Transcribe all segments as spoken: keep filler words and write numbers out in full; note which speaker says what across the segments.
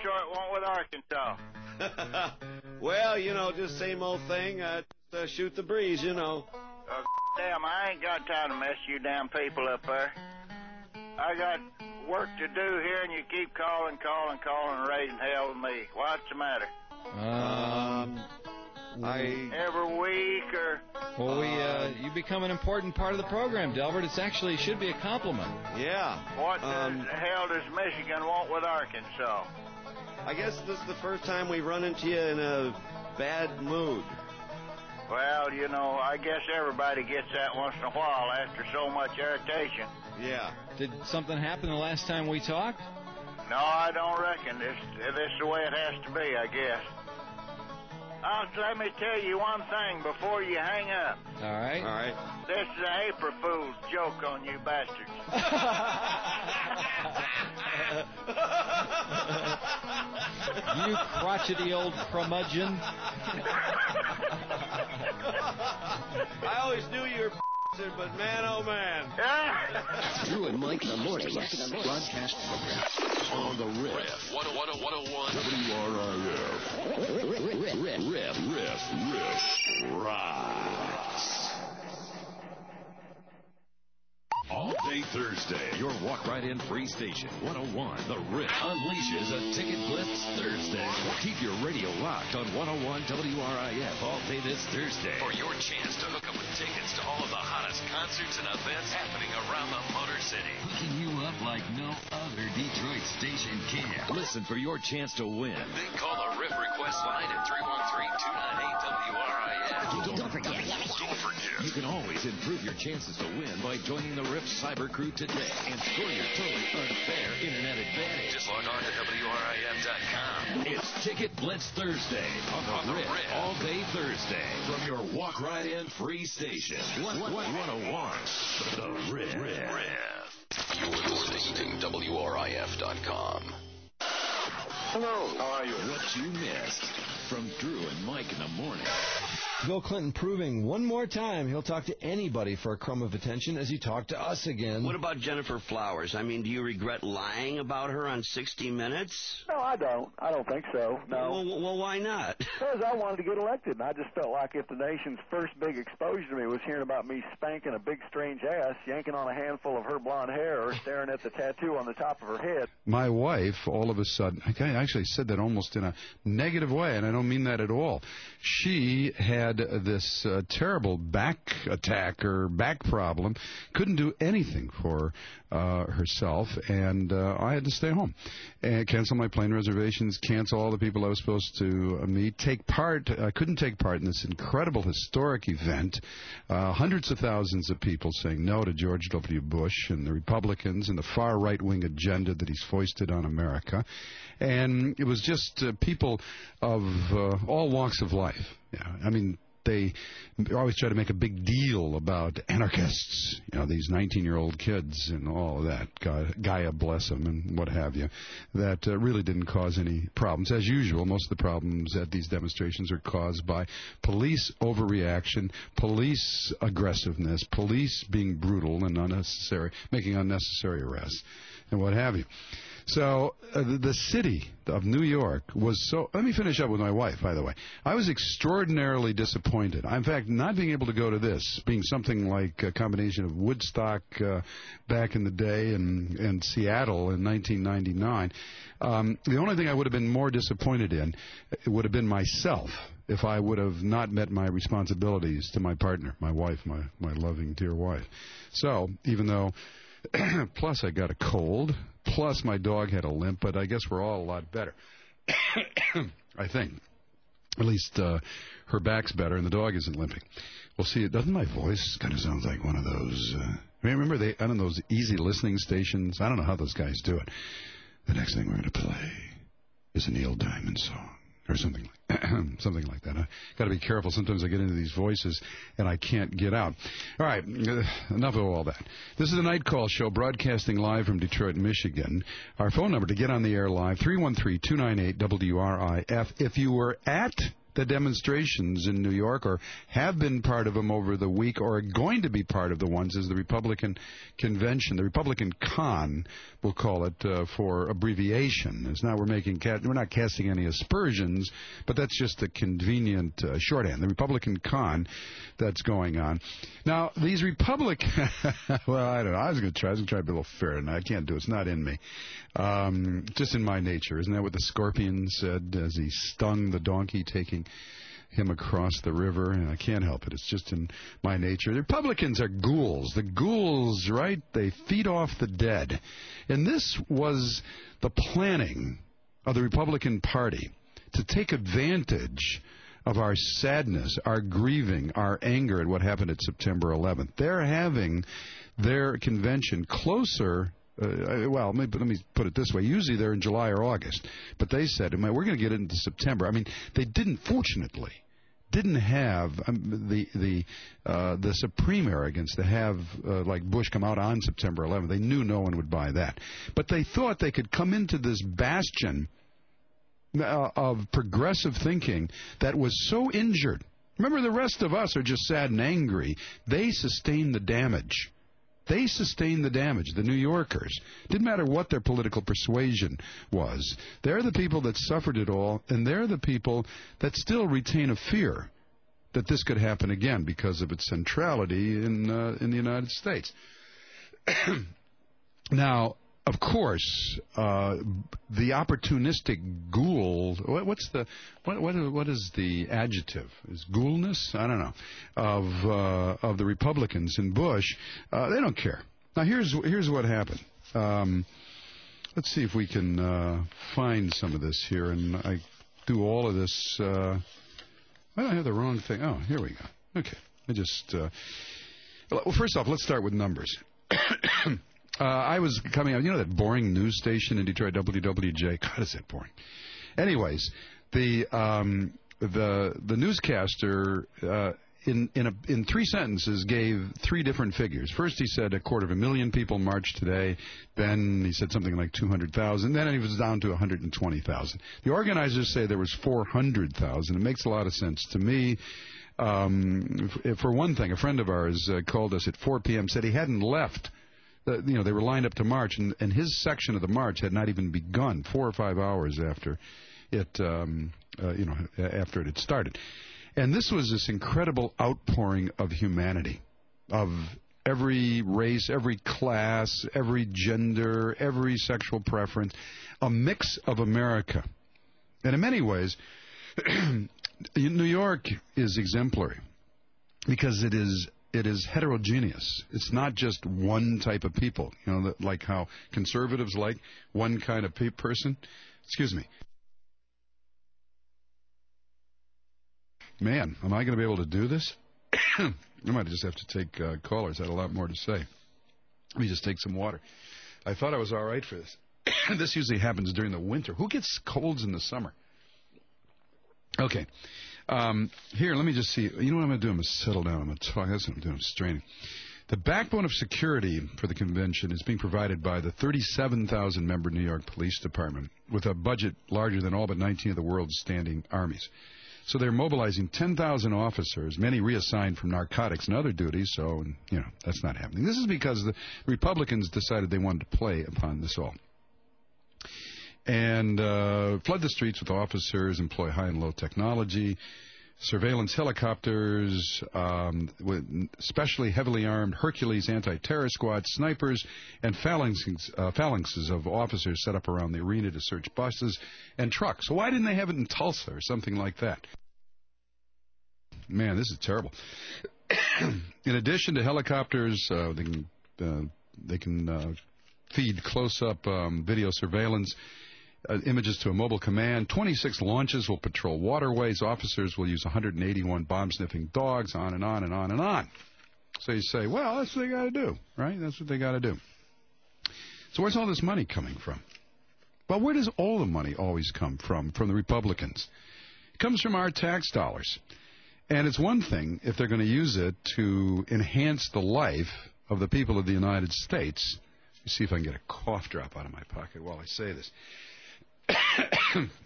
Speaker 1: Detroit want with Arkansas?
Speaker 2: Well, you know, just same old thing. Uh, just, uh, shoot the breeze, you know.
Speaker 1: Uh, damn, I ain't got time to mess you damn people up there. I got work to do here, and you keep calling, calling, calling, and raising hell with me. What's the matter?
Speaker 3: Um,
Speaker 2: I...
Speaker 1: Every week, or...
Speaker 3: Well, we, uh, you become an important part of the program, Delbert. It's actually should be a compliment.
Speaker 2: Yeah.
Speaker 1: What
Speaker 2: um,
Speaker 1: the hell does Michigan want with Arkansas?
Speaker 2: I guess this is the first time we've run into you in a bad mood.
Speaker 1: Well, you know, I guess everybody gets that once in a while after so much irritation.
Speaker 2: Yeah.
Speaker 3: Did something happen the last time we talked?
Speaker 1: No, I don't reckon. This, this is the way it has to be, I guess. Uh, let me tell you one thing before you hang up.
Speaker 3: All right.
Speaker 2: All right.
Speaker 1: This is an April Fool's joke on you bastards.
Speaker 3: You crotchety old curmudgeon.
Speaker 2: I always knew you were but man, oh man.
Speaker 4: Drew and Mike in the morning. Broadcast program on the Riff. one oh one W R I F. Riff, riff, riff, riff, rocks.
Speaker 5: All day Thursday, your walk-right-in free station, one oh one The Riff, unleashes a Ticket Blitz Thursday. Keep your radio locked on one oh one W R I F all day this Thursday for your chance to hook up with tickets to all of the hottest concerts and events happening around the Motor City.
Speaker 6: Hooking you up like no other Detroit station can.
Speaker 5: Listen for your chance to win. Then call the Riff request line at three one three, two nine eight, W R I F.
Speaker 4: Don't forget.
Speaker 5: Don't forget. You can always improve your chances to win by joining the Riff Cyber Crew today and score your totally unfair internet advantage. Just log on to W R I F dot com. It's Ticket Blitz Thursday on the, on the Riff, Riff all day Thursday from your walk right in free station. one oh one The Riff. Riff.
Speaker 4: You're listening to W R I F dot com.
Speaker 5: Hello. How are you? What you missed from Drew and Mike in the morning.
Speaker 7: Bill Clinton proving one more time he'll talk to anybody for a crumb of attention as he talked to us again.
Speaker 8: What about Jennifer Flowers? I mean, do you regret lying about her on sixty minutes?
Speaker 9: No, I don't. I don't think so, no.
Speaker 8: Well, well why not?
Speaker 9: Because I wanted to get elected, and I just felt like if the nation's first big exposure to me was hearing about me spanking a big strange ass, yanking on a handful of her blonde hair, or staring at the tattoo on the top of her head.
Speaker 10: My wife, all of a sudden, I actually said that almost in a negative way, and I don't mean that at all. She had this uh, terrible back attack or back problem, couldn't do anything for uh, herself, and uh, I had to stay home and cancel my plane reservations, cancel all the people I was supposed to uh, meet, take part. I couldn't take part in this incredible historic event. Uh, hundreds of thousands of people saying no to George W. Bush and the Republicans and the far right-wing agenda that he's foisted on America. And it was just uh, people of uh, all walks of life. Yeah, I mean, they always try to make a big deal about anarchists, you know, these nineteen-year-old kids and all of that, Gaia bless them and what have you, that uh, really didn't cause any problems. As usual, most of the problems at these demonstrations are caused by police overreaction, police aggressiveness, police being brutal and unnecessary, making unnecessary arrests, and what have you. So uh, the, the city of New York was so... Let me finish up with my wife, by the way. I was extraordinarily disappointed. In fact, not being able to go to this, being something like a combination of Woodstock uh, back in the day and, and Seattle in nineteen ninety-nine, um, the only thing I would have been more disappointed in would have been myself if I would have not met my responsibilities to my partner, my wife, my, my loving, dear wife. So, even though... Plus, I got a cold. Plus, my dog had a limp, but I guess we're all a lot better. I think. At least uh, her back's better, and the dog isn't limping. We'll see. Doesn't my voice kind of sound like one of those... Uh, remember, they on those easy listening stations? I don't know how those guys do it. The next thing we're going to play is a Neil Diamond song. Or something like something like that. I got to be careful. Sometimes I get into these voices and I can't get out. All right, uh, enough of all that. This is a Night Call show broadcasting live from Detroit, Michigan. Our phone number to get on the air live, three one three, two nine eight, W R I F. If you were at the demonstrations in New York, or have been part of them over the week, or are going to be part of the ones, is the Republican convention, the Republican con, we'll call it uh, for abbreviation. It's not we're making ca- we're not casting any aspersions, but that's just a convenient uh, shorthand. The Republican con that's going on now. These Republican, well, I don't know. I was going to try. I was going to try to be a little fair tonight. I can't do it. It's not in me. Um, just in my nature. Isn't that what the scorpion said as he stung the donkey taking him across the river? And I can't help it. It's just in my nature. The Republicans are ghouls. The ghouls, right? They feed off the dead. And this was the planning of the Republican Party to take advantage of our sadness, our grieving, our anger at what happened at September eleventh. They're having their convention closer. Uh, well, maybe, let me put it this way. Usually they're in July or August. But they said, we're going to get it into September. I mean, they didn't, fortunately, didn't have um, the the uh, the supreme arrogance to have, uh, like, Bush come out on September eleventh. They knew no one would buy that. But they thought they could come into this bastion uh, of progressive thinking that was so injured. Remember, the rest of us are just sad and angry. They sustained the damage. They sustained the damage, the New Yorkers. Didn't matter what their political persuasion was. They're the people that suffered it all, and they're the people that still retain a fear that this could happen again because of its centrality in uh, in the United States. Now, of course, uh, the opportunistic ghoul, what, what's the, what, what, what is the adjective? Is ghoulness? I don't know. Of, uh, of the Republicans in Bush, uh, they don't care. Now, here's, here's what happened. Um, let's see if we can, uh, find some of this here, and I do all of this, uh, I have the wrong thing. Oh, here we go. Okay. I just, uh, well, first off, let's start with numbers. Uh, I was coming out, you know that boring news station in Detroit, W W J? God, is that boring. Anyways, the um, the the newscaster uh, in in a, in three sentences gave three different figures. First, he said a quarter of a million people marched today. Then he said something like two hundred thousand. Then he was down to one hundred twenty thousand. The organizers say there was four hundred thousand. It makes a lot of sense to me. Um, f- for one thing, a friend of ours uh, called us at four p.m., said he hadn't left. Uh, you know, they were lined up to march, and, and his section of the march had not even begun four or five hours after it, um, uh, you know, after it had started. And this was this incredible outpouring of humanity, of every race, every class, every gender, every sexual preference, a mix of America. And in many ways, New York is exemplary because it is It is heterogeneous. It's not just one type of people, you know, like how conservatives like one kind of pe- person. Excuse me. Man, am I going to be able to do this? I might just have to take uh, callers. I had a lot more to say. Let me just take some water. I thought I was all right for this. This usually happens during the winter. Who gets colds in the summer? Okay. Um, here, let me just see. You know what I'm going to do? I'm going to settle down. I'm going to talk. That's what I'm doing. I'm straining. The backbone of security for the convention is being provided by the thirty-seven thousand member New York Police Department with a budget larger than all but nineteen of the world's standing armies. So they're mobilizing ten thousand officers, many reassigned from narcotics and other duties, so, you know, that's not happening. This is because the Republicans decided they wanted to play upon this all. And uh, flood the streets with officers, employ high and low technology, surveillance helicopters, um, with especially heavily armed Hercules anti-terror squad, snipers, and phalanxes, uh, phalanxes of officers set up around the arena to search buses and trucks. So why didn't they have it in Tulsa or something like that? Man, this is terrible. In addition to helicopters, uh, they can, uh, they can uh, feed close-up um, video surveillance, Uh, images to a mobile command. twenty-six launches will patrol waterways. Officers will use one hundred eighty-one bomb-sniffing dogs, on and on and on and on. So you say, well, that's what they got to do, right? That's what they got to do. So where's all this money coming from? Well, where does all the money always come from, from the Republicans? It comes from our tax dollars. And it's one thing if they're going to use it to enhance the life of the people of the United States. Let me see if I can get a cough drop out of my pocket while I say this. Man,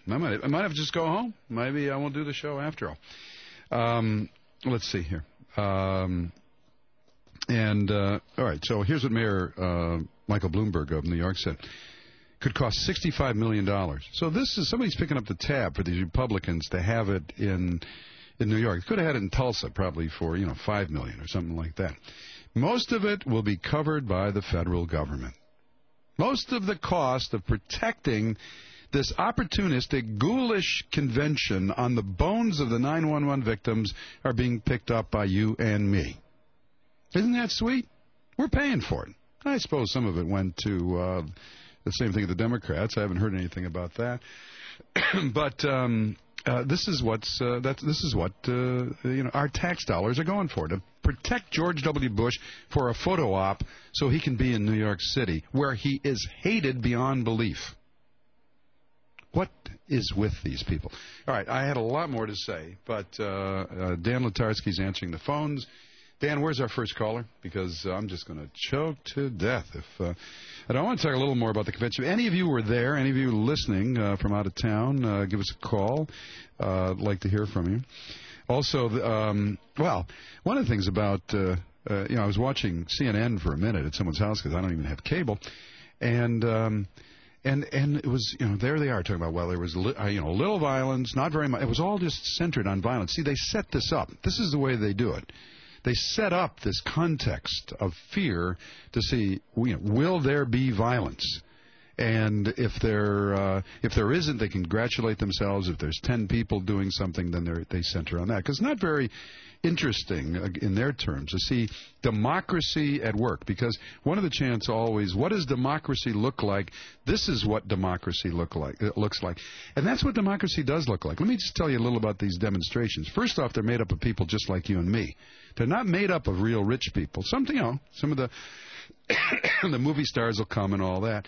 Speaker 10: I might, I might have to just go home. Maybe I won't do the show after all. Um, let's see here. Um, and, uh, all right, so here's what Mayor uh, Michael Bloomberg of New York said. Could cost sixty-five million dollars. So this is, somebody's picking up the tab for these Republicans to have it in in New York. They could have had it in Tulsa probably for, you know, five million dollars or something like that. Most of it will be covered by the federal government. Most of the cost of protecting this opportunistic, ghoulish convention on the bones of the nine one one victims are being picked up by you and me. Isn't that sweet? We're paying for it. I suppose some of it went to uh, the same thing with the Democrats. I haven't heard anything about that. but um, uh, this is what's uh, that's this is what uh, you know our tax dollars are going for, to protect George W. Bush for a photo op so he can be in New York City, where he is hated beyond belief. What is with these people? All right, I had a lot more to say, but uh, uh, Dan Latarsky's answering the phones. Dan, where's our first caller? Because uh, I'm just going to choke to death. If uh, and I want to talk a little more about the convention. If any of you were there, any of you listening uh, from out of town, uh, give us a call. Uh, I'd like to hear from you. Also, um, well, one of the things about, uh, uh, you know, I was watching C N N for a minute at someone's house because I don't even have cable, and... Um, And and it was, you know, there they are talking about, well, there was, li- uh, you know, little violence, not very much. It was all just centered on violence. See, they set this up. This is the way they do it. They set up this context of fear to see, you know, will there be violence? And if there uh, if there isn't, they congratulate themselves. If there's ten people doing something, then they they center on that. Because it's not very interesting uh, in their terms to see democracy at work. Because one of the chants always, what does democracy look like? This is what democracy look like. It looks like. And that's what democracy does look like. Let me just tell you a little about these demonstrations. First off, they're made up of people just like you and me. They're not made up of real rich people. Some, you know, some of the the movie stars will come and all that.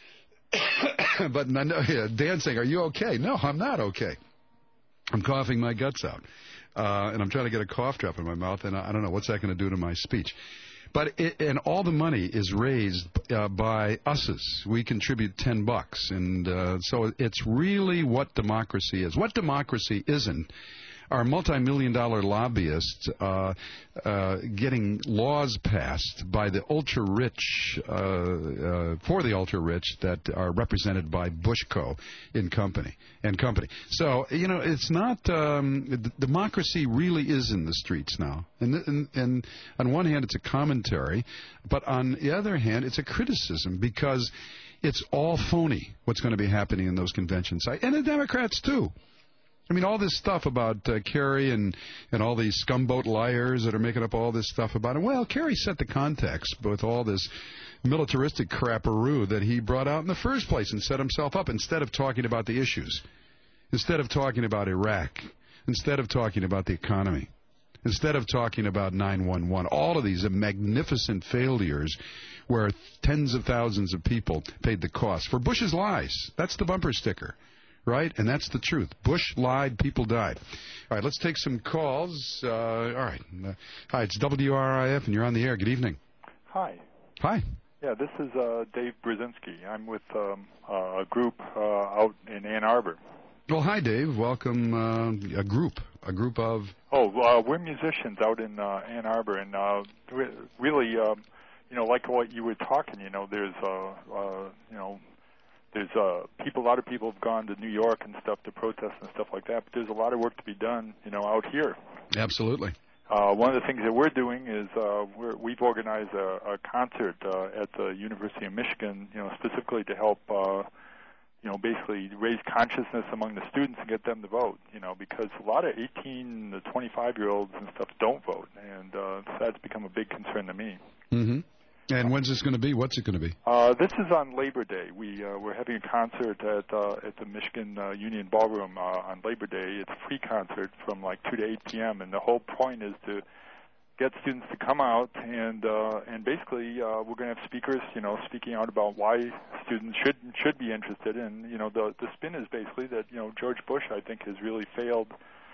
Speaker 10: But yeah, Dan's saying, are you okay? No, I'm not okay. I'm coughing my guts out. Uh, and I'm trying to get a cough drop in my mouth, and I, I don't know, what's that going to do to my speech? But it, and all the money is raised uh, by us's. We contribute ten bucks. And uh, so it's really what democracy is. What democracy isn't are multi-million dollar lobbyists uh, uh, getting laws passed by the ultra-rich, uh, uh, for the ultra-rich that are represented by Bushco in company and company. So, you know, it's not, um, democracy really is in the streets now. And, and, and on one hand, it's a commentary, but on the other hand, it's a criticism because it's all phony what's going to be happening in those convention sites. And the Democrats, too. I mean, all this stuff about uh, Kerry and, and all these scumboat liars that are making up all this stuff about him. Well, Kerry set the context with all this militaristic crapperoo that he brought out in the first place and set himself up instead of talking about the issues, instead of talking about Iraq, instead of talking about the economy, instead of talking about nine one one. All of these are magnificent failures where tens of thousands of people paid the cost for Bush's lies. That's the bumper sticker. Right? And that's the truth. Bush lied, people died. All right, let's take some calls. Uh, all right. Uh, hi, it's W R I F, and you're on the air. Good evening.
Speaker 11: Hi.
Speaker 10: Hi.
Speaker 11: Yeah, this is uh, Dave Brzezinski. I'm with um, uh, a group uh, out in Ann Arbor.
Speaker 10: Well, hi, Dave. Welcome. Uh, a group. A group of...
Speaker 11: Oh, uh, we're musicians out in uh, Ann Arbor, and uh, re- really, um, you know, like what you were talking, you know, there's, uh, uh, you know, There's uh, people. A lot of people have gone to New York and stuff to protest and stuff like that. But there's a lot of work to be done, you know, out here.
Speaker 10: Absolutely.
Speaker 11: Uh, one of the things that we're doing is uh, we're, we've organized a, a concert uh, at the University of Michigan, you know, specifically to help, uh, you know, basically raise consciousness among the students and get them to vote. You know, because a lot of eighteen to twenty-five year olds and stuff don't vote, and uh, so that's become a big concern to me.
Speaker 10: Mm-hmm. And when's this going to be? What's it going to be?
Speaker 11: Uh, this is on Labor Day. We uh, we're having a concert at uh, at the Michigan uh, Union Ballroom uh, on Labor Day. It's a free concert from like two to eight p.m. And the whole point is to get students to come out and uh, and basically uh, we're going to have speakers, you know, speaking out about why students should should be interested. And you know, the the spin is basically that you know George Bush, I think, has really failed,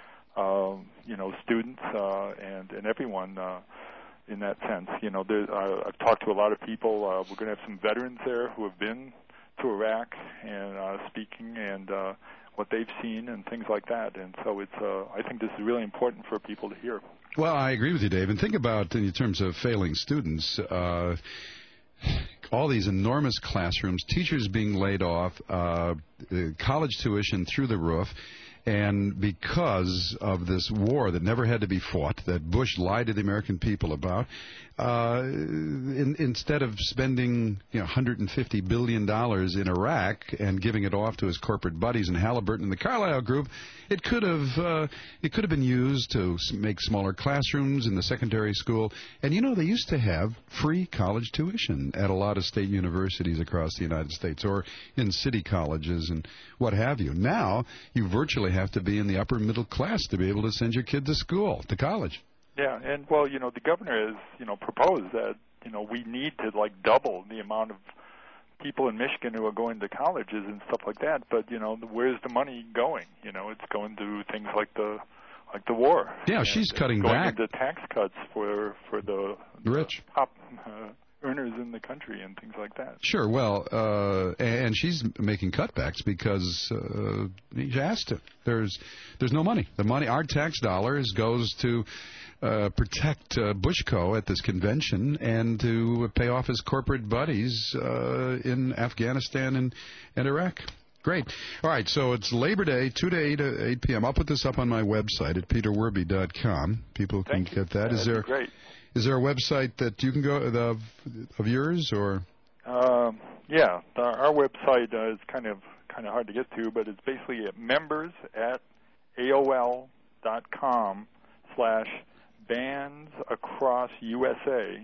Speaker 11: uh, you know, students uh, and and everyone. Uh, in that sense. You know, there, uh, I've talked to a lot of people. Uh, we're going to have some veterans there who have been to Iraq and uh, speaking, and uh, what they've seen and things like that. And so it's uh, I think this is really important for people to hear.
Speaker 10: Well, I agree with you, Dave. And think about, in terms of failing students, uh, all these enormous classrooms, teachers being laid off, uh, college tuition through the roof. And because of this war that never had to be fought, that Bush lied to the American people about, uh, in, instead of spending you know, one hundred fifty billion dollars in Iraq and giving it off to his corporate buddies in Halliburton and the Carlyle Group, it could have uh, it could have been used to make smaller classrooms in the secondary school. And you know, they used to have free college tuition at a lot of state universities across the United States, or in city colleges and what have you. Now you virtually have to be in the upper middle class to be able to send your kid to school, to college.
Speaker 11: Yeah, and well, you know, the governor has, you know, proposed that, you know, we need to like double the amount of people in Michigan who are going to colleges and stuff like that. But, you know, where's the money going? You know, it's going to things like the like the war.
Speaker 10: Yeah,
Speaker 11: and
Speaker 10: she's cutting
Speaker 11: going
Speaker 10: back.
Speaker 11: into tax cuts for for the, the
Speaker 10: rich
Speaker 11: top uh, earners in the country and things like that.
Speaker 10: Sure, well, uh, and she's making cutbacks because uh, she has to. There's there's no money. The money, our tax dollars, goes to uh, protect uh, Bushco at this convention and to pay off his corporate buddies uh, in Afghanistan and, and Iraq. Great. All right, so it's Labor Day, two to eight, uh, eight p.m. I'll put this up on my website at peter werby dot com. People can
Speaker 11: Thank
Speaker 10: get that.
Speaker 11: You.
Speaker 10: Is
Speaker 11: That'd
Speaker 10: there
Speaker 11: be great.
Speaker 10: Is there a website that you can go of, of yours, or?
Speaker 11: Um, yeah, the, our website uh, is kind of kind of hard to get to, but it's basically at members at A O L dot com slash bands across U S A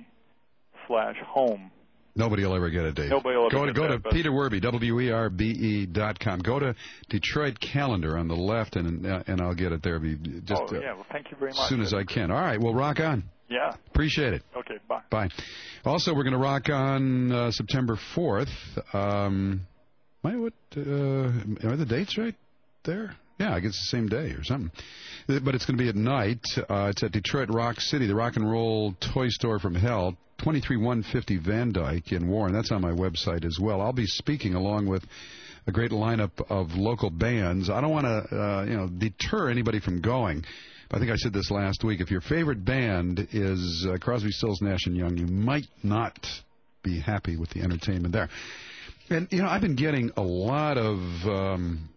Speaker 11: slash home.
Speaker 10: Nobody will ever get it, Dave.
Speaker 11: Nobody will ever
Speaker 10: go to,
Speaker 11: get
Speaker 10: Go
Speaker 11: that,
Speaker 10: to Peter Werby, W E R B E dot com. Go to Detroit Calendar on the left, and uh, and I'll get it there just
Speaker 11: oh, yeah. Well, thank you very much.
Speaker 10: as soon as I can. All right, well, rock on.
Speaker 11: Yeah.
Speaker 10: Appreciate it.
Speaker 11: Okay, bye.
Speaker 10: Bye. Also, we're going to rock on uh, September fourth. Um, wait, what, uh, are the dates right there? Yeah, I guess it's the same day or something. But it's going to be at night. Uh, it's at Detroit Rock City, the rock and roll toy store from hell, twenty-three one fifty Van Dyke in Warren. That's on my website as well. I'll be speaking along with a great lineup of local bands. I don't want to, uh, you know, deter anybody from going. I think I said this last week. If your favorite band is uh, Crosby, Stills, Nash and Young, you might not be happy with the entertainment there. And, you know, I've been getting a lot of um,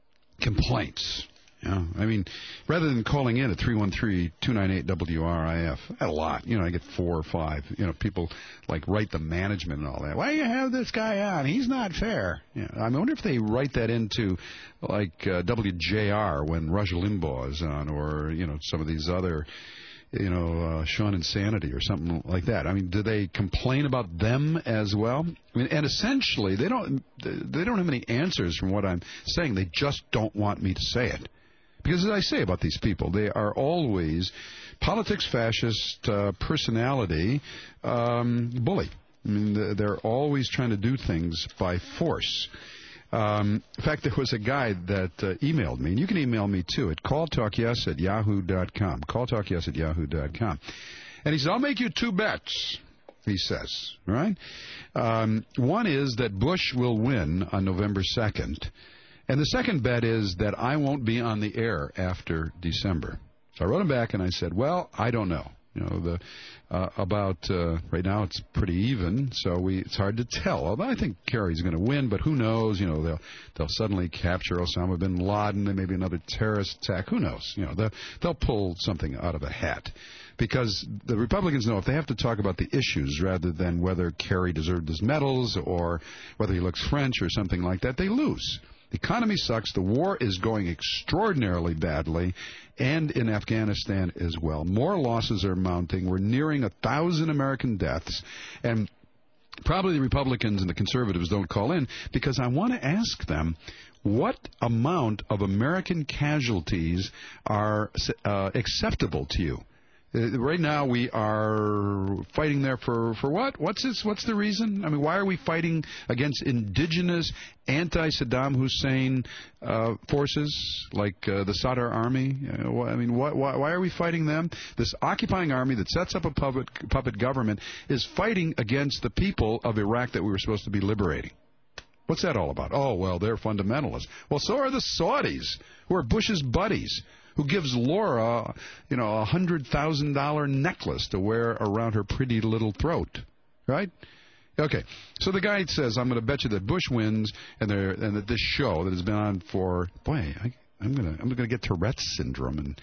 Speaker 10: complaints. You know, I mean, rather than calling in at three one three, two nine eight, W R I F, I had a lot. You know, I get four or five. You know, people, like, write the management and all that. Why do you have this guy on? He's not fair. You know, I wonder if they write that into, like, uh, W J R when Rush Limbaugh is on, or, you know, some of these other, you know, uh, Sean Insanity or something like that. I mean, do they complain about them as well? I mean, and essentially, they don't, they don't have any answers from what I'm saying. They just don't want me to say it. Because, as I say about these people, they are always politics, fascist, uh, personality, um, bully. I mean, they're always trying to do things by force. Um, in fact, there was a guy that uh, emailed me, and you can email me too, at calltalkyes at yahoo dot com. calltalkyes at yahoo dot com. And he said, I'll make you two bets, he says, right? Um, one is that Bush will win on November second. And the second bet is that I won't be on the air after December. So I wrote him back and I said, well, I don't know. You know, the uh, about uh, right now it's pretty even, so we it's hard to tell. Although I think Kerry's going to win, but who knows? You know, they'll they'll suddenly capture Osama bin Laden, there may be another terrorist attack. Who knows? You know, they'll, they'll pull something out of a hat. Because the Republicans know if they have to talk about the issues rather than whether Kerry deserved his medals or whether he looks French or something like that, they lose. The economy sucks. The war is going extraordinarily badly, and in Afghanistan as well. More losses are mounting. We're nearing a thousand American deaths, and probably the Republicans and the conservatives don't call in because I want to ask them what amount of American casualties are uh, acceptable to you. Uh, right now, we are fighting there for, for what? What's this? What's the reason? I mean, why are we fighting against indigenous, anti-Saddam Hussein uh, forces like uh, the Sadr Army? Uh, wh- I mean, wh- wh- why are we fighting them? This occupying army that sets up a puppet, puppet government is fighting against the people of Iraq that we were supposed to be liberating. What's that all about? Oh, well, they're fundamentalists. Well, so are the Saudis, who are Bush's buddies, who gives Laura, you know, a one hundred thousand dollars necklace to wear around her pretty little throat, right? Okay, so the guy says, I'm going to bet you that Bush wins, and they're, and that this show that has been on for, boy, I, I'm going to I'm gonna get Tourette's syndrome, and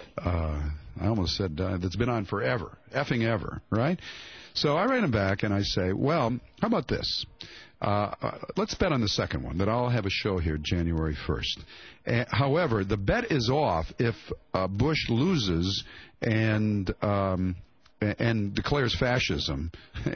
Speaker 10: uh, I almost said uh, that's been on forever, effing ever, right? So I write him back, and I say, well, how about this? Uh, uh, let's bet on the second one, that I'll have a show here January first. Uh, however, the bet is off if uh, Bush loses and um, and declares fascism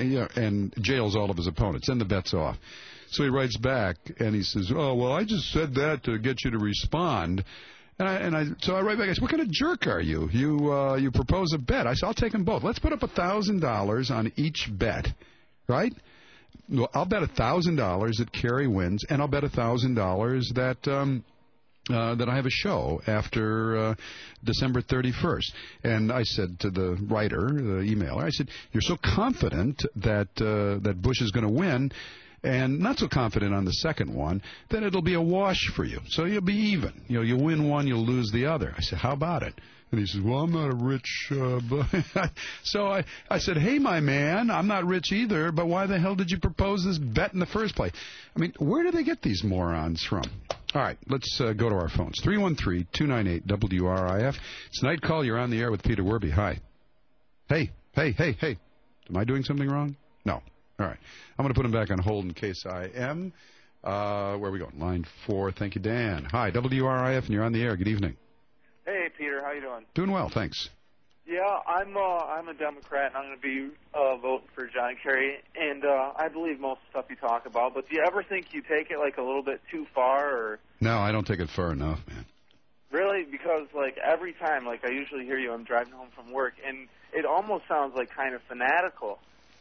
Speaker 10: and jails all of his opponents. Then the bet's off. So he writes back, and he says, oh, well, I just said that to get you to respond. And I, and I, so I write back, I said, what kind of jerk are you? You, uh, you propose a bet. I said, I'll take them both. Let's put up one thousand dollars on each bet, right? Well, I'll bet one thousand dollars that Kerry wins, and I'll bet one thousand dollars that um, uh, that I have a show after uh, December thirty-first. And I said to the writer, the emailer, I said, you're so confident that uh, that Bush is going to win, and not so confident on the second one, then it'll be a wash for you. So you'll be even. You know, you win one, you'll lose the other. I said, how about it? And he says, well, I'm not a rich, uh, but so I, I said, hey, my man, I'm not rich either, but why the hell did you propose this bet in the first place? I mean, where do they get these morons from? All right, let's uh, go to our phones. three one three, two nine eight, W R I F. It's Night Call. You're on the air with Peter Werby. Hi. Hey, hey, hey, hey. Am I doing something wrong? No. All right. I'm going to put him back on hold in case I am. Uh, where are we going? Line four. Thank you, Dan. Hi, W R I F, and you're on the air. Good evening.
Speaker 12: Hey, Peter, how you doing?
Speaker 10: Doing well, thanks.
Speaker 12: Yeah, I'm uh, I'm a Democrat, and I'm going to be uh, voting for John Kerry, and uh, I believe most of the stuff you talk about, but do you ever think you take it, like, a little bit too far? Or
Speaker 10: No, I don't take it far enough, man.
Speaker 12: Really? Because, like, every time, like, I usually hear you, I'm driving home from work, and it almost sounds, like, kind of fanatical.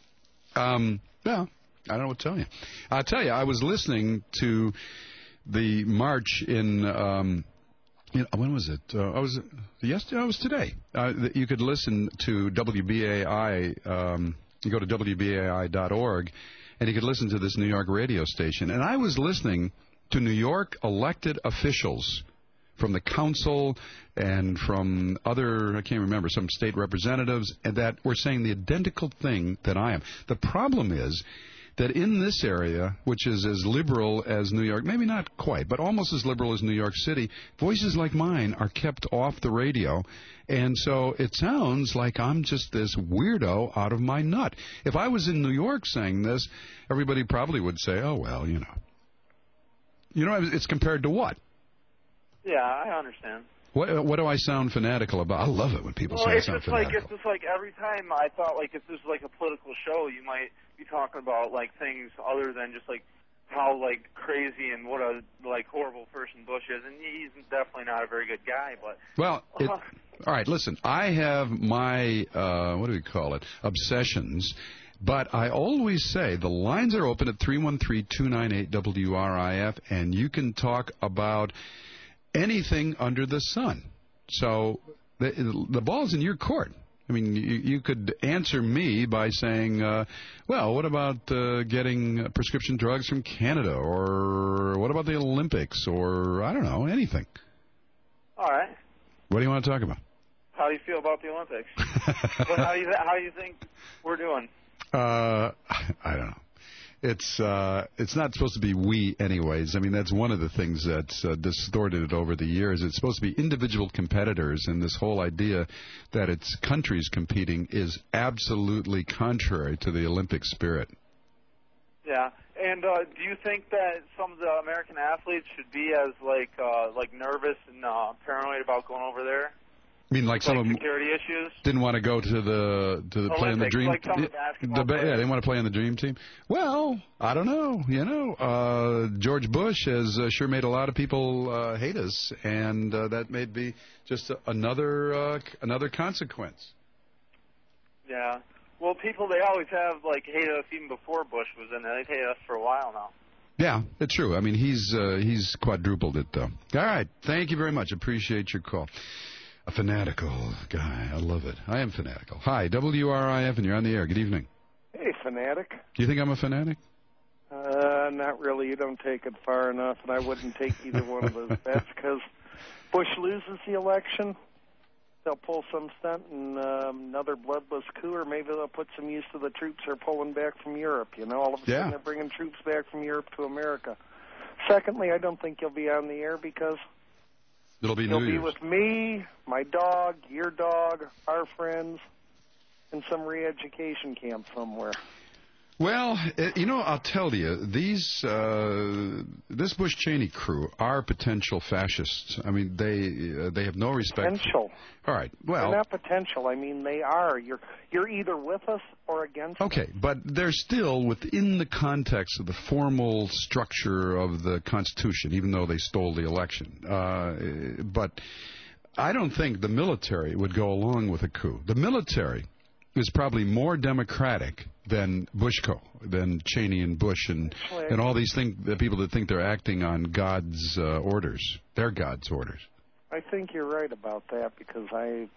Speaker 10: Um, yeah, I don't know what to tell you. I'll tell you, I was listening to the march in... Um, You know, when was it? Uh, I was yesterday. I was today. Uh, you could listen to W B A I. Um, you go to W B A I dot org, and you could listen to this New York radio station. And I was listening to New York elected officials from the council and from other, I can't remember, some state representatives, and that were saying the identical thing that I am. The problem is that in this area, which is as liberal as New York, maybe not quite, but almost as liberal as New York City, voices like mine are kept off the radio. And so it sounds like I'm just this weirdo out of my nut. If I was in New York saying this, everybody probably would say, oh, well, you know. You know, it's compared to what?
Speaker 12: Yeah, I understand.
Speaker 10: What, what do I sound fanatical about? I love it when people
Speaker 12: well,
Speaker 10: say I
Speaker 12: it's
Speaker 10: sound
Speaker 12: just like,
Speaker 10: fanatical.
Speaker 12: it's just like every time I thought, like, if this was like a political show, you might be talking about, like, things other than just, like, how, like, crazy and what a, like, horrible person Bush is. And he's definitely not a very good guy, but...
Speaker 10: Well, it, all right, listen, I have my, uh, what do we call it, obsessions, but I always say the lines are open at three one three, two nine eight, W R I F, and you can talk about anything under the sun. So the, the ball's in your court. I mean, you, you could answer me by saying, uh, well, what about uh, getting prescription drugs from Canada? Or what about the Olympics? Or, I don't know, anything.
Speaker 12: All right.
Speaker 10: What do you want to talk about?
Speaker 12: How do you feel about the Olympics? But how do you, how do you think we're doing?
Speaker 10: Uh, I don't know. It's uh, it's not supposed to be we anyways. I mean, that's one of the things that's uh, distorted it over the years. It's supposed to be individual competitors, and this whole idea that it's countries competing is absolutely contrary to the Olympic spirit.
Speaker 12: Yeah, and uh, do you think that some of the American athletes should be as like uh, like nervous and uh, paranoid about going over there?
Speaker 10: I mean, like,
Speaker 12: like
Speaker 10: some of them
Speaker 12: security issues?
Speaker 10: Didn't want to go to the to the play on the dream.
Speaker 12: Like some of the basketball
Speaker 10: the, yeah, they didn't want to play on the dream team. Well, I don't know. You know, uh, George Bush has uh, sure made a lot of people uh, hate us, and uh, that may be just a, another uh, another consequence.
Speaker 12: Yeah. Well, people, they always have, like, hated us even before Bush was in there. They've hated us for a while now.
Speaker 10: Yeah, it's true. I mean, he's uh, he's quadrupled it, though. All right. Thank you very much. Appreciate your call. A fanatical guy. I love it. I am fanatical. Hi, W R I F, and you're on the air. Good evening.
Speaker 13: Hey, fanatic.
Speaker 10: Do you think I'm a fanatic?
Speaker 13: Uh, Uh, not really. You don't take it far enough, and I wouldn't take either one of those bets because Bush loses the election. They'll pull some stunt and um, another bloodless coup, or maybe they'll put some use to the troops they're pulling back from Europe. You know, all of a sudden
Speaker 10: Yeah.
Speaker 13: they're bringing troops back from Europe to America. Secondly, I don't think you'll be on the air because
Speaker 10: It'll be
Speaker 13: you'll
Speaker 10: New
Speaker 13: be
Speaker 10: Year's.
Speaker 13: with me, my dog, your dog, our friends, in some re-education camp somewhere.
Speaker 10: Well, uh, you know, I'll tell you, these uh, this Bush-Cheney crew are potential fascists. I mean, they uh, they have no respect.
Speaker 13: Potential.
Speaker 10: For... All right. Well,
Speaker 13: They're not potential. I mean, they are. You're you're either with us or against us.
Speaker 10: okay, but they're still within the context of the formal structure of the Constitution, even though they stole the election. Uh, but I don't think the military would go along with a coup. The military is probably more democratic than Bushco, than Cheney and Bush and and all these thing, the people that think they're acting on God's uh, orders, their God's orders.
Speaker 13: I think you're right about that because I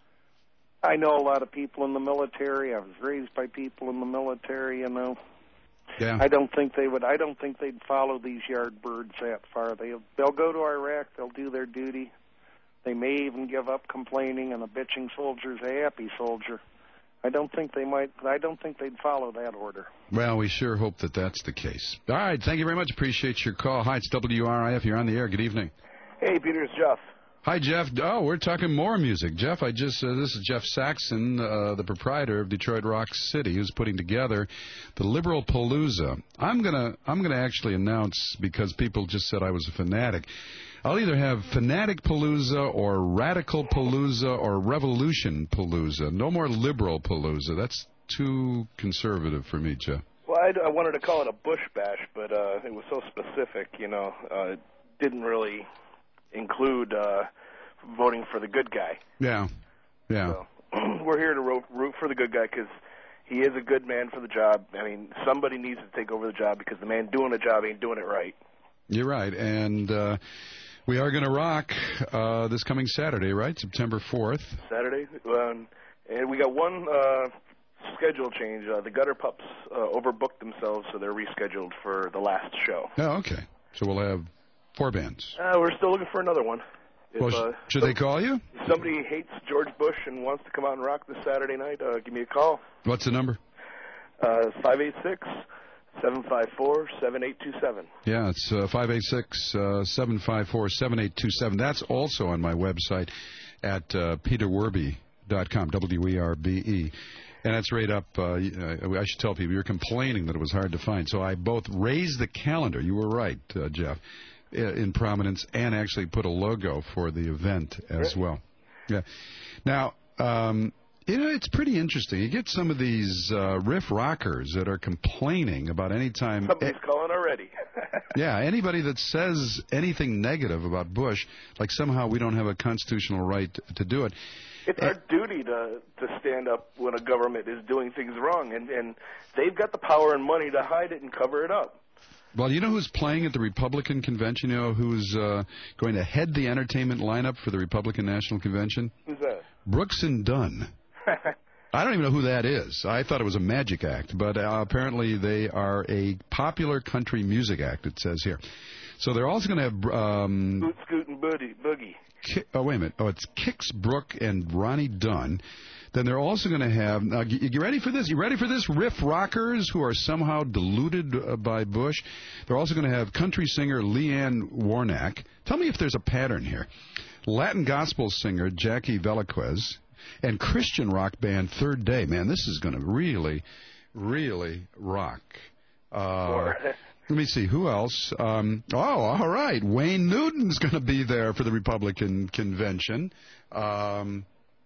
Speaker 13: I know a lot of people in the military. I was raised by people in the military, you know.
Speaker 10: Yeah.
Speaker 13: I don't think they would. I don't think they'd follow these yardbirds that far. They they'll go to Iraq. They'll do their duty. They may even give up complaining, and a bitching soldier's a happy soldier. I don't think they might. I don't think they'd follow that order.
Speaker 10: Well, we sure hope that that's the case. All right, thank you very much. Appreciate your call. Hi, it's W R I F. You're on the air. Good evening.
Speaker 14: Hey, Peter, it's Jeff.
Speaker 10: Hi, Jeff. Oh, we're talking more music. Jeff, I just uh, this is Jeff Saxon, uh, the proprietor of Detroit Rock City, who's putting together the Liberal Palooza. I'm gonna I'm gonna actually announce, because people just said I was a fanatic. I'll either have Fanatic Palooza or Radical Palooza or Revolution Palooza. No more Liberal Palooza. That's too conservative for me, Jeff.
Speaker 14: Well, I, I wanted to call it a Bush bash, but uh, it was so specific, you know, uh, it didn't really include uh, voting for the good guy.
Speaker 10: Yeah, yeah.
Speaker 14: So, we're here to ro- root for the good guy because he is a good man for the job. I mean, somebody needs to take over the job because the man doing the job ain't doing it right.
Speaker 10: You're right, and uh, we are going to rock uh, this coming Saturday, right? September fourth.
Speaker 14: Saturday, um, and we got one uh, schedule change. Uh, the Gutter Pups uh, overbooked themselves, so they're rescheduled for the last show.
Speaker 10: Oh, okay. So we'll have four bands.
Speaker 14: Uh, we're still looking for another one. If,
Speaker 10: Well,
Speaker 14: uh,
Speaker 10: should they call you?
Speaker 14: If somebody hates George Bush and wants to come out and rock this Saturday night, uh, give me a call.
Speaker 10: What's the number?
Speaker 14: Uh, five eight six, seven five four, seven eight two seven.
Speaker 10: Yeah, it's uh, five eight six, seven five four, seven eight two seven. That's also on my website at uh, peter werbe dot com, W E R B E. And that's right up, uh, I should tell people, you're complaining that it was hard to find. So I both raised the calendar, you were right, uh, Jeff, in prominence, and actually put a logo for the event as well. Yeah. Now, um, you know, it's pretty interesting. You get some of these uh, riff rockers that are complaining about any time.
Speaker 14: Somebody's e- calling already.
Speaker 10: Yeah, anybody that says anything negative about Bush, like somehow we don't have a constitutional right to do it.
Speaker 14: It's our duty to to stand up when a government is doing things wrong, and, and they've got the power and money to hide it and cover it up.
Speaker 10: Well, you know who's playing at the Republican convention? You know who's uh, going to head the entertainment lineup for the Republican National Convention?
Speaker 14: Who's that?
Speaker 10: Brooks and Dunn. I don't even know who that is. I thought it was a magic act, but uh, apparently they are a popular country music act, it says here. So they're also going to have... Um,
Speaker 14: Boot, Scoot, and Boogie. Boogie.
Speaker 10: Ki- oh, wait a minute. Oh, it's Kix Brooke and Ronnie Dunn. Then they're also going to have... Now, you, you ready for this? You ready for this? Riff rockers who are somehow deluded uh, by Bush. They're also going to have country singer Leanne Warnack. Tell me if there's a pattern here. Latin gospel singer Jackie Velasquez. And Christian rock band Third Day. Man, this is going to really, really rock. Uh, let me see. Who else? Um, oh, all right. Wayne Newton's going to be there for the Republican convention. Um,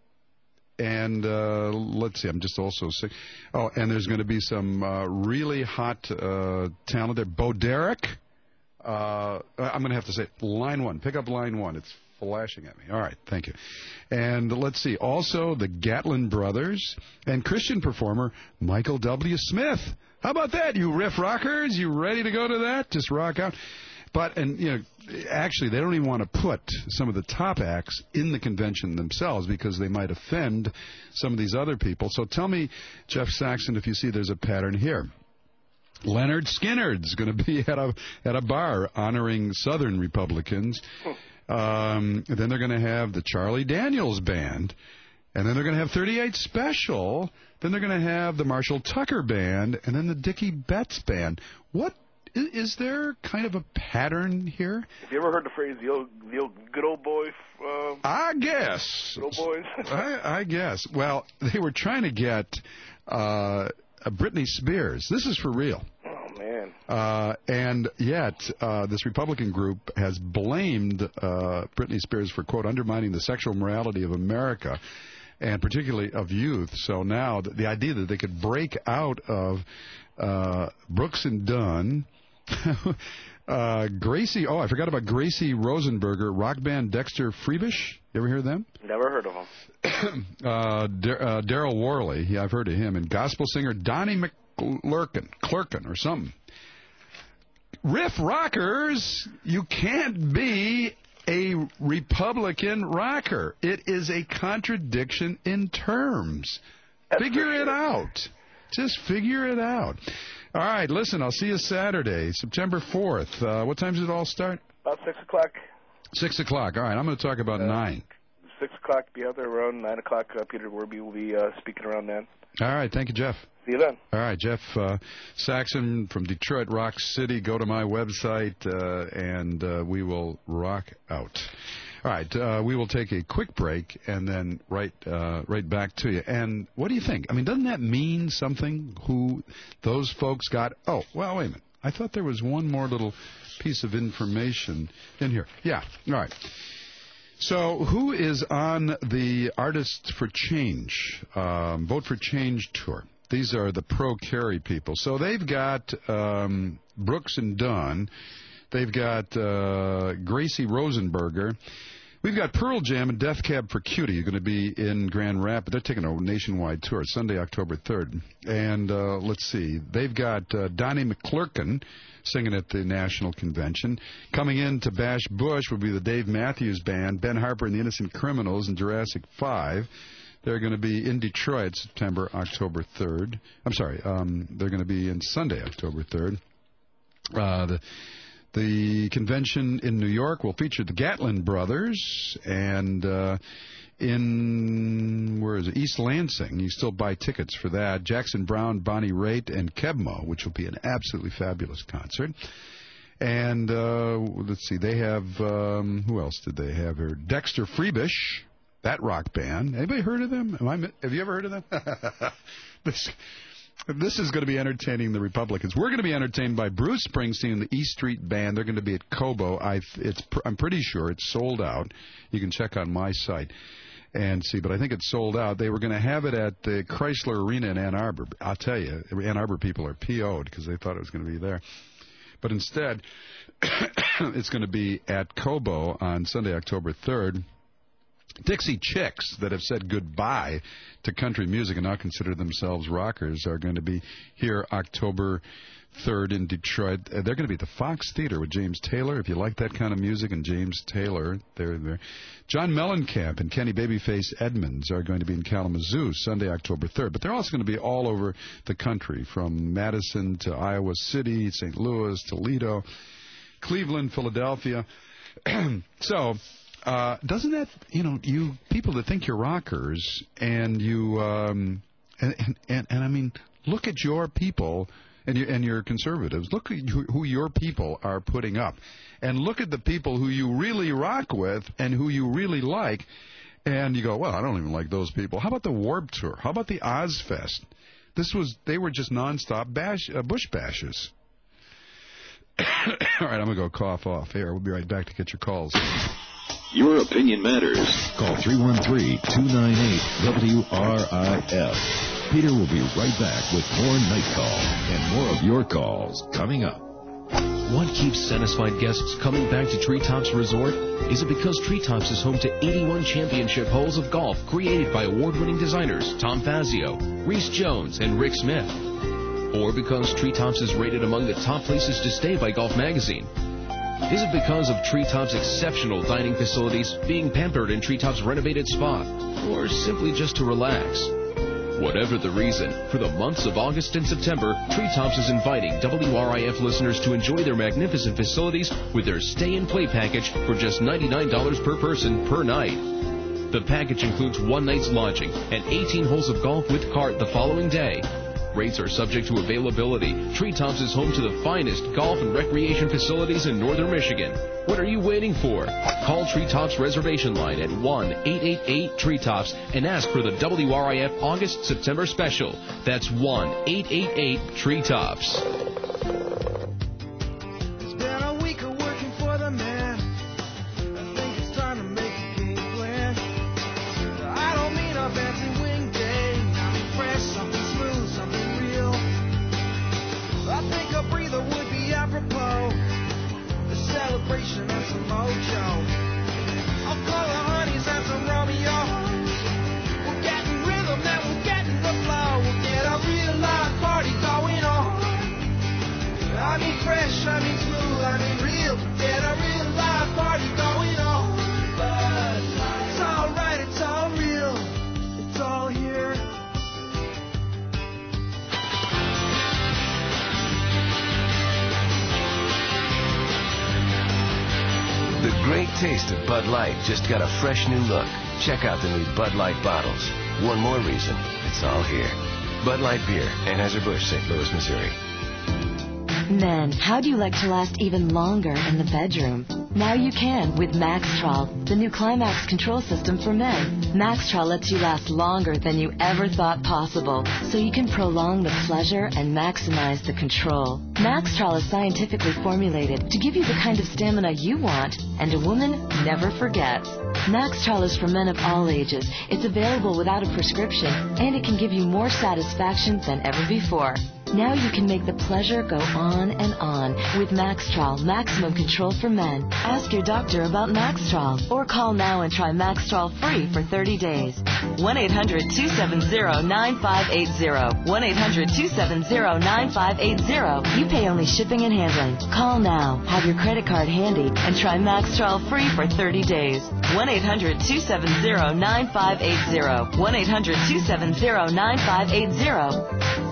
Speaker 10: and uh, let's see. I'm just also sick. Oh, and there's going to be some uh, really hot uh, talent there. Bo Derek. Uh, I'm going to have to say line one. Pick up line one. It's flashing at me. All right, thank you. And let's see, also the Gatlin Brothers and Christian performer Michael W. Smith. How about that, you riff rockers? You ready to go to that? Just rock out. But, and, you know, actually, they don't even want to put some of the top acts in the convention themselves because they might offend some of these other people. So tell me, Jeff Saxon, if you see there's a pattern here. Leonard Skinner's going to be at a at a bar honoring Southern Republicans. Um, then they're going to have the Charlie Daniels Band. And then they're going to have thirty-eight Special. Then they're going to have the Marshall Tucker Band. And then the Dickie Betts Band. What is, is there kind of a pattern here?
Speaker 14: Have you ever heard the phrase, the old, the old good old boy? Uh,
Speaker 10: I guess.
Speaker 14: Good old boys?
Speaker 10: I, I guess. Well, they were trying to get uh, Britney Spears. This is for real.
Speaker 14: Oh, man.
Speaker 10: Uh, and yet, uh, this Republican group has blamed uh, Britney Spears for, quote, undermining the sexual morality of America, and particularly of youth. So now the, the idea that they could break out of uh, Brooks and Dunn, uh, Gracie, oh, I forgot about Gracie Rosenberger, rock band Dexter Freebish. You ever hear of them?
Speaker 14: Never heard of them.
Speaker 10: uh, Dar- uh, Daryl Worley, yeah, I've heard of him, and gospel singer Donnie McClurkin, Clurkin or something. Riff rockers, you can't be a Republican rocker. It is a contradiction in terms. That's figure it out. Just figure it out. All right, listen, I'll see you Saturday, September fourth. Uh, what time does it all start?
Speaker 14: About six o'clock.
Speaker 10: six o'clock. All right, I'm going to talk about uh, nine.
Speaker 14: six o'clock, be out there around nine o'clock. Uh, Peter Werby will be uh, speaking around then.
Speaker 10: All right, thank you, Jeff.
Speaker 14: See you then.
Speaker 10: All right, Jeff uh, Saxon from Detroit Rock City. Go to my website, uh, and uh, we will rock out. All right, uh, we will take a quick break and then right, uh, right back to you. And what do you think? I mean, doesn't that mean something who those folks got? Oh, well, wait a minute. I thought there was one more little piece of information in here. Yeah, all right. So who is on the Artists for Change, um, Vote for Change tour? These are the pro-Kerry people. So they've got um, Brooks and Dunn. They've got uh, Gracie Rosenberger. We've got Pearl Jam and Death Cab for Cutie. You're going to be in Grand Rapids. They're taking a nationwide tour, Sunday, October third. And uh, let's see. They've got uh, Donnie McClurkin singing at the National Convention. Coming in to Bash Bush would be the Dave Matthews Band, Ben Harper and the Innocent Criminals, and Jurassic five. They're going to be in Detroit September, October third. I'm sorry, um, they're going to be in Sunday, October third. Uh, the, the convention in New York will feature the Gatlin Brothers, and uh, in, where is it, East Lansing. You still buy tickets for that. Jackson Browne, Bonnie Raitt, and Kebmo, which will be an absolutely fabulous concert. And uh, let's see, they have, um, who else did they have here? Dexter Freebish. That rock band. Anybody heard of them? Am I, have you ever heard of them? this, this is going to be entertaining the Republicans. We're going to be entertained by Bruce Springsteen and the E Street Band. They're going to be at Cobo. I, it's, I'm pretty sure it's sold out. You can check on my site and see, but I think it's sold out. They were going to have it at the Chrysler Arena in Ann Arbor. I'll tell you, Ann Arbor people are P O'd because they thought it was going to be there. But instead, it's going to be at Cobo on Sunday, October third. Dixie Chicks, that have said goodbye to country music and now consider themselves rockers, are going to be here October third in Detroit. They're going to be at the Fox Theater with James Taylor. If you like that kind of music and James Taylor, they're there. John Mellencamp and Kenny Babyface Edmonds are going to be in Kalamazoo Sunday, October third. But they're also going to be all over the country, from Madison to Iowa City, Saint Louis, Toledo, Cleveland, Philadelphia. So... Uh, doesn't that, you know, you people that think you're rockers and you, um, and, and, and, and I mean, look at your people and, you, and your conservatives. Look at who your people are putting up. And look at the people who you really rock with and who you really like. And you go, well, I don't even like those people. How about the Warped Tour? How about the Ozfest? This was, they were just nonstop bash, uh, Bush bashes. All right, I'm going to go cough off here. We'll be right back to get your calls.
Speaker 5: Your opinion matters. Call three one three, two nine eight, W R I F. Peter will be right back with more Night Call and more of your calls coming up.
Speaker 15: What keeps satisfied guests coming back to Treetops Resort? Is it because Treetops is home to eighty-one championship holes of golf created by award-winning designers Tom Fazio, Reese Jones, and Rick Smith? Or because Treetops is rated among the top places to stay by Golf Magazine? Is it because of Treetop's exceptional dining facilities, being pampered in Treetop's renovated spa, or simply just to relax? Whatever the reason, for the months of August and September, Treetops is inviting W R I F listeners to enjoy their magnificent facilities with their stay-and-play package for just ninety-nine dollars per person per night. The package includes one night's lodging and eighteen holes of golf with cart the following day. Rates are subject to availability. Treetops is home to the finest golf and recreation facilities in northern Michigan. What are you waiting for? Call Treetops reservation line at one eight eight eight Treetops and ask for the W R I F August-September special. That's one eight eight eight Treetops.
Speaker 16: It's been a week of working for the man. I think it's time to make a game plan. I don't mean a fancy wing day. I mean fresh, something smooth, something real. I think a breather would be apropos. A celebration and some mojo. I'll call the honeys and some Romeo. We're getting rhythm and we're getting the flow. We'll get a real live party going on. I mean fresh, I mean smooth, I mean real. Get a real live party going on. But it's all right, it's all real. It's all here.
Speaker 17: The great taste of Bud Light just got a fresh new look. Check out the new Bud Light bottles. One more reason, it's all here. Bud Light Beer, Anheuser-Busch, Saint Louis, Missouri.
Speaker 18: Men, how do you like to last even longer in the bedroom? Now you can with Maxtrol, the new Climax control system for men. Maxtrol lets you last longer than you ever thought possible, so you can prolong the pleasure and maximize the control. Maxtrol is scientifically formulated to give you the kind of stamina you want, and a woman never forgets. Maxtrol is for men of all ages. It's available without a prescription, and it can give you more satisfaction than ever before. Now you can make the pleasure go on and on with Maxtrol, maximum control for men. Ask your doctor about Maxtrol, or call now and try Maxtrol free for thirty days. one eight hundred two seven zero nine five eight zero. one eight hundred two seven zero nine five eight zero. You pay only shipping and handling. Call now, have your credit card handy, and try Maxtrol free for thirty days. one eight hundred two seven zero nine five eight zero. one eight hundred two seven zero nine five eight zero.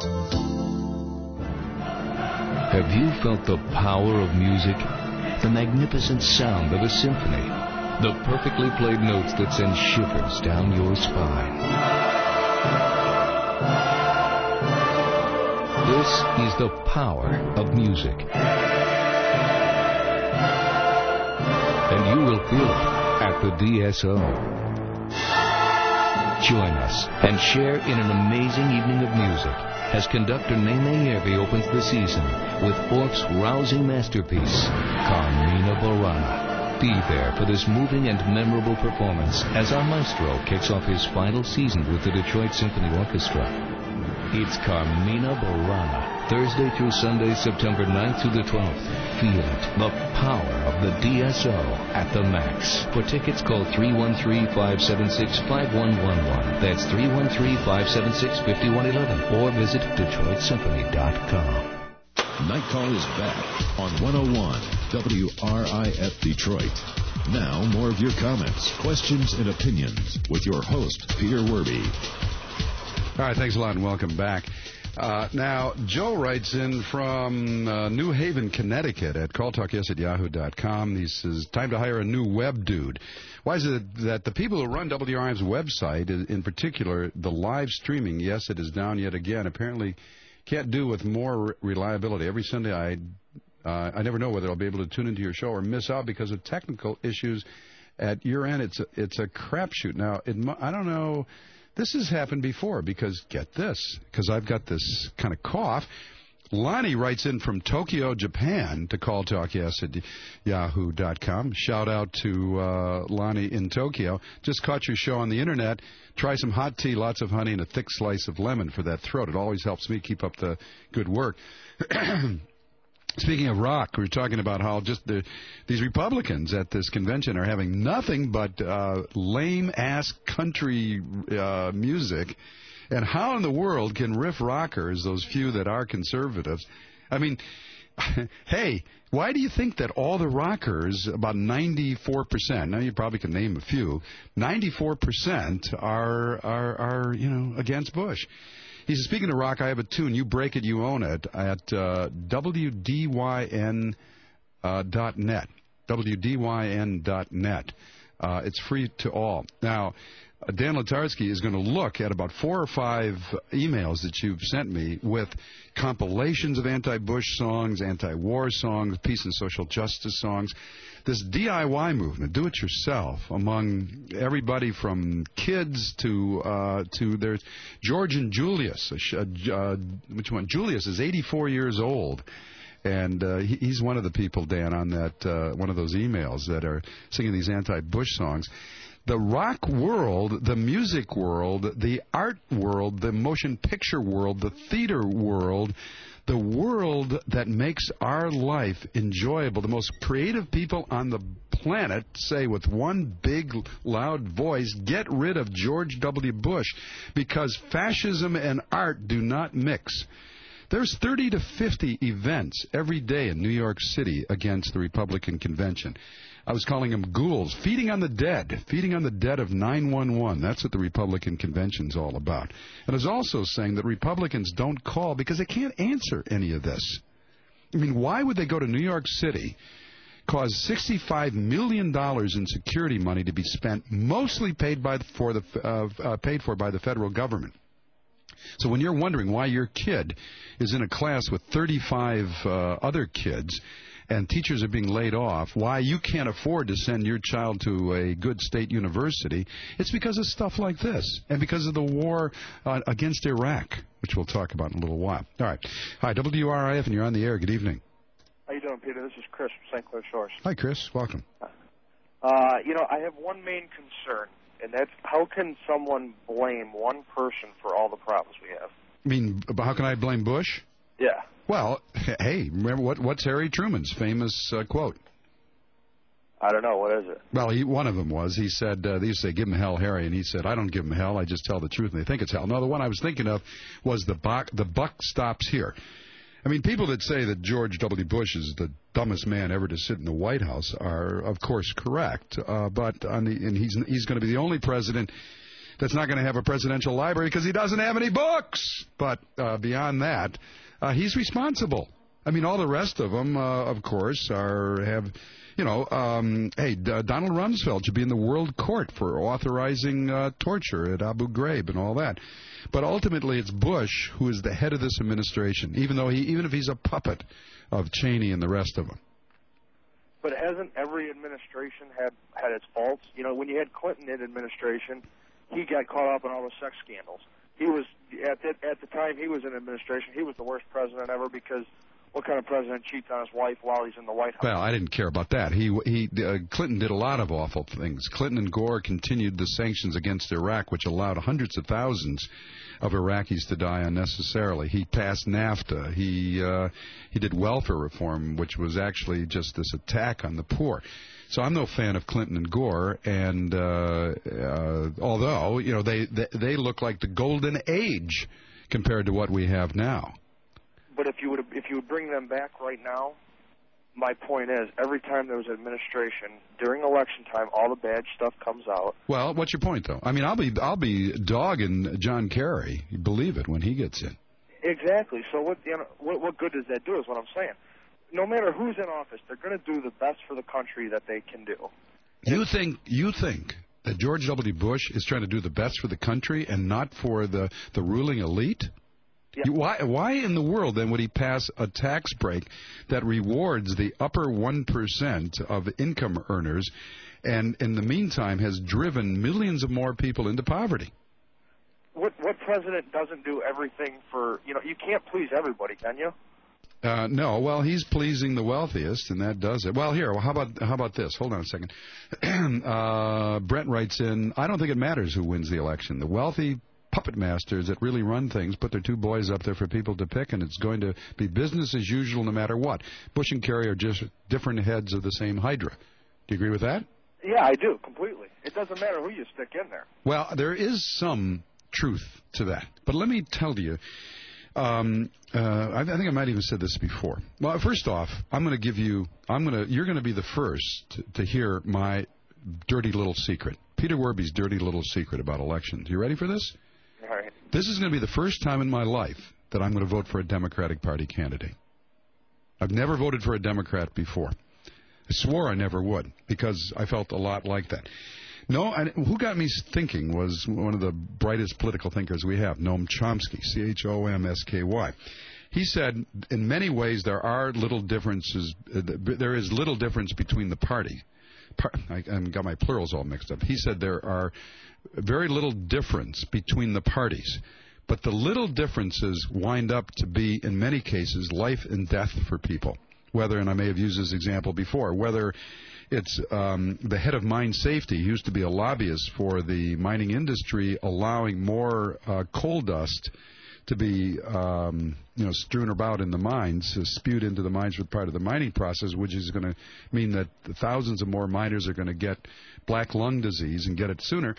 Speaker 19: Have you felt the power of music? The magnificent sound of a symphony? The perfectly played notes that send shivers down your spine? This is the power of music. And you will feel it at the D S O. Join us and share in an amazing evening of music as conductor Nene Yerby opens the season with Orff's rousing masterpiece, Carmina Burana. Be there for this moving and memorable performance as our maestro kicks off his final season with the Detroit Symphony Orchestra. It's Carmina Burana, Thursday through Sunday, September ninth through the twelfth. Feel it, the power of the D S O at the Max. For tickets, call three one three, five seven six, five one one one. That's three one three, five seven six, five one one one. Or visit Detroit Symphony dot com.
Speaker 5: Night Call is back on one oh one W R I F Detroit. Now, more of your comments, questions, and opinions with your host, Peter Werby.
Speaker 10: All right, thanks a lot and welcome back. Uh, now, Joe writes in from uh, New Haven, Connecticut at call talk yes at yahoo dot com. He says, time to hire a new web dude. Why is it that the people who run W R I F's website, in particular the live streaming, yes, it is down yet again, apparently can't do with more re- reliability. Every Sunday I uh, I never know whether I'll be able to tune into your show or miss out because of technical issues at your end. It's a, it's a crapshoot. Now, it, I don't know. This has happened before because, get this, because I've got this kind of cough. Lonnie writes in from Tokyo, Japan to call talk yes at yahoo dot com. Shout out to uh, Lonnie in Tokyo. Just caught your show on the Internet. Try some hot tea, lots of honey, and a thick slice of lemon for that throat. It always helps me keep up the good work. Speaking of rock, we were talking about how just the, these Republicans at this convention are having nothing but uh, lame-ass country uh, music. And how in the world can riff rockers, those few that are conservatives, I mean, hey, why do you think that all the rockers, about ninety-four percent, now you probably can name a few, ninety-four percent are, are, are you know, against Bush? He says, speaking of rock, I have a tune. You break it, you own it, at uh, W D Y N dot net. W D Y N dot net. Uh, it's free to all. Now, uh, Dan Latarsky is going to look at about four or five emails that you've sent me with compilations of anti-Bush songs, anti-war songs, peace and social justice songs. This D I Y movement, do it yourself, among everybody from kids to uh, to there's George and Julius. Uh, uh, which one? Julius is eighty-four years old. And uh, he, he's one of the people, Dan, on that uh, one of those emails that are singing these anti-Bush songs. The rock world, the music world, the art world, the motion picture world, the theater world, the world that makes our life enjoyable, the most creative people on the planet say with one big, loud voice, get rid of George W. Bush, because fascism and art do not mix. There's thirty to fifty events every day in New York City against the Republican convention. I was calling them ghouls, feeding on the dead, feeding on the dead of nine one one. That's what the Republican convention's all about. And I was also saying that Republicans don't call because they can't answer any of this. I mean, why would they go to New York City, cause sixty-five million dollars in security money to be spent, mostly paid by the, for the uh, uh, paid for by the federal government? So when you're wondering why your kid is in a class with thirty-five uh, other kids and teachers are being laid off, why you can't afford to send your child to a good state university, it's because of stuff like this and because of the war uh, against Iraq, which we'll talk about in a little while. All right. Hi, W R I F, and you're on the air. Good evening.
Speaker 20: How you doing, Peter? This is Chris from Saint Clair Shores.
Speaker 10: Hi, Chris. Welcome.
Speaker 20: Uh, you know, I have one main concern. And that's, how can someone blame one person for all the problems we have?
Speaker 10: I mean, how can I blame Bush?
Speaker 20: Yeah.
Speaker 10: Well, hey, remember what, what's Harry Truman's famous uh, quote?
Speaker 20: I don't know. What is it?
Speaker 10: Well, he, one of them was, he said, uh, they used to say, give him hell, Harry, and he said, I don't give him hell, I just tell the truth, and they think it's hell. No, the one I was thinking of was the buck, the buck stops here. I mean, people that say that George W. Bush is the dumbest man ever to sit in the White House are, of course, correct. Uh, but on the, and he's he's going to be the only president that's not going to have a presidential library because he doesn't have any books. But uh, beyond that, uh, he's responsible. I mean, all the rest of them, uh, of course, are have. You know, um, hey, D- Donald Rumsfeld should be in the world court for authorizing uh, torture at Abu Ghraib and all that. But ultimately, it's Bush who is the head of this administration, even though he, even if he's a puppet of Cheney and the rest of them.
Speaker 20: But hasn't every administration had had its faults? You know, when you had Clinton in administration, he got caught up in all the sex scandals. He was at the, at the time he was in administration, he was the worst president ever because. What kind of president cheats on his wife while he's in the White House?
Speaker 10: Well, I didn't care about that. He, he, uh, Clinton did a lot of awful things. Clinton and Gore continued the sanctions against Iraq, which allowed hundreds of thousands of Iraqis to die unnecessarily. He passed NAFTA. He, uh, he did welfare reform, which was actually just this attack on the poor. So I'm no fan of Clinton and Gore, and uh, uh, although you know they, they they look like the golden age compared to what we have now.
Speaker 20: But if you would if you would bring them back right now, my point is every time there was an administration during election time, all the bad stuff comes out.
Speaker 10: Well, what's your point though? I mean, I'll be I'll be dogging John Kerry. You believe it when he gets in.
Speaker 20: Exactly. So what you know what what good does that do? Is what I'm saying. No matter who's in office, they're going to do the best for the country that they can do.
Speaker 10: You think you think that George W. Bush is trying to do the best for the country and not for the the ruling elite?
Speaker 20: Yeah.
Speaker 10: You, why, why in the world, then, would he pass a tax break that rewards the upper one percent of income earners and, in the meantime, has driven millions of more people into poverty?
Speaker 20: What what president doesn't do everything for, you know, you can't please everybody, can you?
Speaker 10: Uh, no, well, he's pleasing the wealthiest, and that does it. Well, here, well, how about how about this? Hold on a second. uh, Brent writes in, I don't think it matters who wins the election. The wealthy puppet masters that really run things put their two boys up there for people to pick, and it's going to be business as usual no matter what. Bush and Kerry are just different heads of the same hydra. Do you agree with that?
Speaker 20: Yeah, I do, completely. It doesn't matter who you stick in there.
Speaker 10: Well, there is some truth to that. But let me tell you, Um, uh, I, I think I might even said this before. Well, first off, I'm going to give you. I'm going to. You're going to be the first to, to hear my dirty little secret. Peter Werby's dirty little secret about elections. You ready for this?
Speaker 20: All right.
Speaker 10: This is going to be the first time in my life that I'm going to vote for a Democratic Party candidate. I've never voted for a Democrat before. I swore I never would because I felt a lot like that. No, I, who got me thinking was one of the brightest political thinkers we have, Noam Chomsky, C H O M S K Y. He said, in many ways, there are little differences. Uh, there is little difference between the party. Par- I, I got my plurals all mixed up. He said there are very little difference between the parties. But the little differences wind up to be, in many cases, life and death for people. Whether, and I may have used this example before, whether it's um, the head of mine safety, he used to be a lobbyist for the mining industry, allowing more uh, coal dust to be um, you know, strewn about in the mines, uh, spewed into the mines for part of the mining process, which is going to mean that thousands of more miners are going to get black lung disease and get it sooner,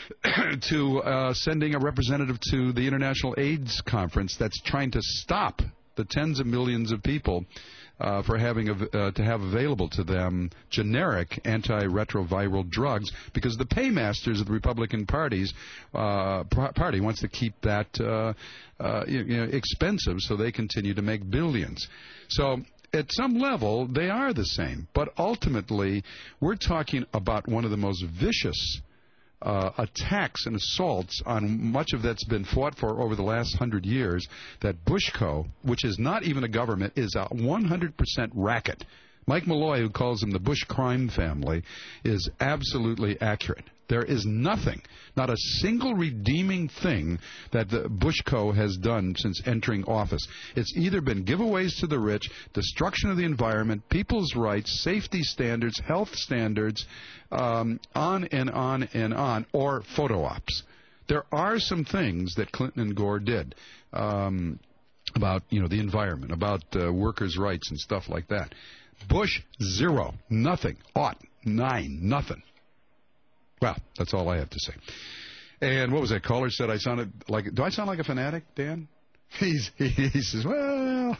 Speaker 10: to uh, sending a representative to the International AIDS Conference that's trying to stop the tens of millions of people uh, for having a, uh, to have available to them generic antiretroviral drugs, because the paymasters of the Republican Party's uh, party wants to keep that uh, uh, you, you know, expensive, so they continue to make billions. So at some level, they are the same, but ultimately, we're talking about one of the most vicious Uh, attacks and assaults on much of that's been fought for over the last hundred years, that Bushco, which is not even a government, is a one hundred percent racket. Mike Malloy, who calls them the Bush crime family, is absolutely accurate. There is nothing, not a single redeeming thing that the Bushco has done since entering office. It's either been giveaways to the rich, destruction of the environment, people's rights, safety standards, health standards, um, on and on and on, or photo ops. There are some things that Clinton and Gore did um, about, you know, the environment, about uh, workers' rights and stuff like that. Bush, zero, nothing, ought, nine, nothing. Well, that's all I have to say. And what was that caller said? I sounded like, do I sound like a fanatic, Dan? He's, he, he says, well,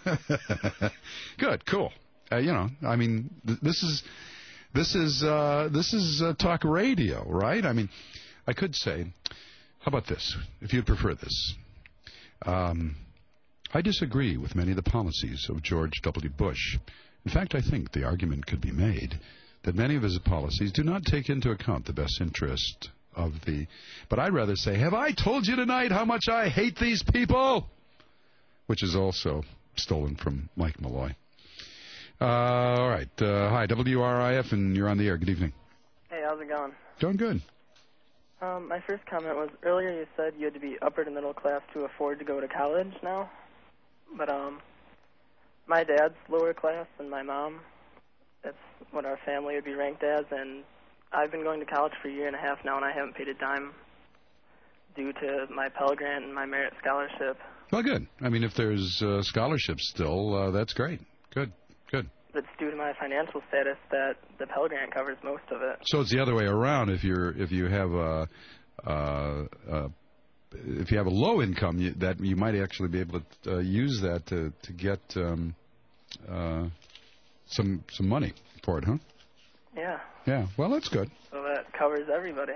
Speaker 10: good, cool. Uh, you know, I mean, th- this is, this is, uh, this is uh, talk radio, right? I mean, I could say, how about this, if you'd prefer this? Um, I disagree with many of the policies of George W. Bush. In fact, I think the argument could be made that many of his policies do not take into account the best interest of the... But I'd rather say, have I told you tonight how much I hate these people? Which is also stolen from Mike Malloy. Uh, all right. Uh, hi, W R I F, and you're on the air. Good evening.
Speaker 21: Hey, how's it going?
Speaker 10: Doing good.
Speaker 21: Um, my first comment was, earlier you said you had to be upper to middle class to afford to go to college now. But, um... my dad's lower class than my mom. That's what our family would be ranked as, and I've been going to college for a year and a half now, and I haven't paid a dime due to my Pell Grant and my merit scholarship.
Speaker 10: Well, good. I mean, if there's uh, scholarships still, uh, that's great. Good, good.
Speaker 21: It's due to my financial status that the Pell Grant covers most of it.
Speaker 10: So it's the other way around. If you're if you have a uh, uh, if you have a low income, you, that you might actually be able to uh, use that to to get um, uh, some some money for it, huh?
Speaker 21: Yeah.
Speaker 10: Yeah. Well, that's good.
Speaker 21: So that covers everybody.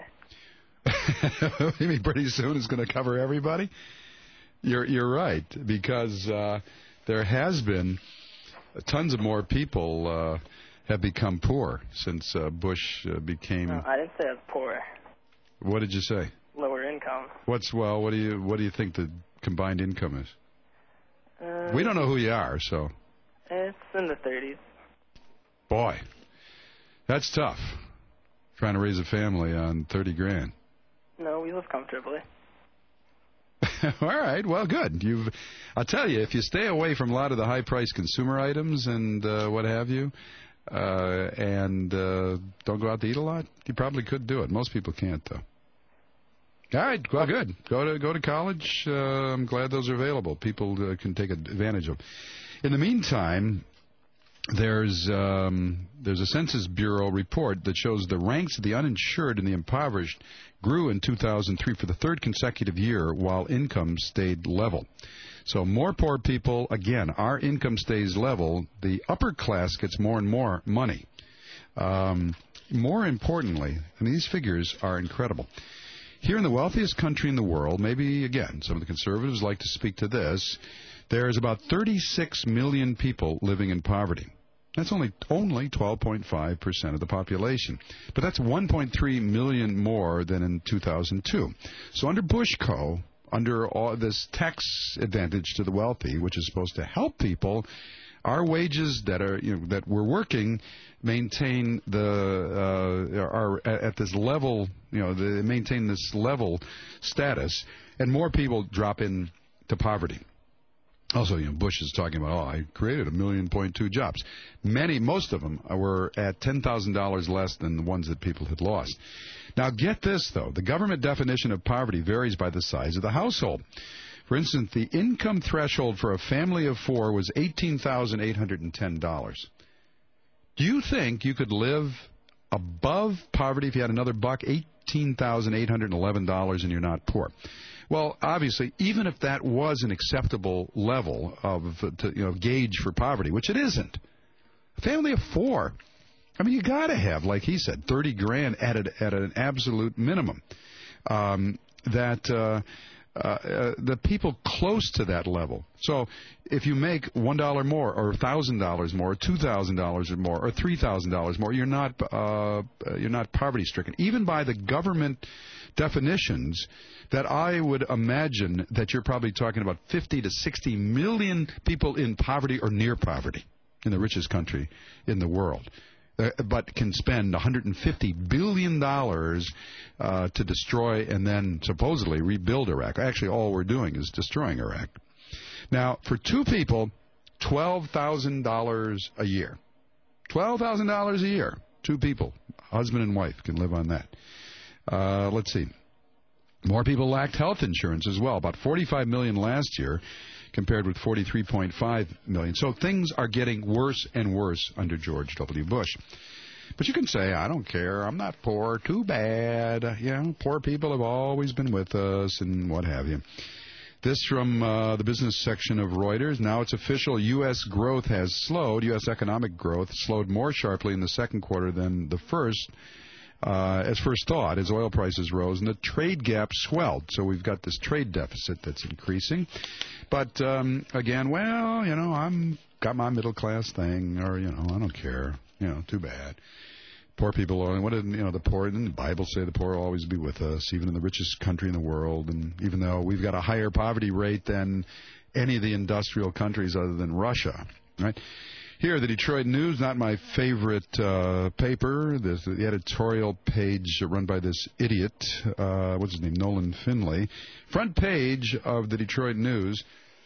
Speaker 10: You mean pretty soon it's going to cover everybody? You're you're right, because uh, there has been tons of more people uh, have become poor since uh, Bush uh, became.
Speaker 21: No, I didn't say I was poor.
Speaker 10: What did you say?
Speaker 21: Lower income.
Speaker 10: What's well? What do you what do you think the combined income is?
Speaker 21: Uh,
Speaker 10: we don't know who you are, so.
Speaker 21: It's in the thirties.
Speaker 10: Boy, that's tough. Trying to raise a family on thirty grand.
Speaker 21: No, we live comfortably.
Speaker 10: All right, well, good. You've, I'll tell you, if you stay away from a lot of the high-priced consumer items and uh, what have you, uh, and uh, don't go out to eat a lot, you probably could do it. Most people can't, though. All right, well, good. Go to go to college. Uh, I'm glad those are available. People uh, can take advantage of them. In the meantime, there's um, there's a Census Bureau report that shows the ranks of the uninsured and the impoverished grew in two thousand three for the third consecutive year while income stayed level. So more poor people, again, our income stays level. The upper class gets more and more money. Um, more importantly, and these figures are incredible. Here in the wealthiest country in the world, maybe, again, some of the conservatives like to speak to this, there's about thirty-six million people living in poverty. That's only only twelve point five percent of the population. But that's one point three million more than in two thousand two. So under Bushco, under all this tax advantage to the wealthy, which is supposed to help people, our wages that are you know, that we're working maintain the uh, are at this level, you know, they maintain this level status, and more people drop into poverty. Also, you know, Bush is talking about, oh, I created a million point two jobs. Many, most of them were at ten thousand dollars less than the ones that people had lost. Now, get this, though. The government definition of poverty varies by the size of the household. For instance, the income threshold for a family of four was eighteen thousand eight hundred ten dollars. Do you think you could live above poverty if you had another buck, eighteen thousand eight hundred eleven dollars, and you're not poor? Well, obviously, even if that was an acceptable level of to, you know, gauge for poverty, which it isn't, a family of four, I mean, you got to have, like he said, thirty grand at, a, at an absolute minimum. Um, that uh, uh, uh, the people close to that level. So if you make one dollar more, or one thousand dollars more, or two thousand dollars or more, or three thousand dollars more, you're not uh, you're not poverty-stricken, even by the government definitions. That I would imagine that you're probably talking about fifty to sixty million people in poverty or near poverty in the richest country in the world, uh, but can spend one hundred fifty billion dollars uh, to destroy and then supposedly rebuild Iraq. Actually, all we're doing is destroying Iraq. Now, for two people, twelve thousand dollars a year. twelve thousand dollars a year. Two people, husband and wife, can live on that. Uh, let's see. More people lacked health insurance as well, about forty-five million last year compared with forty-three point five million. So things are getting worse and worse under George W. Bush. But you can say, I don't care, I'm not poor, too bad. You know, poor people have always been with us and what have you. This from uh, the business section of Reuters. Now it's official, U S growth has slowed. U S economic growth slowed more sharply in the second quarter than the first. Uh, as first thought, as oil prices rose and the trade gap swelled. So we've got this trade deficit that's increasing. But, um, again, well, you know, I'm got my middle class thing, or, you know, I don't care. You know, too bad. Poor people, are, what did, you know, the poor, in the Bible say the poor will always be with us, even in the richest country in the world. And even though we've got a higher poverty rate than any of the industrial countries other than Russia, right? Here, the Detroit News, not my favorite uh, paper. There's the editorial page run by this idiot, uh, what's his name, Nolan Finley. Front page of the Detroit News,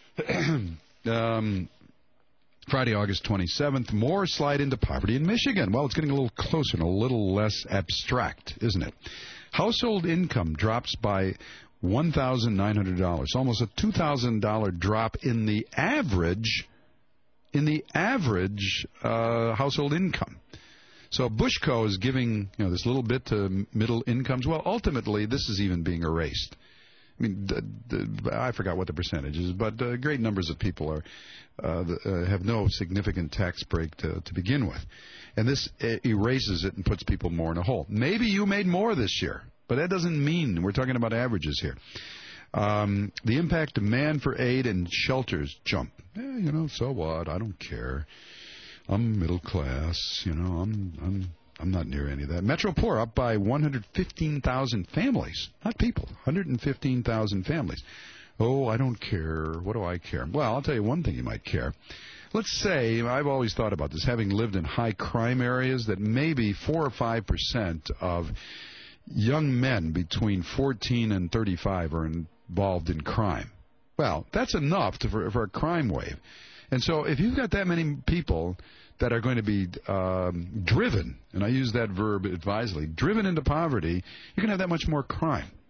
Speaker 10: um, Friday, August twenty-seventh, more slide into poverty in Michigan. Well, it's getting a little closer and a little less abstract, isn't it? Household income drops by one thousand nine hundred dollars, almost a two thousand dollars drop in the average in the average uh, household income. So Bushco is giving, you know, this little bit to middle incomes. Well, ultimately, this is even being erased. I mean, the, the, I forgot what the percentage is, but uh, great numbers of people are uh, the, uh, have no significant tax break to, to begin with. And this uh, erases it and puts people more in a hole. Maybe you made more this year, but that doesn't mean, we're talking about averages here. Um, the impact demand for aid and shelters jump. Eh, you know, so what? I don't care. I'm middle class. You know, I'm I'm I'm not near any of that. Metro Poor up by one hundred fifteen thousand families, not people. one hundred fifteen thousand families. Oh, I don't care. What do I care? Well, I'll tell you one thing you might care. Let's say, I've always thought about this, having lived in high crime areas, that maybe four or five percent of young men between fourteen and thirty-five are involved in crime. Well, that's enough to, for, for a crime wave. And so if you've got that many people that are going to be um, driven, and I use that verb advisedly, driven into poverty, you're going to have that much more crime.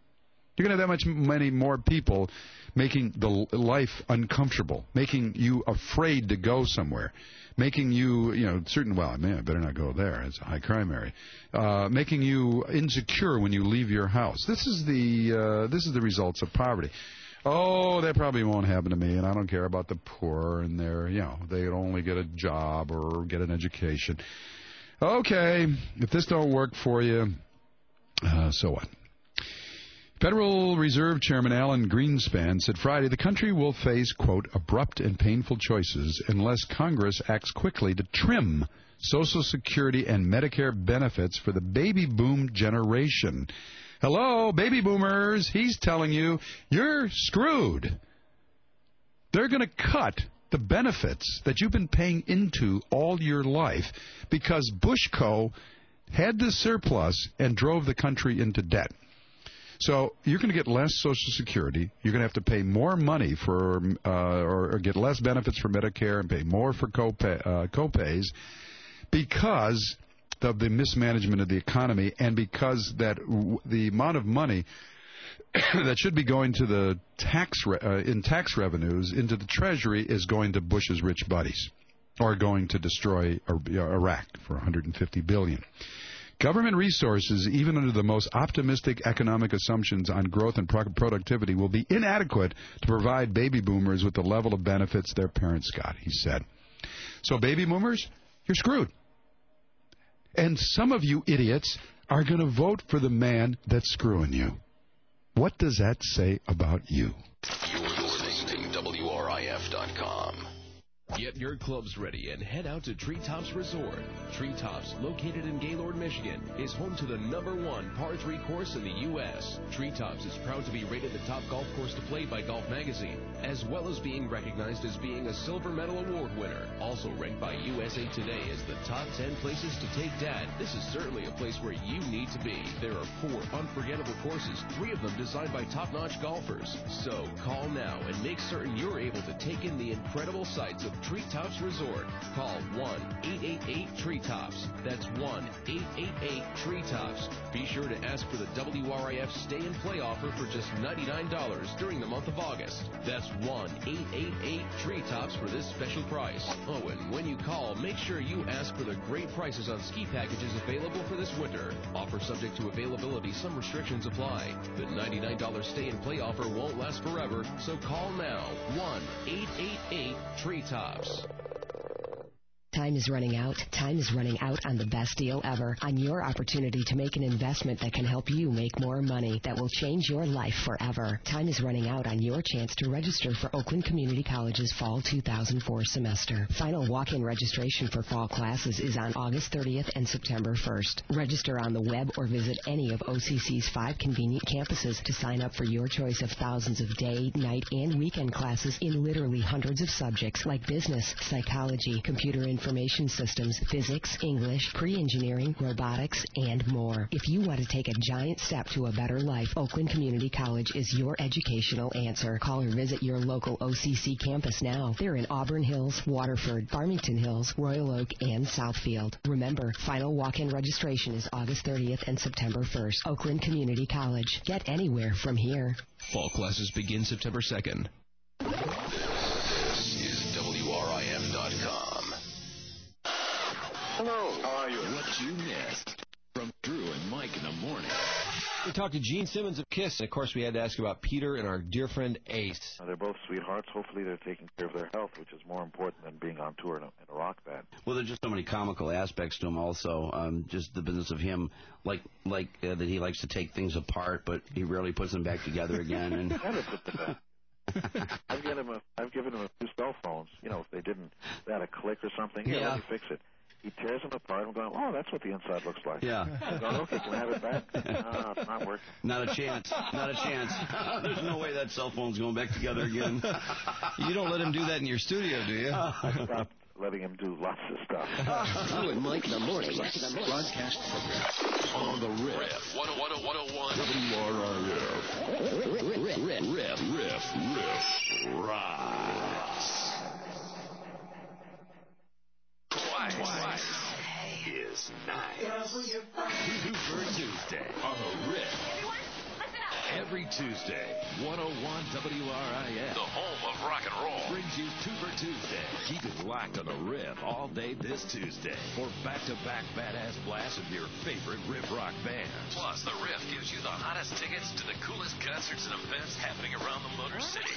Speaker 10: You're going to have that much many more people making the life uncomfortable, making you afraid to go somewhere, making you, you know, certain, well, man, I better not go there. It's a high crime area. Uh, making you insecure when you leave your house. This is the uh, this is the results of poverty. Oh, that probably won't happen to me, and I don't care about the poor, and they're, you know, they only get a job or get an education. Okay, if this don't work for you, uh, so what? Federal Reserve Chairman Alan Greenspan said Friday the country will face, quote, abrupt and painful choices unless Congress acts quickly to trim Social Security and Medicare benefits for the baby boom generation. Hello, baby boomers. He's telling you you're screwed. They're going to cut the benefits that you've been paying into all your life because Bushco had the surplus and drove the country into debt. So you're going to get less Social Security. You're going to have to pay more money for, uh, or, or get less benefits for Medicare and pay more for copay, uh, copays because of the mismanagement of the economy and because that w- the amount of money that should be going to the tax re- uh, in tax revenues into the Treasury is going to Bush's rich buddies, or going to destroy Iraq for one hundred fifty billion dollars. Government resources, even under the most optimistic economic assumptions on growth and pro- productivity, will be inadequate to provide baby boomers with the level of benefits their parents got, he said. So baby boomers, you're screwed. And some of you idiots are going to vote for the man that's screwing you. What does that say about you?
Speaker 5: You're listening to W R I F dot com.
Speaker 15: Get your clubs ready and head out to Treetops Resort. Treetops, located in Gaylord, Michigan, is home to the number one par three course in the U S Treetops is proud to be rated the top golf course to play by Golf Magazine, as well as being recognized as being a Silver Medal Award winner. Also ranked by U S A Today as the top ten places to take Dad. This is certainly a place where you need to be. There are four unforgettable courses, three of them designed by top-notch golfers. So call now and make certain you're able to take in the incredible sights of Treetops Resort. Call one eight eight eight Treetops. That's one eight eight eight Treetops. Be sure to ask for the W R I F Stay and Play offer for just ninety-nine dollars during the month of August. That's one eight eight eight Treetops for this special price. Oh, and when you call, make sure you ask for the great prices on ski packages available for this winter. Offer subject to availability. Some restrictions apply. The ninety-nine dollars Stay and Play offer won't last forever, so call now. one eight eight eight Treetops.
Speaker 1: Time is running out. Time is running out on the best deal ever. On your opportunity to make an investment that can help you make more money, that will change your life forever. Time is running out on your chance to register for Oakland Community College's Fall two thousand four semester. Final walk-in registration for fall classes is on August thirtieth and September first. Register on the web or visit any of O C C's five convenient campuses to sign up for your choice of thousands of day, night, and weekend classes in literally hundreds of subjects like business, psychology, computer information, information systems, physics, English, pre-engineering, robotics, and more. If you want to take a giant step to a better life, Oakland Community College is your educational answer. Call or visit your local O C C campus now. They're in Auburn Hills, Waterford, Farmington Hills, Royal Oak, and Southfield. Remember, final walk-in registration is August thirtieth and September first. Oakland Community College. Get anywhere from here.
Speaker 15: Fall classes begin September second.
Speaker 5: This is W R I F dot com.
Speaker 4: Hello. How are you? What you missed from Drew and Mike in the morning.
Speaker 7: We talked to Gene Simmons of KISS, and of course we had to ask about Peter and our dear friend Ace.
Speaker 22: They're both sweethearts. Hopefully they're taking care of their health, which is more important than being on tour in a, in a rock band.
Speaker 8: Well, there's just so many comical aspects to him also. Um, just the business of him, like like uh, that he likes to take things apart, but he rarely puts them back together again. And
Speaker 22: Never put them back. I've given him a, I've given him a few cell phones. You know, if they didn't, they had a click or something. Here,
Speaker 8: Yeah.
Speaker 22: let me fix it. He tears them apart. I'm going, oh, that's what the inside looks like.
Speaker 8: Yeah.
Speaker 22: I'm going, okay, can I have it back? No, it's not working.
Speaker 8: Not a chance. Not a chance. There's no way that cell phone's going back together again.
Speaker 7: You don't let him do that in your studio, do you?
Speaker 22: I stopped letting him do lots of stuff.
Speaker 4: Drew and Mike in the morning. Broadcast program on the Riff.
Speaker 5: one oh one oh one oh one
Speaker 4: W R I F. Riff, riff, riff, riff, riff, rocks. Twice is nice. Super Tuesday on the Riff.
Speaker 5: Every Tuesday, one oh one W R I F, the home of rock and roll, brings you Tuber Tuesday. Keep it locked on the Riff all day this Tuesday for back-to-back badass blasts of your favorite Riff Rock bands. Plus, the Riff gives you the hottest tickets to the coolest concerts and events happening around the Motor City.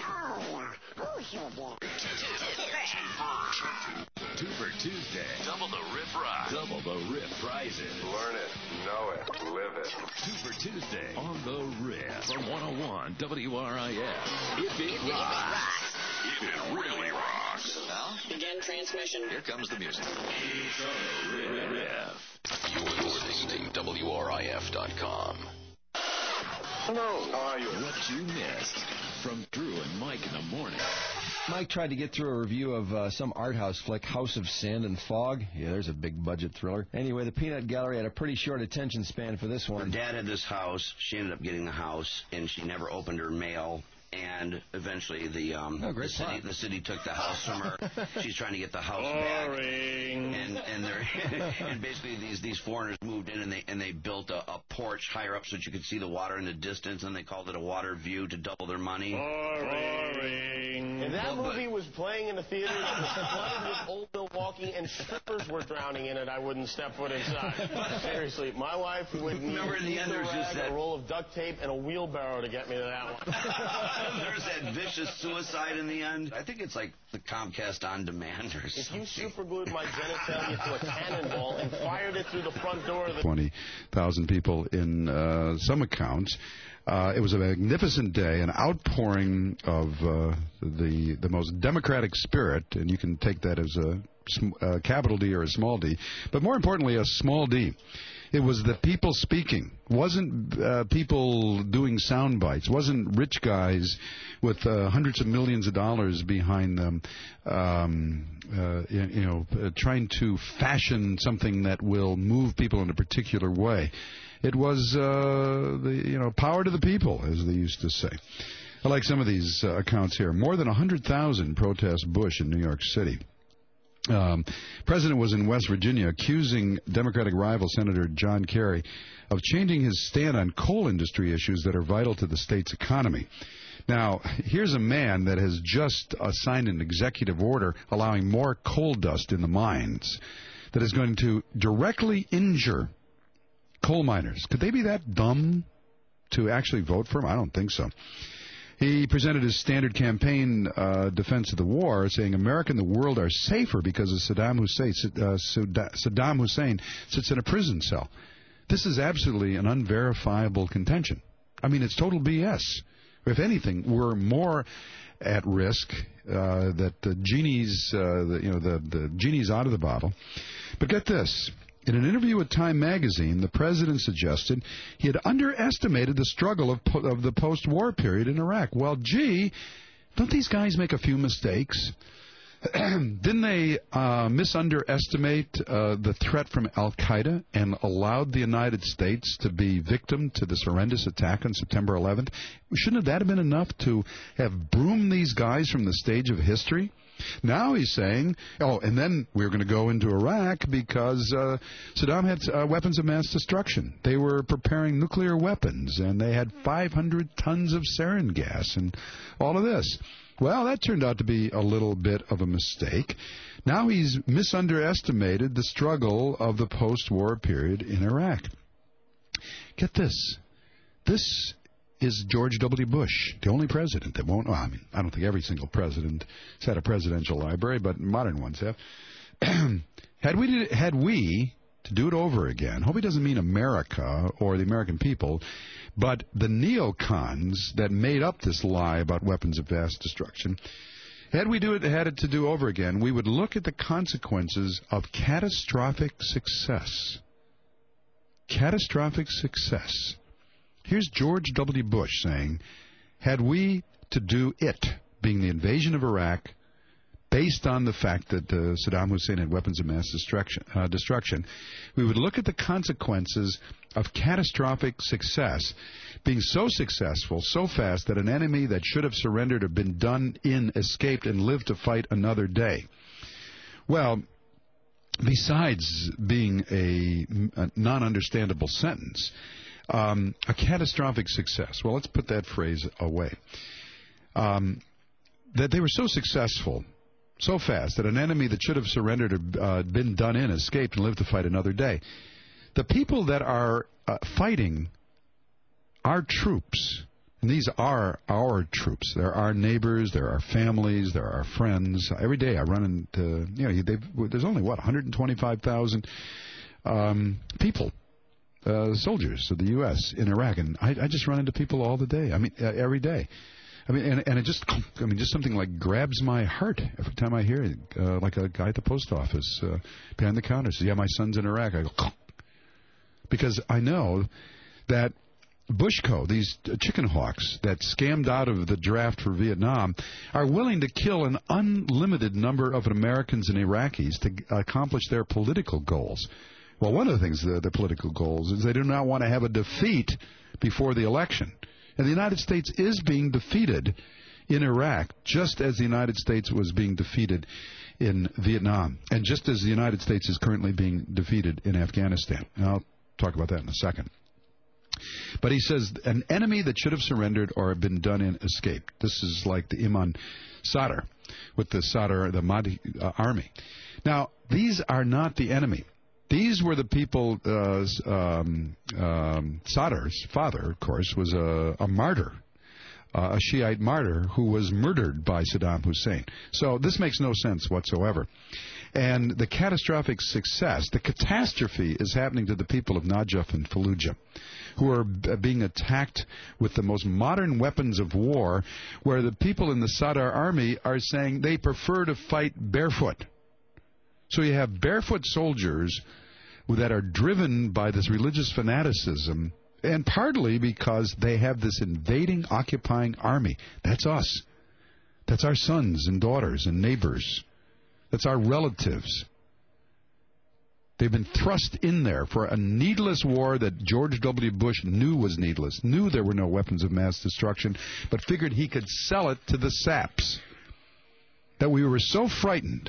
Speaker 5: Tuber Tuesday. Double the Riff Rock. Double the Riff prizes. Learn it, know it, live it. Tuber Tuesday on the Riff from one oh one W R I F. If it rocks. If it really rocks.
Speaker 2: Now, begin transmission.
Speaker 5: Here comes the music. It's on the Riff.
Speaker 4: You're listening to W R I F dot com.
Speaker 5: Hello. How are you? What you missed from Drew and Mike in the morning.
Speaker 7: Mike tried to get through a review of uh, some art house flick, House of Sand and Fog. Yeah, there's a big budget thriller. Anyway, the Peanut Gallery had a pretty short attention span for this one.
Speaker 8: Her dad had this house. She ended up getting the house, and she never opened her mail. And eventually the um
Speaker 7: oh, great
Speaker 8: the city
Speaker 7: plot.
Speaker 8: the city took the house from her. She's trying to get the house
Speaker 2: Boring.
Speaker 8: back. And and they're and basically these these foreigners moved in and they and they built a, a porch higher up so that you could see the water in the distance, and they called it a water view to double their money.
Speaker 2: Boring.
Speaker 3: If that movie was playing in the theater that was flooded with old Milwaukee and strippers were drowning in it, I wouldn't step foot inside. Seriously, my wife would need
Speaker 8: Remember in the end, there's just that
Speaker 3: a roll of duct tape and a wheelbarrow to get me to that one.
Speaker 8: There's that vicious suicide in the end. I think it's like the Comcast On Demand or something.
Speaker 3: If you superglued my genitalia to a cannonball and fired it through the front door of the...
Speaker 10: twenty thousand people in uh, some accounts. Uh, it was a magnificent day, an outpouring of uh, the the most democratic spirit, and you can take that as a, a capital D or a small d, but more importantly, a small d. It was the people speaking. It wasn't uh, people doing sound bites. It wasn't rich guys with uh, hundreds of millions of dollars behind them, um, uh, you, you know, uh, trying to fashion something that will move people in a particular way. It was, uh, the you know, power to the people, as they used to say. I like some of these uh, accounts here. More than one hundred thousand protest Bush in New York City. Um, President was in West Virginia accusing Democratic rival Senator John Kerry of changing his stand on coal industry issues that are vital to the state's economy. Now, here's a man that has just uh, signed an executive order allowing more coal dust in the mines that is going to directly injure coal miners. Could they be that dumb to actually vote for him? I don't think so. He presented his standard campaign uh, defense of the war, saying America and the world are safer because of Saddam Hussein. Uh, Saddam Hussein sits in a prison cell. This is absolutely an unverifiable contention. I mean, it's total B S. If anything, we're more at risk uh, that the genie's, uh, the, you know, the, the genie's out of the bottle. But get this. In an interview with Time magazine, the president suggested he had underestimated the struggle of, po- of the post-war period in Iraq. Well, gee, don't these guys make a few mistakes? Didn't they uh, misunderestimate uh, the threat from Al-Qaeda and allowed the United States to be victim to this horrendous attack on September eleventh? Shouldn't that have been enough to have broomed these guys from the stage of history? Now he's saying, oh, and then we're going to go into Iraq because uh, Saddam had uh, weapons of mass destruction. They were preparing nuclear weapons, and they had five hundred tons of sarin gas and all of this. Well, that turned out to be a little bit of a mistake. Now he's misunderestimated the struggle of the post-war period in Iraq. Get this. This is George W. Bush, the only president that won't, well, I mean, I don't think every single president has had a presidential library, but modern ones have. had we, had we, to do it over again, hope he doesn't mean America or the American people, but the neocons that made up this lie about weapons of mass destruction, had we do it, had it to do over again, we would look at the consequences of catastrophic success. Catastrophic success. Here's George W. Bush saying, had we to do it, being the invasion of Iraq, based on the fact that uh, Saddam Hussein had weapons of mass destruction, uh, destruction, we would look at the consequences of catastrophic success, being so successful, so fast, that an enemy that should have surrendered or been done in escaped and lived to fight another day. Well, besides being a, a non-understandable sentence, Um, a catastrophic success. Well, let's put that phrase away. Um, that they were so successful, so fast, that an enemy that should have surrendered or uh, been done in escaped and lived to fight another day. The people that are uh, fighting our troops, and these are our troops. They're our neighbors, they're our families, they're our friends. Every day I run into, you know, they've, there's only, what, one hundred twenty-five thousand um, people, uh, soldiers of the U S in Iraq, and I, I just run into people all the day. I mean, uh, every day. I mean, and, and it just, I mean, just something like grabs my heart every time I hear it. Uh, like a guy at the post office uh, behind the counter says, "Yeah, my son's in Iraq." I go, because I know that Bushco, these chicken hawks that scammed out of the draft for Vietnam, are willing to kill an unlimited number of Americans and Iraqis to accomplish their political goals. Well, one of the things, the, the political goals, is they do not want to have a defeat before the election. And the United States is being defeated in Iraq, just as the United States was being defeated in Vietnam, and just as the United States is currently being defeated in Afghanistan. And I'll talk about that in a second. But he says, an enemy that should have surrendered or have been done in escaped. This is like the Imam Sadr with the Sadr, the Mahdi uh, army. Now, these are not the enemy. These were the people, uh, um, um, Sadr's father, of course, was a, a martyr, uh, a Shiite martyr who was murdered by Saddam Hussein. So this makes no sense whatsoever. And the catastrophic success, the catastrophe is happening to the people of Najaf and Fallujah, who are b- being attacked with the most modern weapons of war, where the people in the Sadr army are saying they prefer to fight barefoot. So you have barefoot soldiers that are driven by this religious fanaticism, and partly because they have this invading, occupying army. That's us. That's our sons and daughters and neighbors. That's our relatives. They've been thrust in there for a needless war that George W. Bush knew was needless, knew there were no weapons of mass destruction, but figured he could sell it to the saps. That we were so frightened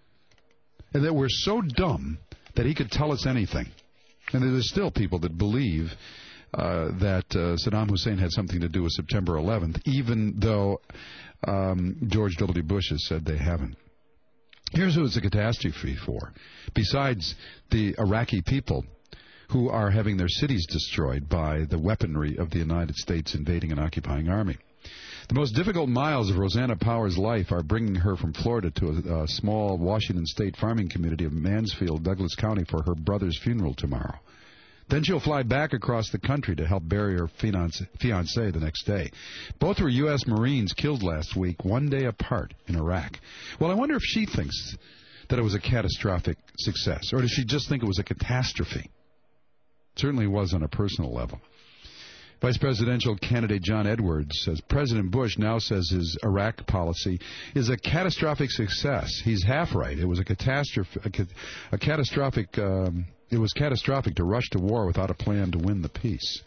Speaker 10: and that we're so dumb that he could tell us anything. And there's still people that believe uh, that uh, Saddam Hussein had something to do with September eleventh, even though um, George W. Bush has said they haven't. Here's who it's a catastrophe for, besides the Iraqi people who are having their cities destroyed by the weaponry of the United States invading and occupying army. The most difficult miles of Rosanna Power's life are bringing her from Florida to a, a small Washington State farming community of Mansfield, Douglas County, for her brother's funeral tomorrow. Then she'll fly back across the country to help bury her fiance, fiancé the next day. Both were U S Marines killed last week, one day apart in Iraq. Well, I wonder if she thinks that it was a catastrophic success, or does she just think it was a catastrophe? It certainly was on a personal level. Vice presidential candidate John Edwards says President Bush now says his Iraq policy is a catastrophic success. He's half right. It was a catastrophe, a, a catastrophic. Um, it was catastrophic to rush to war without a plan to win the peace.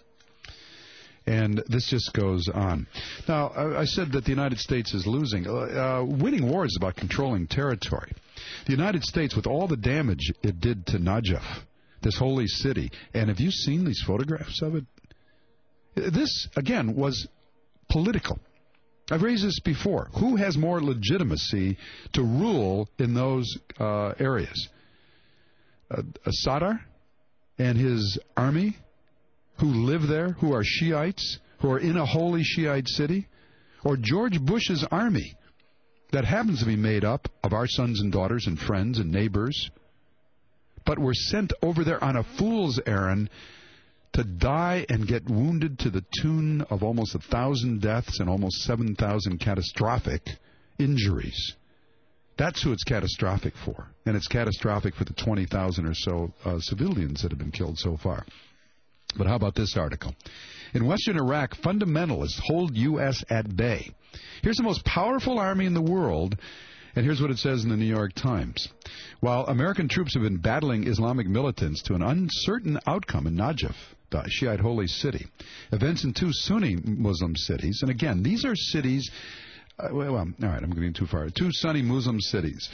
Speaker 10: And this just goes on. Now, I, I said that the United States is losing. Uh, winning war is about controlling territory. The United States, with all the damage it did to Najaf, this holy city, and have you seen these photographs of it? This, again, was political. I've raised this before. Who has more legitimacy to rule in those uh, areas? Uh, Sadr and his army, who live there, who are Shiites, who are in a holy Shiite city? Or George Bush's army that happens to be made up of our sons and daughters and friends and neighbors, but were sent over there on a fool's errand to die and get wounded to the tune of almost a thousand deaths and almost seven thousand catastrophic injuries. That's who it's catastrophic for. And it's catastrophic for the twenty thousand or so uh, civilians that have been killed so far. But how about this article? In western Iraq, fundamentalists hold U S at bay. Here's the most powerful army in the world, and here's what it says in the New York Times. While American troops have been battling Islamic militants to an uncertain outcome in Najaf, the Shiite holy city, events in two Sunni Muslim cities, and again, these are cities, uh, well, all right, I'm getting too far, two Sunni Muslim cities,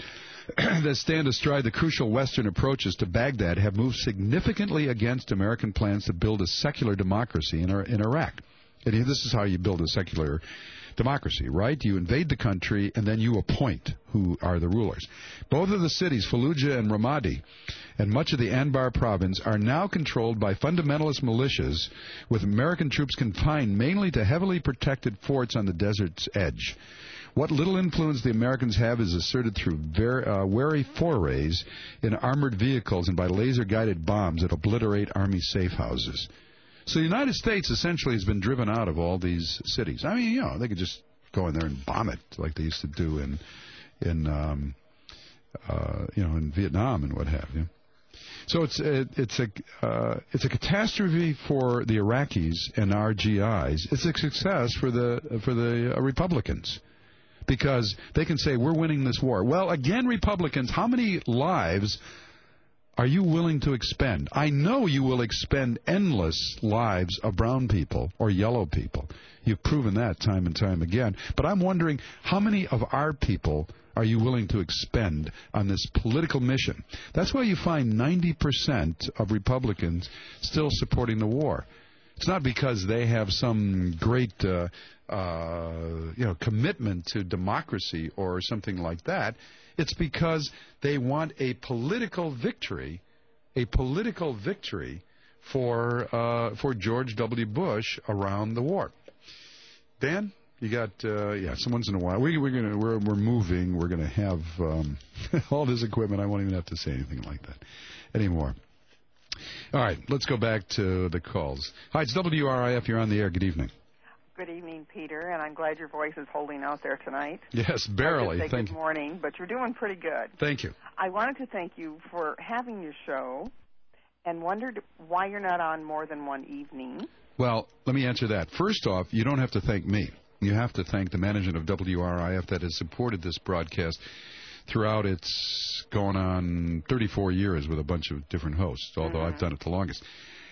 Speaker 10: that stand astride the crucial Western approaches to Baghdad have moved significantly against American plans to build a secular democracy in, in Iraq. And this is how you build a secular democracy, right? You invade the country, and then you appoint who are the rulers. Both of the cities, Fallujah and Ramadi, and much of the Anbar province are now controlled by fundamentalist militias, with American troops confined mainly to heavily protected forts on the desert's edge. What little influence the Americans have is asserted through ver- uh, wary forays in armored vehicles and by laser-guided bombs that obliterate Army safe houses. So the United States essentially has been driven out of all these cities. I mean, you know, they could just go in there and bomb it like they used to do in, in um, uh, you know, in Vietnam and what have you. So it's a, it's a uh, it's a catastrophe for the Iraqis and our G Is. It's a success for the for the uh, Republicans, because they can say we're winning this war. Well, again, Republicans, how many lives are you willing to expend? I know you will expend endless lives of brown people or yellow people. You've proven that time and time again. But I'm wondering, how many of our people are you willing to expend on this political mission? That's why you find ninety percent of Republicans still supporting the war. It's not because they have some great uh, uh, you know, commitment to democracy or something like that. It's because they want a political victory, a political victory for uh, for George W. Bush around the war. Dan, you got uh, yeah. So once in a while, we, we're gonna we're we're moving. We're gonna have um, all this equipment. I won't even have to say anything like that anymore. All right, let's go back to the calls. Hi, it's W R I F. You're on the air. Good evening.
Speaker 6: Good evening, Peter, and I'm glad your voice is holding out there tonight.
Speaker 10: Yes, barely.
Speaker 6: I just say
Speaker 10: thank
Speaker 6: good
Speaker 10: you.
Speaker 6: morning, but you're doing pretty good.
Speaker 10: Thank you.
Speaker 6: I wanted to thank you for having your show and wondered why you're not on more than one evening.
Speaker 10: Well, let me answer that. First off, you don't have to thank me. You have to thank the management of W R I F that has supported this broadcast throughout its going on thirty-four years with a bunch of different hosts, although mm-hmm. I've done it the longest.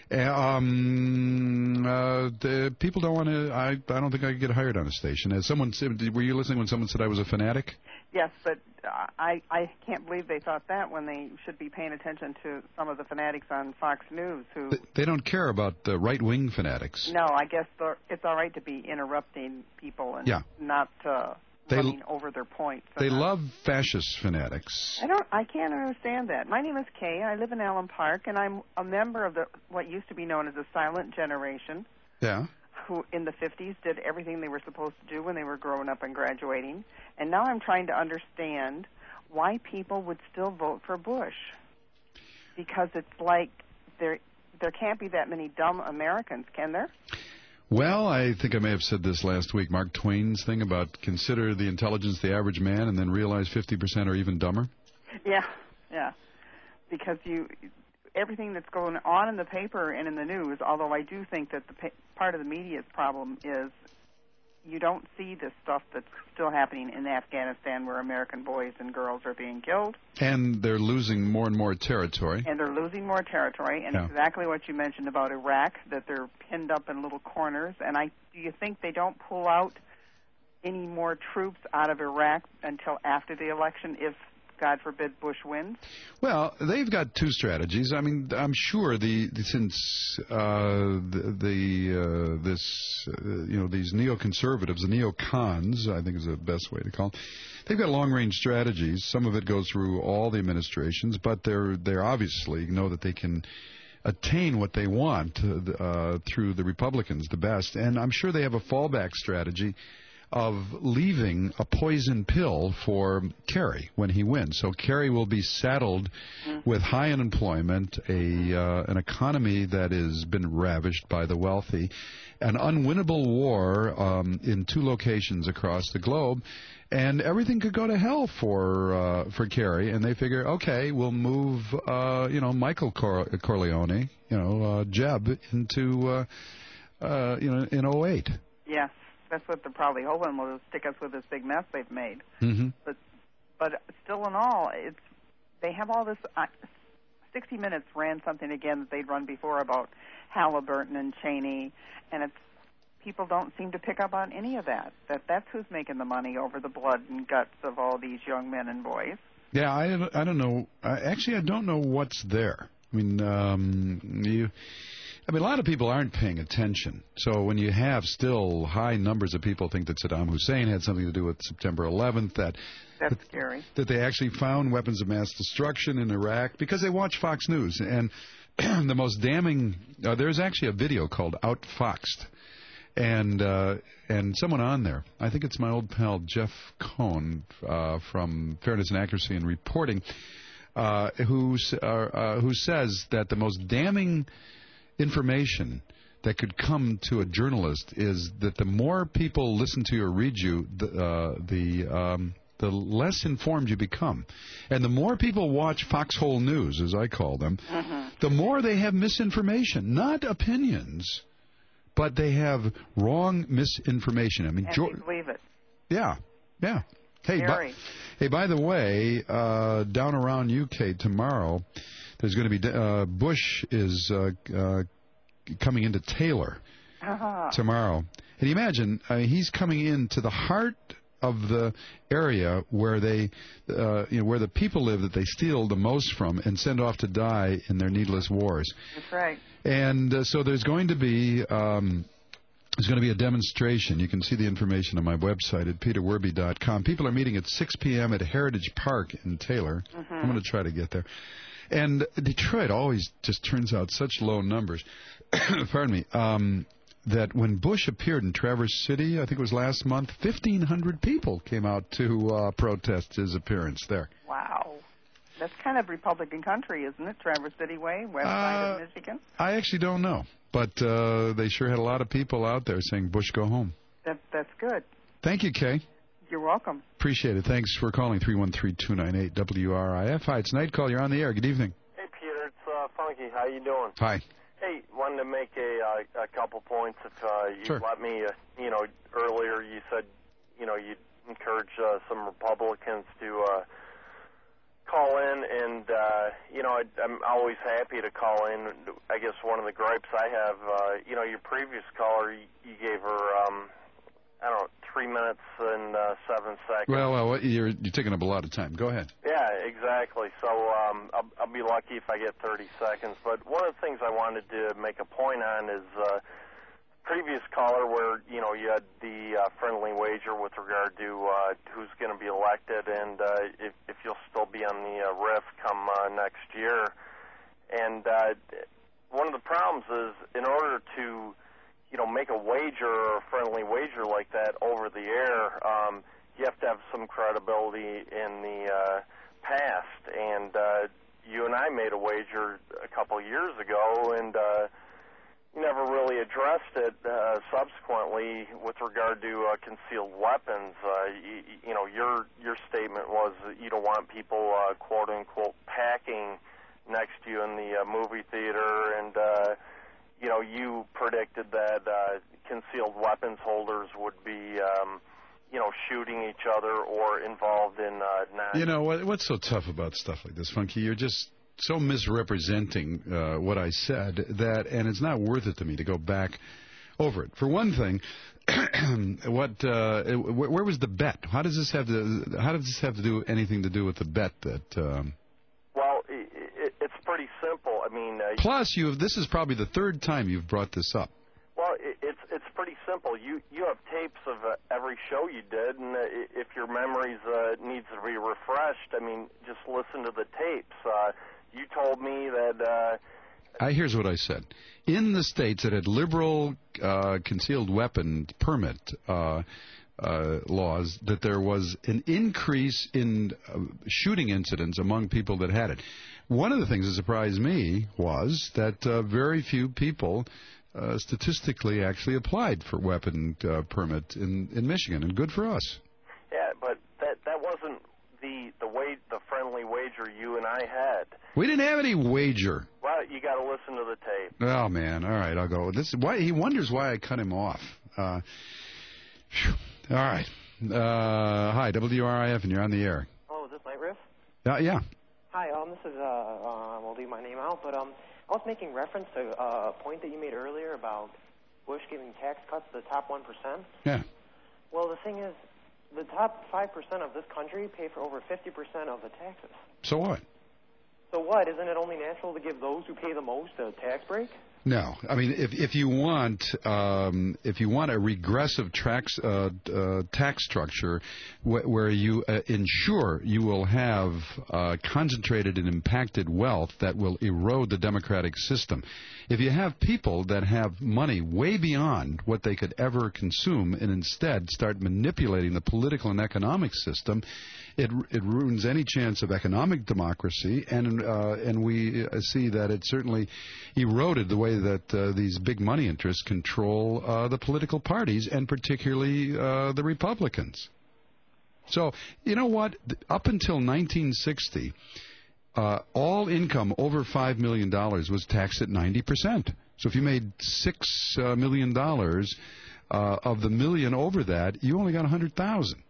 Speaker 10: Um, uh, the people don't want to. I, I don't think I could get hired on a station. As someone said, were you listening when someone said I was a fanatic?
Speaker 6: Yes, but uh, I I can't believe they thought that when they should be paying attention to some of the fanatics on Fox News who.
Speaker 10: They, they don't care about the right-wing fanatics.
Speaker 6: No, I guess it's all right to be interrupting people and
Speaker 10: yeah.
Speaker 6: not uh,
Speaker 10: they,
Speaker 6: running over their points.
Speaker 10: They
Speaker 6: that.
Speaker 10: love fascist fanatics.
Speaker 6: I don't. I can't understand that. My name is Kay. I live in Allen Park, and I'm a member of the what used to be known as the Silent Generation.
Speaker 10: Yeah.
Speaker 6: Who in the fifties did everything they were supposed to do when they were growing up and graduating, and now I'm trying to understand why people would still vote for Bush, because it's like there there can't be that many dumb Americans, can there?
Speaker 10: Well, I think I may have said this last week, Mark Twain's thing about consider the intelligence of the average man and then realize fifty percent are even dumber.
Speaker 6: Yeah, yeah, because you everything that's going on in the paper and in the news, although I do think that the pa- part of the media's problem is you don't see this stuff that's still happening in Afghanistan where American boys and girls are being killed.
Speaker 10: And they're losing more and more territory.
Speaker 6: And they're losing more territory, and
Speaker 10: yeah.
Speaker 6: exactly what you mentioned about Iraq, that they're pinned up in little corners. And I do you think they don't pull out any more troops out of Iraq until after the election if, God forbid, Bush wins?
Speaker 10: Well, they've got two strategies. I mean, I'm sure the since uh, the, the uh, this uh, you know these neoconservatives, the neocons, I think is the best way to call them. They've got long-range strategies. Some of it goes through all the administrations, but they're they're obviously know that they can attain what they want uh, through the Republicans the best, and I'm sure they have a fallback strategy of leaving a poison pill for Kerry when he wins. So Kerry will be saddled mm-hmm. with high unemployment, a uh, an economy that has been ravished by the wealthy, an unwinnable war um, in two locations across the globe, and everything could go to hell for uh, for Kerry. And they figure, okay, we'll move, uh, you know, Michael Cor- Corleone, you know, uh, Jeb into, uh, uh, you know, in oh eight.
Speaker 6: Yes. That's what they're probably hoping will stick us with this big mess they've made.
Speaker 10: Mm-hmm.
Speaker 6: But but still in all, it's they have all this. Uh, sixty Minutes ran something again that they'd run before about Halliburton and Cheney, and it's people don't seem to pick up on any of that. That that's who's making the money over the blood and guts of all these young men and boys.
Speaker 10: Yeah, I, I don't know. I, actually, I don't know what's there. I mean, um, you. I mean, a lot of people aren't paying attention. So when you have still high numbers of people think that Saddam Hussein had something to do with September eleventh, that
Speaker 6: That's
Speaker 10: that,
Speaker 6: scary.
Speaker 10: that they actually found weapons of mass destruction in Iraq because they watch Fox News. And the most damning, uh, there's actually a video called Outfoxed. And uh, and someone on there, I think it's my old pal Jeff Cohn uh, from Fairness and Accuracy in Reporting, uh, who's, uh, uh, who says that the most damning information that could come to a journalist is that the more people listen to you or read you, the uh, the um, the less informed you become. And the more people watch Foxhole News, as I call them, mm-hmm. the more they have misinformation, not opinions, but they have wrong misinformation. I mean,
Speaker 6: and
Speaker 10: jo-
Speaker 6: they believe it.
Speaker 10: Yeah, yeah. Hey, by, hey, by the way, uh, down around U K tomorrow, there's going to be uh, Bush is uh, uh, coming into Taylor uh-huh. tomorrow. And you imagine uh, he's coming into the heart of the area where they, uh, you know, where the people live that they steal the most from and send off to die in their needless wars.
Speaker 6: That's right.
Speaker 10: And uh, so there's going to be um, there's going to be a demonstration. You can see the information on my website at peter werby dot com. People are meeting at six p.m. at Heritage Park in Taylor. Mm-hmm. I'm going to try to get there. And Detroit always just turns out such low numbers. Pardon me. Um, that when Bush appeared in Traverse City, I think it was last month, fifteen hundred people came out to uh, protest his appearance there.
Speaker 6: Wow. That's kind of Republican country, isn't it? Traverse City Way, west side
Speaker 10: uh,
Speaker 6: of Michigan?
Speaker 10: I actually don't know. But uh, they sure had a lot of people out there saying, Bush, go home.
Speaker 6: That, that's good.
Speaker 10: Thank you, Kay.
Speaker 6: You're welcome.
Speaker 10: Appreciate it. Thanks for calling three one three, two nine eight, W R I F. Hi, it's Night Call. You're on the air. Good evening.
Speaker 9: Hey, Peter. It's uh, Funky. How you doing?
Speaker 10: Hi.
Speaker 9: Hey, wanted to make a uh, a couple points. If uh, you
Speaker 10: sure.
Speaker 9: let me, uh, you know, earlier you said, you know, you'd encourage uh, some Republicans to uh, call in, and uh, you know, I, I'm always happy to call in. I guess one of the gripes I have, uh, you know, your previous caller, you, you gave her, um, I don't know, three minutes and uh, seven seconds.
Speaker 10: Well, well, you're you're taking up a lot of time. Go ahead.
Speaker 9: Yeah, exactly. So um, I'll, I'll be lucky if I get thirty seconds. But one of the things I wanted to make a point on is uh, previous caller where, you know, you had the uh, friendly wager with regard to uh, who's going to be elected and uh, if, if you'll still be on the uh, R I F come uh, next year. And uh, one of the problems is in order to, you know, make a wager or a friendly wager like that over the air, um, you have to have some credibility in the uh, past. And uh, you and I made a wager a couple years ago, and uh, you never really addressed it uh, subsequently with regard to uh, concealed weapons. Uh, you, you know, your your statement was that you don't want people, uh, quote unquote, packing next to you in the uh, movie theater, and uh, you know, you predicted that uh, concealed weapons holders would be, um, you know, shooting each other or involved in uh, non-
Speaker 10: You know, what, what's so tough about stuff like this, Funky? You're just so misrepresenting uh, what I said that, and it's not worth it to me to go back over it. For one thing, what, uh, where was the bet? How does this have to? How does this have to do anything to do with the bet that? Um,
Speaker 9: well, it, it's pretty simple. I mean, uh,
Speaker 10: plus you have. This is probably the third time you've brought this up.
Speaker 9: Well, it, it's it's pretty simple. You you have tapes of uh, every show you did, and uh, if your memories uh, needs to be refreshed, I mean, just listen to the tapes. Uh, you told me that. Uh,
Speaker 10: I, here's what I said. In the states that had liberal uh, concealed weapon permit uh, uh, laws, that there was an increase in uh, shooting incidents among people that had it. One of the things that surprised me was that uh, very few people uh, statistically actually applied for weapon uh, permit in, in Michigan, and good for us.
Speaker 9: Yeah, but that that wasn't the the way the friendly wager you and I had.
Speaker 10: We didn't have any wager.
Speaker 9: Well, you got to listen to the tape.
Speaker 10: Oh man, all right, I'll go. This is why he wonders why I cut him off. Uh, all right, uh, hi, W R I F, and you're on the air.
Speaker 11: Oh, is this Night Riff?
Speaker 10: Uh, yeah.
Speaker 11: Hi, um, this is uh, uh, we'll leave my name out, but um, I was making reference to uh, a point that you made earlier about Bush giving tax cuts to the top one percent.
Speaker 10: Yeah.
Speaker 11: Well, the thing is, the top five percent of this country pay for over fifty percent of the taxes.
Speaker 10: So what?
Speaker 11: So what? Isn't it only natural to give those who pay the most a tax break?
Speaker 10: No, I mean if if you want um, if you want a regressive tax uh, uh, tax structure wh- where you uh, ensure you will have uh, concentrated and impacted wealth that will erode the democratic system. If you have people that have money way beyond what they could ever consume and instead start manipulating the political and economic system, it it ruins any chance of economic democracy, and uh, and we uh, see that it certainly eroded the way that uh, these big money interests control uh, the political parties, and particularly uh, the Republicans. So, you know what? Up until nineteen sixty, uh, all income over five million dollars was taxed at ninety percent. So if you made six million dollars uh, of the million over that, you only got one hundred thousand dollars.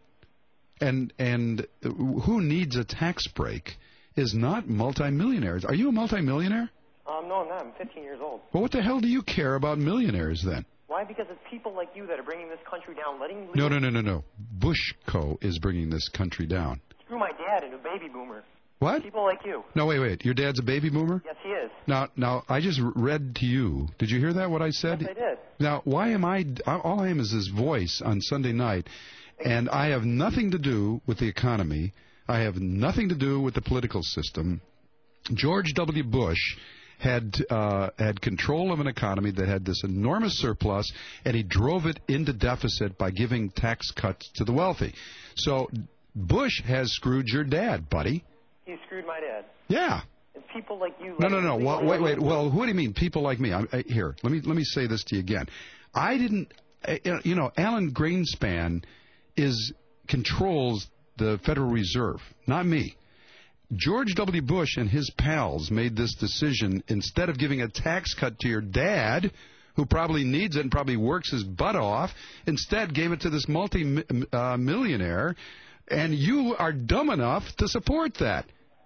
Speaker 10: And and who needs a tax break is not multimillionaires. Are you a multimillionaire?
Speaker 11: Um, no, I'm not. I'm fifteen years old.
Speaker 10: Well, what the hell do you care about millionaires then?
Speaker 11: Why? Because it's people like you that are bringing this country down, letting...
Speaker 10: No, no, no, no, no. Bushco is bringing this country down.
Speaker 11: Screw my dad and a baby boomer.
Speaker 10: What?
Speaker 11: People like you.
Speaker 10: No, wait, wait. Your dad's a baby boomer?
Speaker 11: Yes, he is.
Speaker 10: Now, now, I just read to you. Did you hear that, what I said?
Speaker 11: Yes, I did.
Speaker 10: Now, why am I... All I am is this voice on Sunday night, and I have nothing to do with the economy. I have nothing to do with the political system. George W. Bush had uh, had control of an economy that had this enormous surplus, and he drove it into deficit by giving tax cuts to the wealthy. So Bush has screwed your dad, buddy.
Speaker 11: He screwed my dad.
Speaker 10: Yeah.
Speaker 11: It's people like you.
Speaker 10: No, no, no. Well, wait, wait. Well, what do you mean, people like me? I'm, uh, here, let me let me say this to you again. I didn't. Uh, you know, Alan Greenspan is controls the Federal Reserve, not me. George W. Bush and his pals made this decision instead of giving a tax cut to your dad, who probably needs it and probably works his butt off, instead gave it to this multi-millionaire, and you are dumb enough to support that.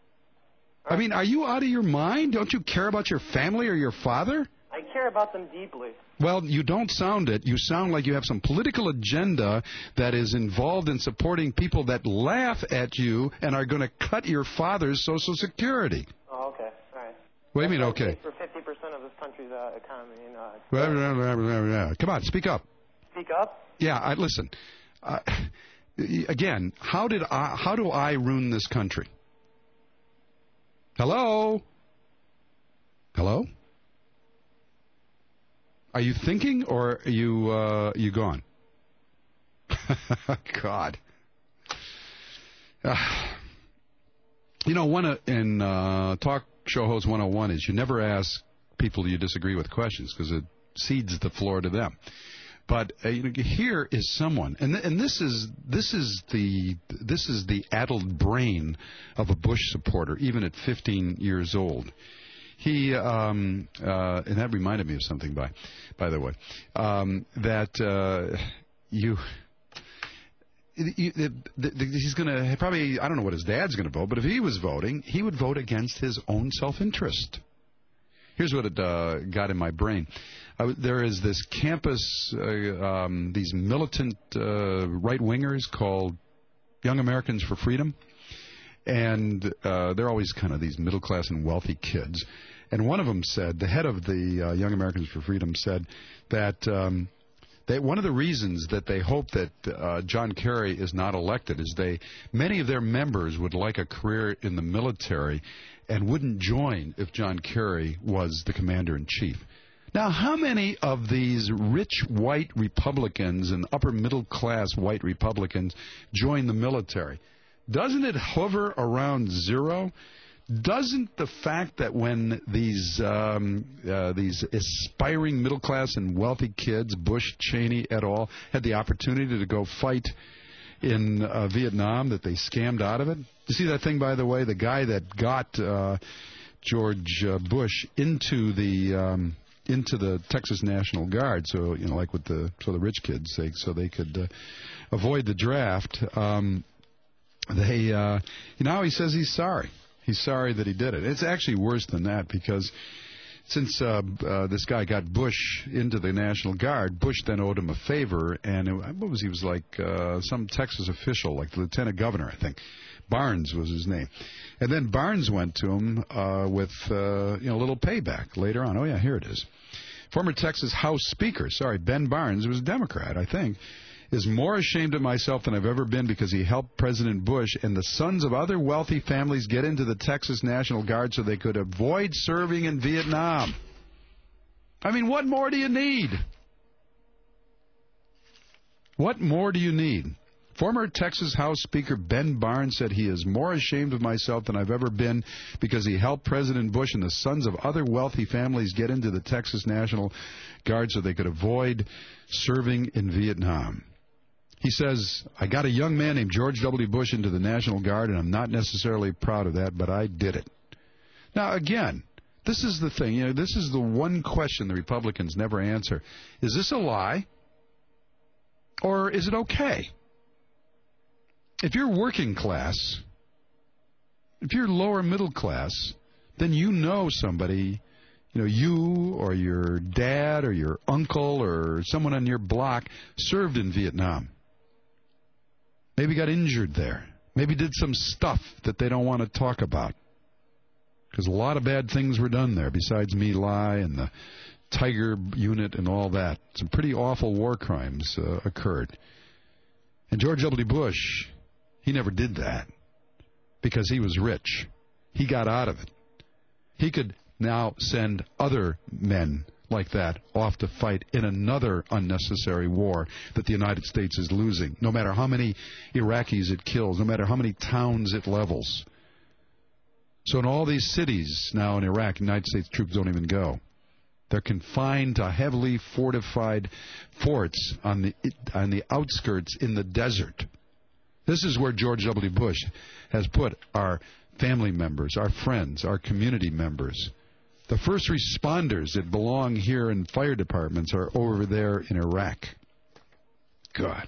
Speaker 10: I mean, are you out of your mind? Don't you care about your family or your father?
Speaker 11: I care about them deeply.
Speaker 10: Well, you don't sound it. You sound like you have some political agenda that is involved in supporting people that laugh at you and are going to cut your father's Social Security.
Speaker 11: Oh, okay. All right.
Speaker 10: What do you mean, okay?
Speaker 11: For fifty percent of this country's uh, economy. And, uh,
Speaker 10: blah, blah, blah, blah, blah. Come on, speak up.
Speaker 11: Speak up?
Speaker 10: Yeah, I, listen. Uh, again, how did I, how do I ruin this country? Hello? Hello? Are you thinking, or are you uh, you gone? God. Uh, you know, one uh, in uh, Talk Show Host one oh one is you never ask people you disagree with questions because it cedes the floor to them. But uh, you know, here is someone, and th- and this is this is the this is the addled brain of a Bush supporter, even at fifteen years old. He um, uh, and that reminded me of something, by by the way, um, that uh, you. You, the, the, he's going to probably, I don't know what his dad's going to vote, but if he was voting, he would vote against his own self-interest. Here's what it uh, got in my brain. Uh, there is this campus, uh, um, these militant uh, right-wingers called Young Americans for Freedom, and uh, they're always kind of these middle-class and wealthy kids. And one of them said, the head of the uh, Young Americans for Freedom said that... Um, They, one of the reasons that they hope that uh, John Kerry is not elected is they many of their members would like a career in the military and wouldn't join if John Kerry was the commander-in-chief. Now, how many of these rich white Republicans and upper-middle-class white Republicans join the military? Doesn't it hover around zero? Doesn't the fact that when these um, uh, these aspiring middle class and wealthy kids, Bush, Cheney, et al., had the opportunity to go fight in uh, Vietnam, that they scammed out of it? You see that thing, by the way, the guy that got uh, George uh, Bush into the um, into the Texas National Guard, so you know, like with the so the rich kids, say, so they could uh, avoid the draft. Um, they uh, now he says he's sorry. He's sorry that he did it. It's actually worse than that, because since uh, uh, this guy got Bush into the National Guard, Bush then owed him a favor, and it, what was he was like uh, some Texas official, like the lieutenant governor, I think. Barnes was his name. And then Barnes went to him uh, with uh, you know, a little payback later on. Oh, yeah, here it is. Former Texas House Speaker, sorry, Ben Barnes, who was a Democrat, I think, is more ashamed of myself than I've ever been because he helped President Bush and the sons of other wealthy families get into the Texas National Guard so they could avoid serving in Vietnam. I mean, what more do you need? What more do you need? Former Texas House Speaker Ben Barnes said he is more ashamed of myself than I've ever been because he helped President Bush and the sons of other wealthy families get into the Texas National Guard so they could avoid serving in Vietnam. He says, I got a young man named George W. Bush into the National Guard, and I'm not necessarily proud of that, but I did it. Now, again, this is the thing. You know, this is the one question the Republicans never answer. Is this a lie, or is it okay? If you're working class, if you're lower middle class, then you know somebody, you know, you or your dad or your uncle or someone on your block served in Vietnam. Maybe got injured there. Maybe did some stuff that they don't want to talk about. Because a lot of bad things were done there besides My Lai and the Tiger unit and all that. Some pretty awful war crimes uh, occurred. And George W. Bush, he never did that because he was rich. He got out of it. He could now send other men like that off to fight in another unnecessary war that the United States is losing, no matter how many Iraqis it kills, no matter how many towns it levels. So in all these cities now in Iraq, United States troops don't even go. They're confined to heavily fortified forts on the on the outskirts in the desert. This is where George W. Bush has put our family members, our friends, our community members. The first responders that belong here in fire departments are over there in Iraq. God.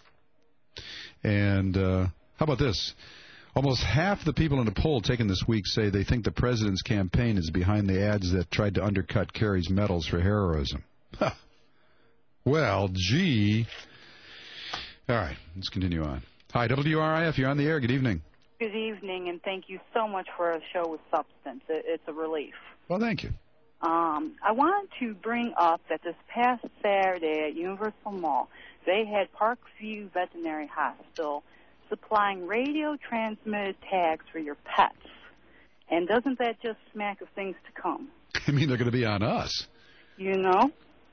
Speaker 10: And uh, how about this? Almost half the people in a poll taken this week say they think the president's campaign is behind the ads that tried to undercut Kerry's medals for heroism. Huh. Well, gee. All right, let's continue on. Hi, W R I F, you're on the air. Good evening.
Speaker 12: Good evening, and thank you so much for a show with substance. It's a relief.
Speaker 10: Well, thank you.
Speaker 12: Um, I wanted to bring up that this past Saturday at Universal Mall, they had Parkview Veterinary Hospital supplying radio-transmitted tags for your pets. And doesn't that just smack of things to come?
Speaker 10: I mean, they're going to be on us.
Speaker 12: You know?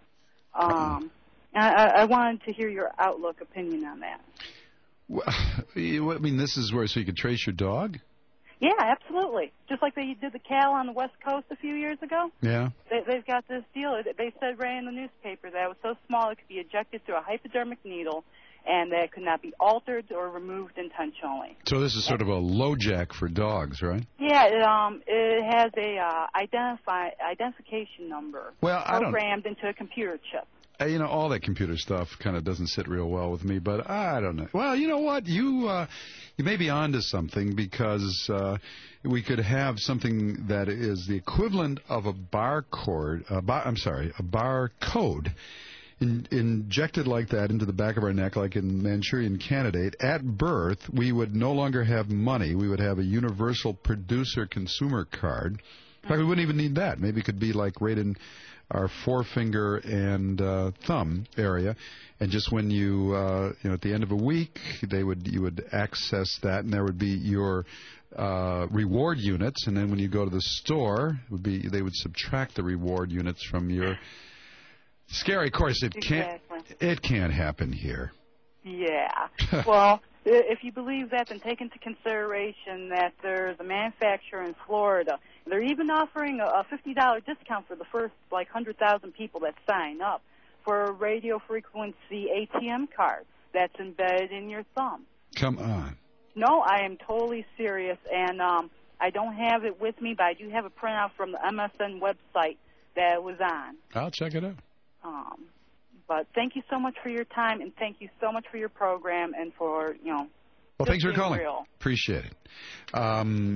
Speaker 12: Um, I, I wanted to hear your outlook opinion on that.
Speaker 10: Well, I mean, this is where, so you can trace your dog?
Speaker 12: Yeah, absolutely. Just like they did the cattle on the West Coast a few years ago.
Speaker 10: Yeah.
Speaker 12: They, they've got this deal. They said right in the newspaper that it was so small it could be ejected through a hypodermic needle and that it could not be altered or removed intentionally.
Speaker 10: So this is sort of a LoJack for dogs, right?
Speaker 12: Yeah, it, um, it has a uh, identify identification number
Speaker 10: well, I
Speaker 12: programmed
Speaker 10: don't...
Speaker 12: into a computer chip.
Speaker 10: You know, all that computer stuff kind of doesn't sit real well with me, but I don't know. Well, you know what? You uh, you may be onto something because uh, we could have something that is the equivalent of a barcode. A bar, I'm sorry, a barcode in, injected like that into the back of our neck, like in Manchurian Candidate. At birth, we would no longer have money. We would have a universal producer consumer card. In fact, we wouldn't even need that. Maybe it could be like right in our forefinger and uh, thumb area, and just when you, uh, you know, at the end of a week, they would you would access that, and there would be your uh, reward units, and then when you go to the store, it would be they would subtract the reward units from your. Scary, of course, it can't.
Speaker 12: Exactly.
Speaker 10: It can't happen here.
Speaker 12: Yeah. Well, if you believe that, then take into consideration that there's a manufacturer in Florida. They're even offering a fifty dollar discount for the first, like, one hundred thousand people that sign up for a radio frequency A T M card that's embedded in your thumb.
Speaker 10: Come on.
Speaker 12: No, I am totally serious, and um, I don't have it with me, but I do have a printout from the M S N website that it was on.
Speaker 10: I'll check it out.
Speaker 12: Um, but thank you so much for your time, and thank you so much for your program and for, you know,
Speaker 10: well, thanks for calling.
Speaker 12: Real.
Speaker 10: Appreciate it. Um,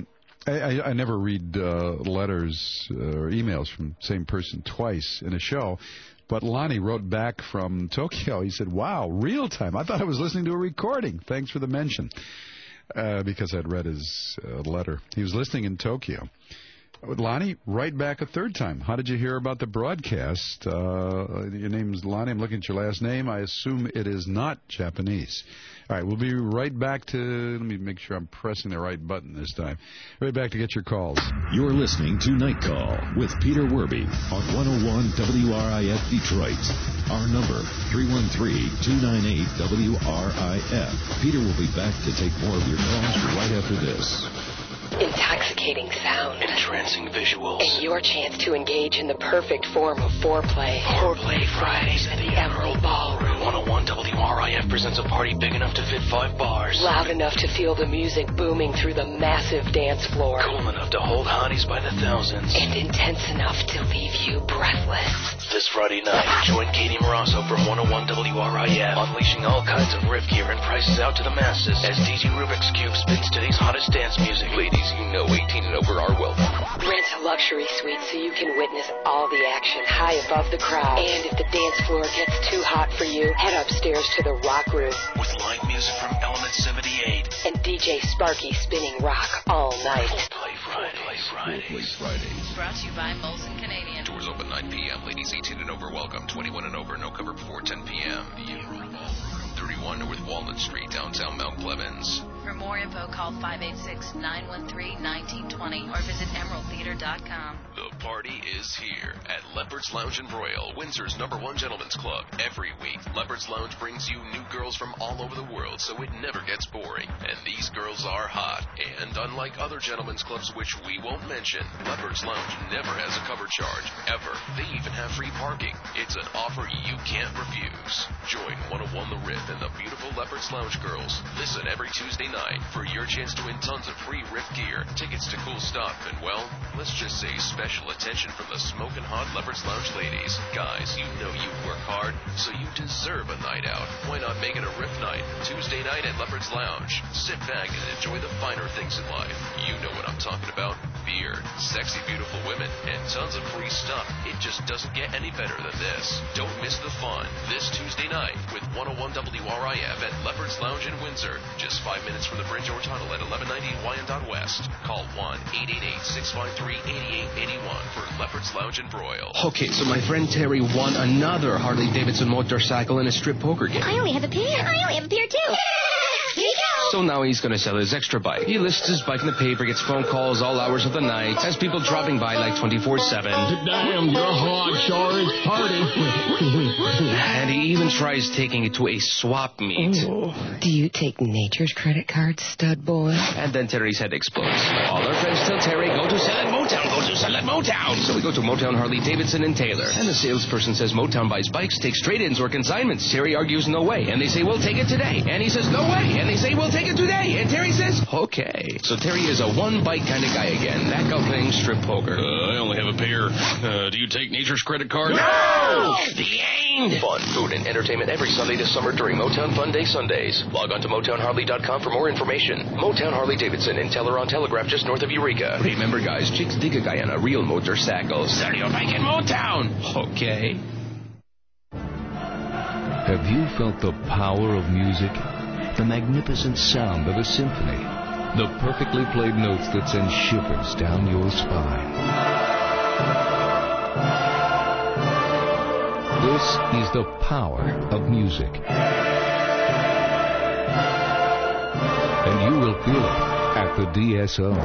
Speaker 10: I, I, I never read uh, letters uh, or emails from the same person twice in a show. But Lonnie wrote back from Tokyo. He said, wow, real time. I thought I was listening to a recording. Thanks for the mention. Uh, because I'd read his uh, letter. He was listening in Tokyo. Lonnie, write back a third time. How did you hear about the broadcast? Uh, your name's Lonnie. I'm looking at your last name. I assume it is not Japanese. All right, we'll be right back to, let me make sure I'm pressing the right button this time. Right back to get your calls.
Speaker 5: You're listening to Night Call with Peter Werby on one oh one W R I F Detroit. Our number, three one three, two nine eight, W R I F. Peter will be back to take more of your calls right after this.
Speaker 1: Intoxicating sound.
Speaker 15: Entrancing visuals.
Speaker 1: And your chance to engage in the perfect form of foreplay.
Speaker 15: Foreplay Fridays at the Emerald Ballroom. one oh one W R I F presents a party big enough to fit five bars.
Speaker 1: Loud enough to feel the music booming through the massive dance floor.
Speaker 15: Cool enough to hold hotties by the thousands.
Speaker 1: And intense enough to leave you breathless.
Speaker 15: This Friday night, join Katie Marasso from one oh one W R I F, unleashing all kinds of riff gear and prices out to the masses as D J Rubik's Cube spins today's hottest dance music. Ladies, you know eighteen and over are welcome.
Speaker 1: Rent a luxury suite so you can witness all the action high above the crowd. And if the dance floor gets too hot for you, head upstairs to the rock room.
Speaker 15: With live music from Element seventy-eight.
Speaker 1: And D J Sparky spinning rock all night.
Speaker 15: Play Fridays. Fridays.
Speaker 5: Play Fridays.
Speaker 13: Brought to you by Molson Canadian.
Speaker 15: Doors open nine p.m. Ladies eighteen and over welcome. twenty-one and over, no cover before ten p.m. The Emerald Ballroom, thirty-one North Walnut Street, downtown Mount Clemens.
Speaker 13: For more info, call five eight six, nine one three, one nine two zero or visit emerald theater dot com.
Speaker 15: The party is here at Leopard's Lounge and Broil, Windsor's number one gentleman's club. Every week, Leopard's Lounge brings you new girls from all over the world, so it never gets boring. And these girls are hot. And unlike other gentlemen's clubs, which we won't mention, Leopard's Lounge never has a cover charge, ever. They even have free parking. It's an offer you can't refuse. Join one oh one The Riff and the beautiful Leopard's Lounge girls. Listen every Tuesday night for your chance to win tons of free riff gear, tickets to cool stuff, and, well, let's just say special attention from the smoking hot Leopard's Lounge ladies. Guys, you know you work hard, so you deserve a night out. Why not make it a riff night? Tuesday night at Leopard's Lounge. Sit back and enjoy the finer things in life. You know what I'm talking about. Beer, sexy, beautiful women, and tons of free stuff. It just doesn't get any better than this. Don't miss the fun this Tuesday night with one oh one W R I F at Leopard's Lounge in Windsor. Just five minutes from the bridge or tunnel at eleven ninety Wyandotte West. Call one eight eight eight, six five three, eight eight eight one for Leopard's Lounge and Broil.
Speaker 14: Okay, so my friend Terry won another Harley-Davidson motorcycle in a strip poker game.
Speaker 23: I only have a pair. I only have a pair, too. Here you go.
Speaker 14: So now he's going to sell his extra bike. He lists his bike in the paper, gets phone calls all hours of the night, has people dropping by like twenty-four seven.
Speaker 4: Damn, you're hot, sorry, party.
Speaker 14: And he even tries taking it to a swap meet.
Speaker 1: Oh. Do you take nature's credit cards, stud boy?
Speaker 14: And then Terry's head explodes. All our friends tell Terry, go to sell at Motown, go to sell at Motown. So we go to Motown Harley Davidson in Taylor. And the salesperson says Motown buys bikes, takes trade-ins or consignments. Terry argues no way. And they say, we'll take it today. And he says, no way. And they say, we'll take it today. And Terry says, okay. So Terry is a one-bike kind of guy again. Back out playing strip poker.
Speaker 15: Uh, I only have a pair. Uh, do you take nature's credit card?
Speaker 14: No! The end!
Speaker 15: Fun, food, and entertainment every Sunday this summer during Motown Fun Day Sundays. Log on to Motown Harley dot com for more information. Motown Harley Davidson in Teller on Telegraph just north of Eureka.
Speaker 14: Remember, guys, chicks dig a guy on a real motorcycle. Sell your bike in Motown! Okay.
Speaker 19: Have you felt the power of music? The magnificent sound of a symphony? The perfectly played notes that send shivers down your spine? This is the power of music. And you will feel it at the D S O.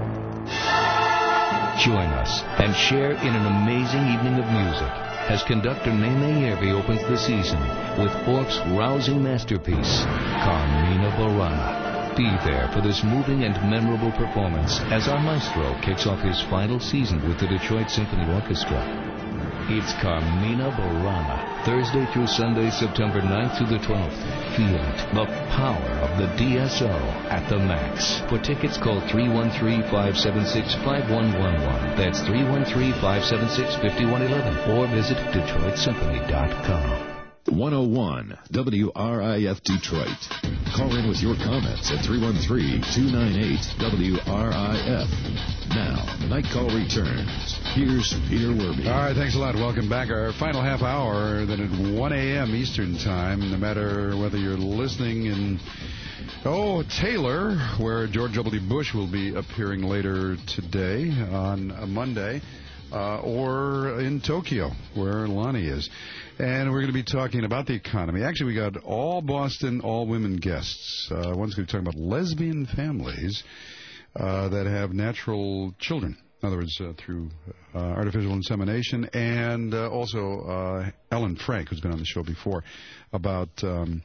Speaker 19: Join us and share in an amazing evening of music as conductor Nene Yerby opens the season with Orff's rousing masterpiece, Carmina Burana. Be there for this moving and memorable performance as our maestro kicks off his final season with the Detroit Symphony Orchestra. It's Carmina Burana, Thursday through Sunday, September ninth through the twelfth. Feel it, the power of the D S O at the Max. For tickets, call three one three, five seven six, five one one one. That's three one three, five seven six, five one one one or visit Detroit Symphony dot com.
Speaker 16: one oh one W R I F Detroit. Call in with your comments at three one three, two nine eight, W R I F. Now, the night call returns. Here's Peter Werby.
Speaker 10: All right, thanks a lot. Welcome back. Our final half hour, then at one a.m. Eastern Time, no matter whether you're listening in, oh, Taylor, where George W. Bush will be appearing later today on a Monday, uh, or in Tokyo, where Lonnie is. And we're going to be talking about the economy. Actually, we got all Boston, all women guests. Uh, one's going to be talking about lesbian families uh, that have natural children. In other words, uh, through uh, artificial insemination. And uh, also uh, Ellen Frank, who's been on the show before, about um,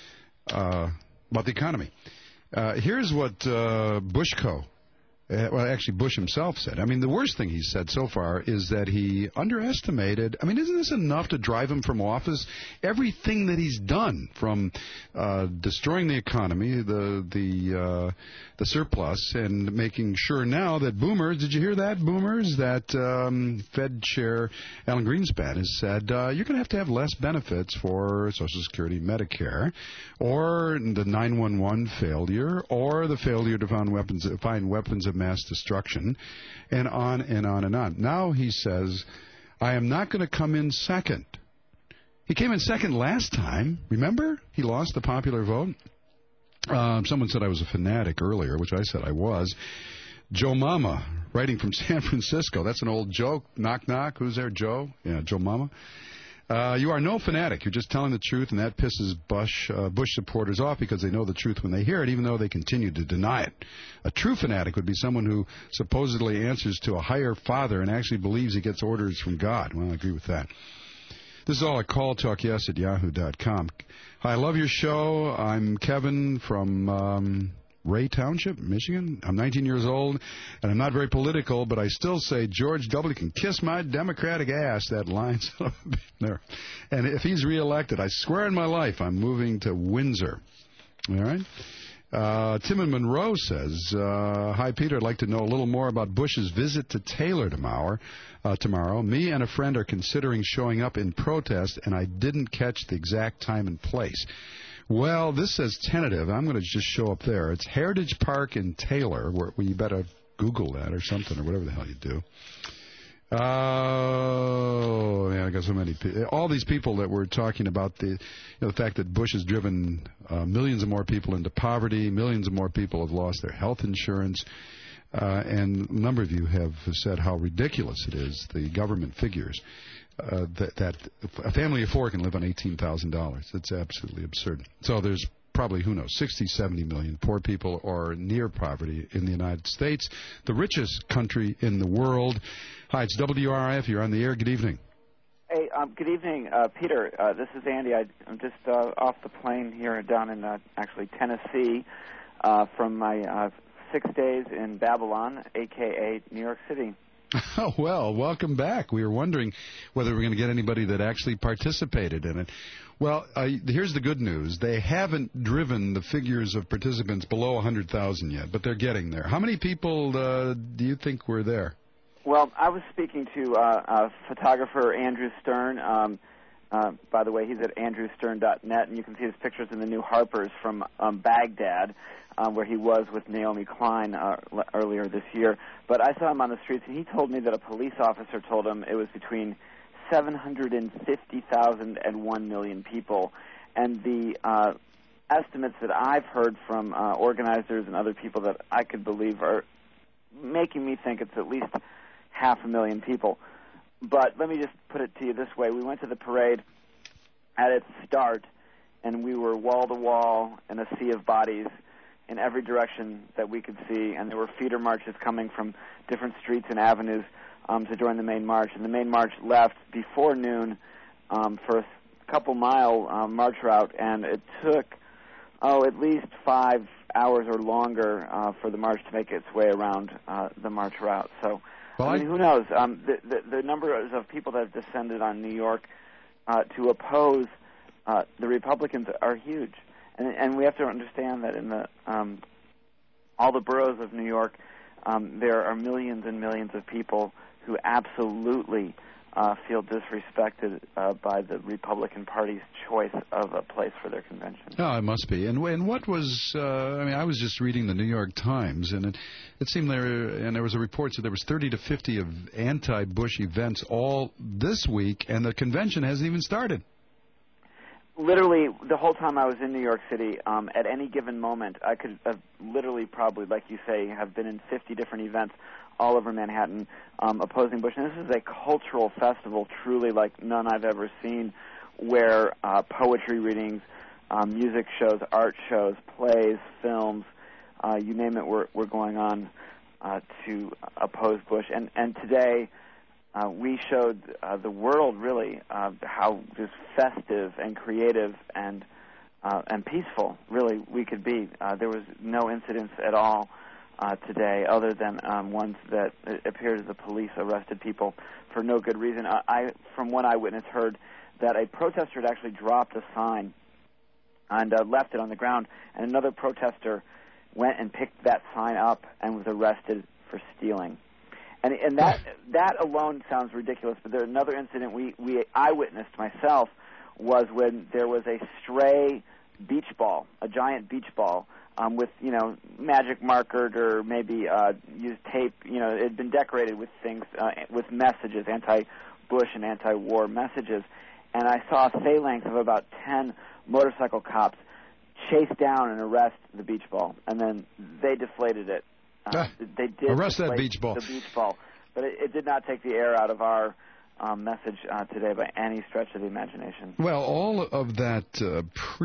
Speaker 10: uh, about the economy. Uh, here's what uh, Bushco, uh, well, actually Bush himself said. I mean, the worst thing he's said so far is that he underestimated. I mean, isn't this enough to drive him from office? Everything that he's done, from uh, destroying the economy, the the uh, the surplus, and making sure now that boomers, did you hear that, boomers, that um, Fed Chair Alan Greenspan has said, uh, you're going to have to have less benefits for Social Security, Medicare, or the nine one one failure, or the failure to find weapons, find weapons of mass destruction, and on and on and on. Now he says, I am not going to come in second. He came in second last time. Remember? He lost the popular vote. Um, someone said I was a fanatic earlier, which I said I was. Joe Mama, writing from San Francisco. That's an old joke. Knock, knock. Who's there? Joe? Yeah, Joe Mama. Uh, you are no fanatic. You're just telling the truth, and that pisses Bush, uh, Bush supporters off because they know the truth when they hear it, even though they continue to deny it. A true fanatic would be someone who supposedly answers to a higher father and actually believes he gets orders from God. Well, I agree with that. This is all at call talk yes at yahoo dot com. Hi, I love your show. I'm Kevin from um, Ray Township, Michigan. I'm nineteen years old, and I'm not very political, but I still say George W. can kiss my Democratic ass. That line's there. And if he's reelected, I swear in my life I'm moving to Windsor. All right? Uh, Tim in Monroe says, uh, hi, Peter. I'd like to know a little more about Bush's visit to Taylor tomorrow. Uh, tomorrow. Me and a friend are considering showing up in protest, and I didn't catch the exact time and place. Well, this says tentative. I'm going to just show up there. It's Heritage Park in Taylor, where well, you better Google that or something, or whatever the hell you do. Oh, yeah, I got so many people. All these people that were talking about the, you know, the fact that Bush has driven uh, millions of more people into poverty, millions of more people have lost their health insurance. Uh, and a number of you have said how ridiculous it is, the government figures, uh, that, that a family of four can live on eighteen thousand dollars. It's absolutely absurd. So there's probably, who knows, sixty, seventy million poor people or near poverty in the United States, the richest country in the world. Hi, it's W R I F. You're on the air. Good evening.
Speaker 17: Hey, um, good evening, uh, Peter. Uh, this is Andy. I, I'm just uh, off the plane here down in, uh, actually, Tennessee uh, from my uh, six days in Babylon, a k a. New York City.
Speaker 10: Oh, well, welcome back. We were wondering whether we we're going to get anybody that actually participated in it. Well, uh, here's the good news. They haven't driven the figures of participants below one hundred thousand yet, but they're getting there. How many people uh, do you think were there?
Speaker 17: Well, I was speaking to uh, uh, photographer Andrew Stern. Um, uh, by the way, he's at andrew stern dot net, and you can see his pictures in the new Harper's from um, Baghdad, uh, where he was with Naomi Klein uh, l- earlier this year. But I saw him on the streets, and he told me that a police officer told him it was between seven hundred fifty thousand and one million people. And the uh, estimates that I've heard from uh, organizers and other people that I could believe are making me think it's at least half a million people. But let me just put it to you this way. We went to the parade at its start, and we were wall-to-wall in a sea of bodies in every direction that we could see, and there were feeder marches coming from different streets and avenues um, to join the main march. And the main march left before noon um, for a couple-mile um, march route, and it took, oh, at least five hours or longer uh, for the march to make its way around uh, the march route. So, well, I mean, I... who knows? Um, the, the, the numbers of people that have descended on New York uh, to oppose uh, the Republicans are huge. And, and we have to understand that in the um, all the boroughs of New York, um, there are millions and millions of people who absolutely uh, feel disrespected uh, by the Republican Party's choice of a place for their convention.
Speaker 10: Oh, it must be. And and what was? Uh, I mean, I was just reading the New York Times, and it it seemed there, and there was a report that there was thirty to fifty of anti-Bush events all this week, and the convention hasn't even started.
Speaker 17: Literally, the whole time I was in New York City, um, at any given moment, I could have literally probably, like you say, have been in fifty different events all over Manhattan um, opposing Bush. And this is a cultural festival truly like none I've ever seen, where uh, poetry readings, um, music shows, art shows, plays, films, uh, you name it, were, were going on uh, to oppose Bush. And, and today uh, we showed uh, the world, really, uh, how just festive and creative and uh, and peaceful, really, we could be. Uh, there was no incidents at all Uh, today, other than um, ones that it appears the police arrested people for no good reason. I, I, from one eyewitness, heard that a protester had actually dropped a sign and uh, left it on the ground, and another protester went and picked that sign up and was arrested for stealing. And, and that that alone sounds ridiculous, but there another incident we, we eyewitnessed myself was when there was a stray beach ball, a giant beach ball, Um, with, you know, magic markered or maybe uh, used tape. You know, it had been decorated with things, uh, with messages, anti-Bush and anti-war messages. And I saw a phalanx of about ten motorcycle cops chase down and arrest the beach ball. And then they deflated it. Uh,
Speaker 10: ah,
Speaker 17: they did
Speaker 10: arrest that
Speaker 17: deflate
Speaker 10: beach ball.
Speaker 17: The beach ball. But it, it did not take the air out of our Um, message uh, today by any stretch of the imagination.
Speaker 10: Well, all of that uh,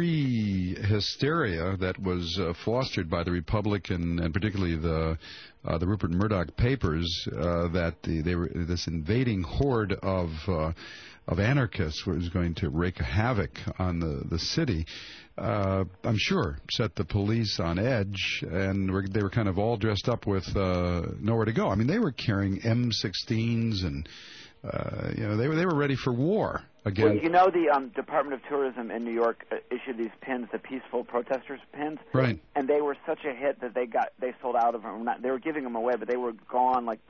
Speaker 10: pre-hysteria that was uh, fostered by the Republican and particularly the uh, the Rupert Murdoch papers, uh, that the, they were this invading horde of uh, of anarchists was going to wreak havoc on the the city. Uh, I'm sure set the police on edge, and were, they were kind of all dressed up with uh, nowhere to go. I mean, they were carrying M sixteens and. Uh, you know, they were they were ready for war again.
Speaker 17: Well, you know, the um, Department of Tourism in New York uh, issued these pins, the peaceful protesters pins,
Speaker 10: right?
Speaker 17: And they were such a hit that they got they sold out of them. Not, they were giving them away, but they were gone like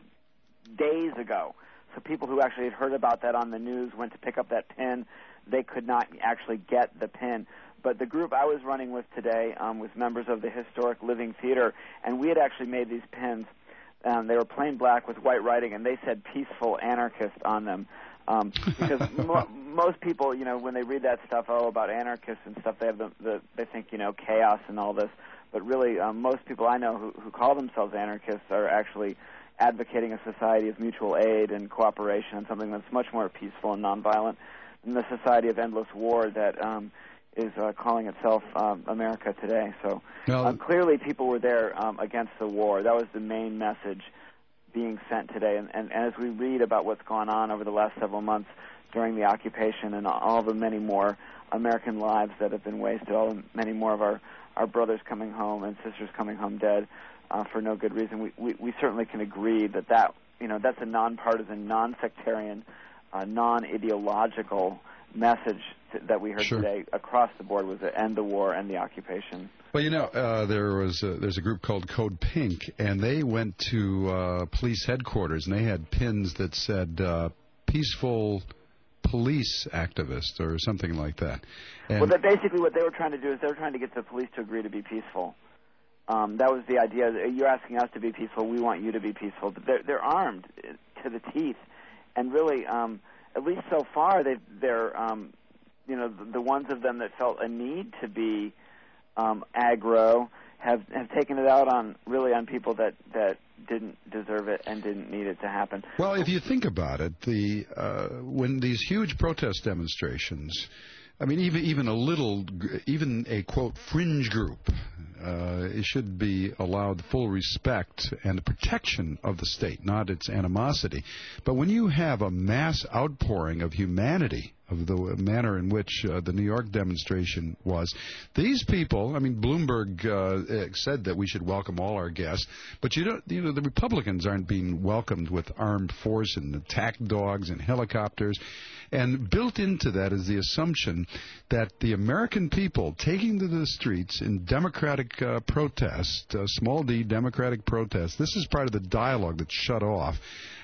Speaker 17: days ago. So people who actually had heard about that on the news went to pick up that pin. They could not actually get the pin. But the group I was running with today um, was members of the Historic Living Theater, and we had actually made these pins. Um, they were plain black with white writing, and they said peaceful anarchist on them. Um, because mo- most people, you know, when they read that stuff, oh, about anarchists and stuff, they have the, the they think, you know, chaos and all this. But really, um, most people I know who, who call themselves anarchists are actually advocating a society of mutual aid and cooperation and something that's much more peaceful and nonviolent than the society of endless war that um, is uh, calling itself um, America today. So uh, clearly people were there um, against the war. That was the main message being sent today. And, and, and as we read about what's gone on over the last several months during the occupation and all the many more American lives that have been wasted, all the many more of our, our brothers coming home and sisters coming home dead uh, for no good reason, we, we, we certainly can agree that, that you know, that's a nonpartisan, non-sectarian, uh, non-ideological message to, that we heard
Speaker 10: sure.
Speaker 17: today across the board was to end the war and the occupation.
Speaker 10: Well, you know, uh, there was a, there's a group called Code Pink, and they went to uh, police headquarters, and they had pins that said uh, peaceful police activist or something like that. And
Speaker 17: well, that basically what they were trying to do is they were trying to get the police to agree to be peaceful. Um, that was the idea. You're asking us to be peaceful. We want you to be peaceful. But they're, they're armed to the teeth, and really... Um, At least so far, they, they're, um, you know, the, the ones of them that felt a need to be um, aggro have have taken it out on really on people that, that didn't deserve it and didn't need it to happen.
Speaker 10: Well, if you think about it, the uh, when these huge protest demonstrations, I mean, even even a little, even a quote fringe group, uh, it should be allowed full respect and the protection of the state, not its animosity. But when you have a mass outpouring of humanity, of the manner in which uh, the New York demonstration was, these people, I mean, Bloomberg uh, said that we should welcome all our guests, but you don't, you know, the Republicans aren't being welcomed with armed force and attack dogs and helicopters. And built into that is the assumption that the American people taking to the streets in democratic uh, protest, uh, small d democratic protest, this is part of the dialogue that's shut off.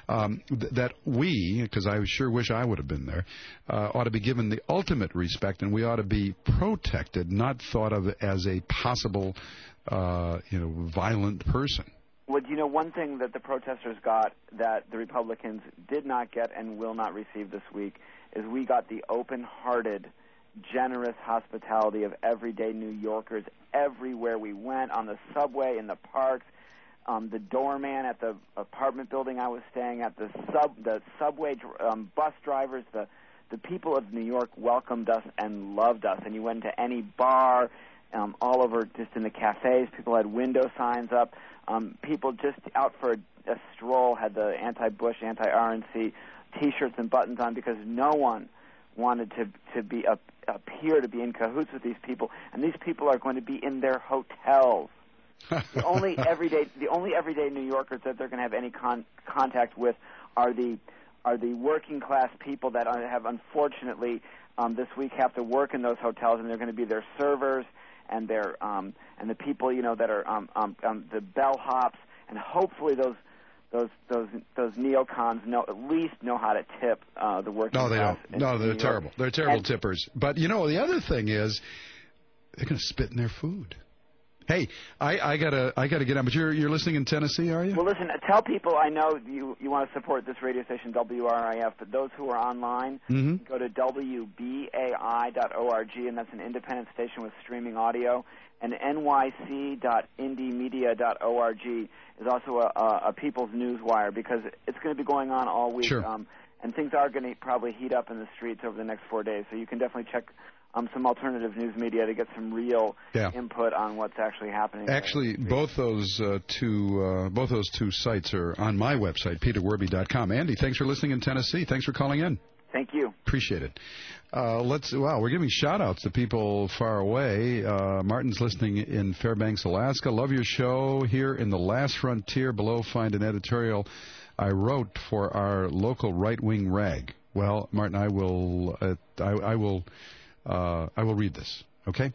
Speaker 10: um, th- that we, because I sure wish I would have been there, uh, ought to be given the ultimate respect, and we ought to be protected, not thought of as a possible, uh, you know, violent person.
Speaker 17: Well, you know, one thing that the protesters got that the Republicans did not get and will not receive this week is we got the open-hearted, generous hospitality of everyday New Yorkers everywhere we went, on the subway, in the parks, um, the doorman at the apartment building I was staying at, the sub, the subway um, bus drivers, the the people of New York welcomed us and loved us. And you went to any bar, um, all over, just in the cafes. People had window signs up. Um, people just out for a, a stroll had the anti-Bush, anti-R N C T-shirts and buttons on because no one wanted to to be up, appear to be in cahoots with these people, and these people are going to be in their hotels. the only everyday the only everyday New Yorkers that they're going to have any con- contact with are the are the working class people that are, have unfortunately um, this week have to work in those hotels, and they're going to be their servers and their um, and the people you know that are um, um, um, the bellhops, and hopefully those. Those those those neocons know at least know how to tip uh, the working
Speaker 10: No, they
Speaker 17: class.
Speaker 10: don't. No, they're terrible. They're terrible
Speaker 17: and,
Speaker 10: tippers. But you know, the other thing is they're going to spit in their food. Hey, I, I gotta I gotta get on. But you're you're listening in Tennessee, are you?
Speaker 17: Well, listen. Tell people I know you you want to support this radio station W R I F, but those who are online,
Speaker 10: mm-hmm.
Speaker 17: go to W B A I dot org, and that's an independent station with streaming audio. And N Y C dot indie media dot org is also a, a, a people's news wire because it's going to be going on all week.
Speaker 10: Sure.
Speaker 17: Um, and things are going to probably heat up in the streets over the next four days. So you can definitely check um, some alternative news media to get some real
Speaker 10: yeah.
Speaker 17: input on what's actually happening.
Speaker 10: Actually, both those uh, two uh, both those two sites are on my website, peter werby dot com. Andy, thanks for listening in Tennessee. Thanks for calling in.
Speaker 17: Thank you.
Speaker 10: Appreciate it. Uh, let's. Wow, we're giving shout-outs to people far away. Uh, Martin's listening in Fairbanks, Alaska. Love your show. Here in the last frontier below, find an editorial I wrote for our local right-wing rag. Well, Martin, I will. Uh, I, I will. Uh, I will read this. Okay.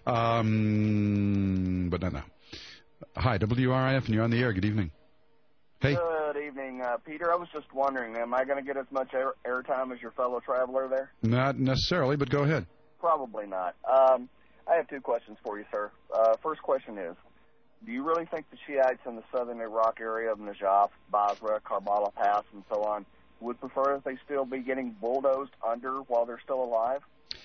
Speaker 10: Um, but not now. Hi, W R I F, and you're on the air. Good evening. Hey.
Speaker 18: Good evening, uh, Peter. I was just wondering, am I going to get as much air airtime as your fellow traveler there?
Speaker 10: Not necessarily, but go ahead.
Speaker 18: Probably not. Um, I have two questions for you, sir. Uh, first question is, do you really think the Shiites in the southern Iraq area of Najaf, Basra, Karbala Pass, and so on would prefer if they still be getting bulldozed under while they're still alive?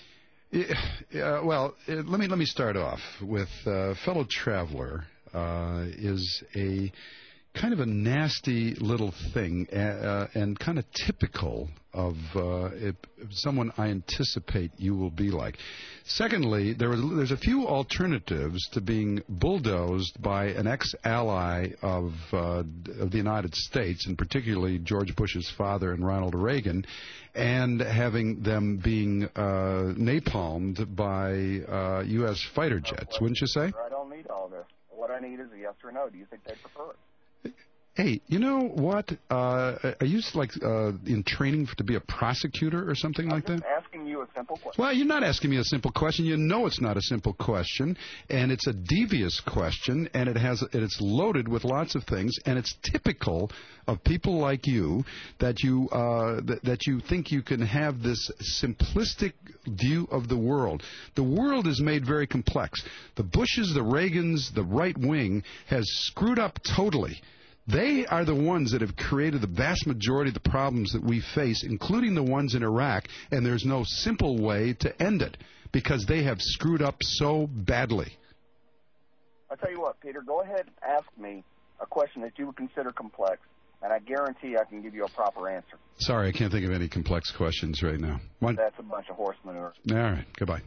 Speaker 10: Yeah, well, let me let me start off with uh, fellow traveler uh, is a kind of a nasty little thing uh, and kind of typical of uh, it, someone I anticipate you will be like. Secondly, there was, there's a few alternatives to being bulldozed by an ex-ally of, uh, of the United States, and particularly George Bush's father and Ronald Reagan, and having them being uh, napalmed by uh, U S fighter jets, wouldn't you say?
Speaker 18: I don't need all this. What I need is a yes or no. Do you think they'd prefer it?
Speaker 10: Hey, you know what? Uh, are you like uh, in training for, to be a prosecutor or something
Speaker 18: I'm
Speaker 10: like
Speaker 18: just
Speaker 10: that?
Speaker 18: asking you a simple question.
Speaker 10: Well, you're not asking me a simple question. You know it's not a simple question, and it's a devious question, and it has it's loaded with lots of things, and it's typical of people like you that you uh, that, that you think you can have this simplistic view of the world. The world is made very complex. The Bushes, the Reagans, the right wing has screwed up totally. They are the ones that have created the vast majority of the problems that we face, including the ones in Iraq, and there's no simple way to end it because they have screwed up so badly.
Speaker 18: I'll tell you what, Peter, go ahead and ask me a question that you would consider complex, and I guarantee I can give you a proper answer.
Speaker 10: Sorry, I can't think of any complex questions right now. One...
Speaker 18: That's a bunch of horse manure.
Speaker 10: All right, goodbye.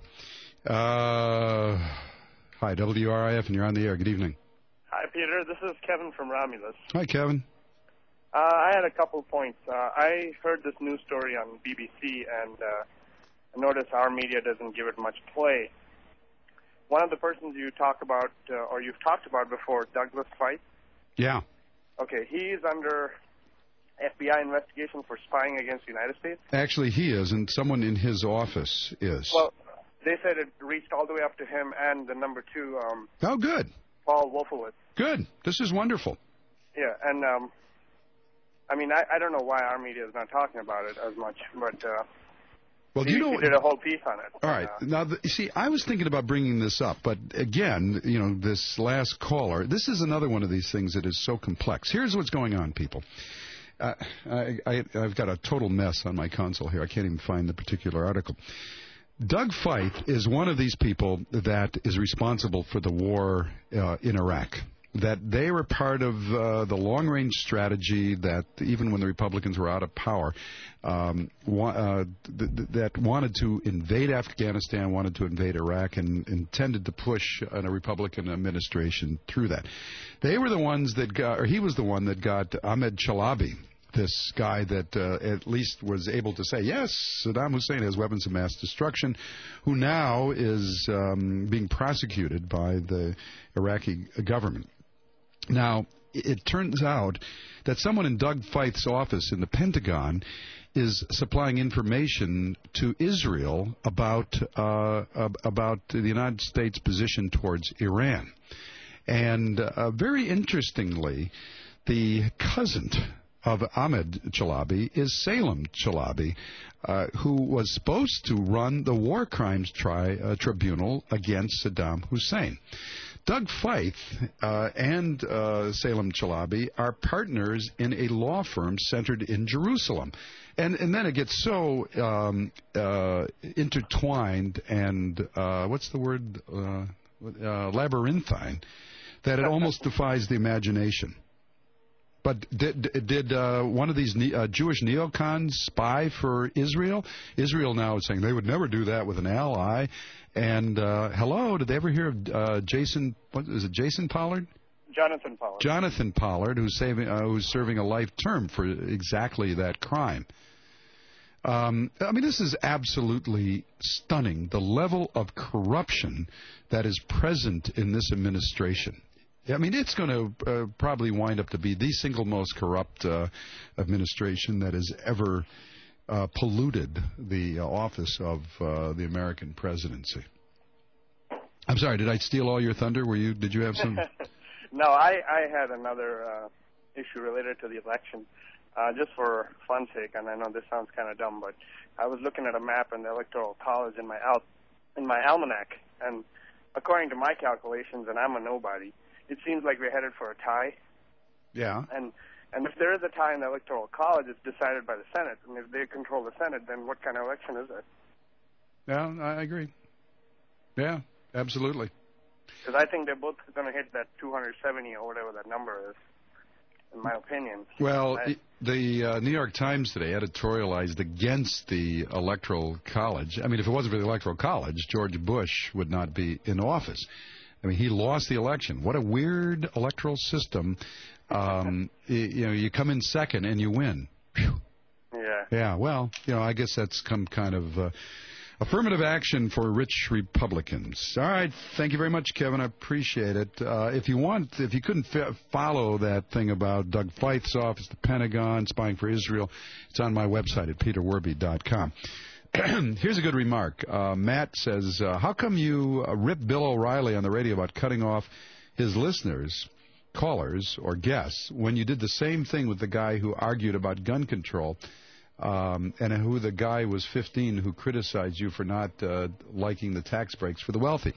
Speaker 10: Uh, hi, W R I F, and you're on the air. Good evening.
Speaker 20: Hi, Peter. This is Kevin from Romulus.
Speaker 10: Hi, Kevin.
Speaker 20: Uh, I had a couple points. Uh, I heard this news story on B B C, and uh, I noticed our media doesn't give it much play. One of the persons you talk about, uh, or you've talked about before, Douglas Feith.
Speaker 10: Yeah.
Speaker 20: Okay, he's under F B I investigation for spying against the United States.
Speaker 10: Actually, he is, and someone in his office is.
Speaker 20: Well, they said it reached all the way up to him and the number two. Um,
Speaker 10: oh, good.
Speaker 20: Paul Wolfowitz.
Speaker 10: Good. This is wonderful.
Speaker 20: Yeah, and um, I mean, I, I don't know why our media is not talking about it as much, but uh,
Speaker 10: well, do
Speaker 20: we,
Speaker 10: you know
Speaker 20: we
Speaker 10: what,
Speaker 20: did a whole piece on it.
Speaker 10: All right.
Speaker 20: Uh,
Speaker 10: now, the, you see, I was thinking about bringing this up, but again, you know, this last caller, this is another one of these things that is so complex. Here's what's going on, people. Uh, I, I, I've got a total mess on my console here. I can't even find the particular article. Doug Feith is one of these people that is responsible for the war uh, in Iraq. That they were part of uh, the long-range strategy that even when the Republicans were out of power, um, wa- uh, th- th- that wanted to invade Afghanistan, wanted to invade Iraq, and intended to push uh, a Republican administration through that. They were the ones that got, or he was the one that got Ahmed Chalabi, this guy that uh, at least was able to say, yes, Saddam Hussein has weapons of mass destruction, who now is um, being prosecuted by the Iraqi government. Now, it turns out that someone in Doug Feith's office in the Pentagon is supplying information to Israel about uh, about the United States' position towards Iran. And uh, very interestingly, the cousin of Ahmed Chalabi is Salem Chalabi, uh, who was supposed to run the war crimes tri- uh, tribunal against Saddam Hussein. Doug Feith uh, and uh, Salem Chalabi are partners in a law firm centered in Jerusalem. And, and then it gets so um, uh, intertwined and, uh, what's the word, uh, uh, labyrinthine, that it almost defies the imagination. But did, did uh, one of these ne- uh, Jewish neocons spy for Israel? Israel now is saying they would never do that with an ally. And uh, hello, did they ever hear of uh, Jason? What is it? Jason Pollard?
Speaker 20: Jonathan Pollard.
Speaker 10: Jonathan Pollard, who's saving, uh, who's serving a life term for exactly that crime. Um, I mean, this is absolutely stunning. The level of corruption that is present in this administration. I mean, it's going to uh, probably wind up to be the single most corrupt uh, administration that has ever uh, polluted the uh, office of uh, the American presidency. I'm sorry, did I steal all your thunder? Were you? Did you have some?
Speaker 20: No, I, I had another uh, issue related to the election, uh, just for fun's sake, and I know this sounds kind of dumb, but I was looking at a map in the Electoral College in my al- in my almanac, and according to my calculations, and I'm a nobody, it seems like we're headed for a tie.
Speaker 10: Yeah.
Speaker 20: And and if there is a tie in the Electoral College, it's decided by the Senate. And if they control the Senate, then what kind of election is it?
Speaker 10: Yeah, I agree. Yeah, absolutely.
Speaker 20: Because I think they're both going to hit that two hundred seventy or whatever that number is, in my opinion.
Speaker 10: Well,
Speaker 20: I,
Speaker 10: the uh, New York Times today editorialized against the Electoral College. I mean, if it wasn't for the Electoral College, George Bush would not be in office. I mean, he lost the election. What a weird electoral system. Um, you, you know, you come in second and you win. Whew.
Speaker 20: Yeah.
Speaker 10: Yeah, well, you know, I guess that's some kind of uh, affirmative action for rich Republicans. All right. Thank you very much, Kevin. I appreciate it. Uh, if you want, if you couldn't f- follow that thing about Doug Feith's office, the Pentagon, spying for Israel, it's on my website at peter werby dot com. Here's a good remark. Uh, Matt says, uh, how come you uh, rip Bill O'Reilly on the radio about cutting off his listeners, callers, or guests when you did the same thing with the guy who argued about gun control um, and who the guy was fifteen who criticized you for not uh, liking the tax breaks for the wealthy?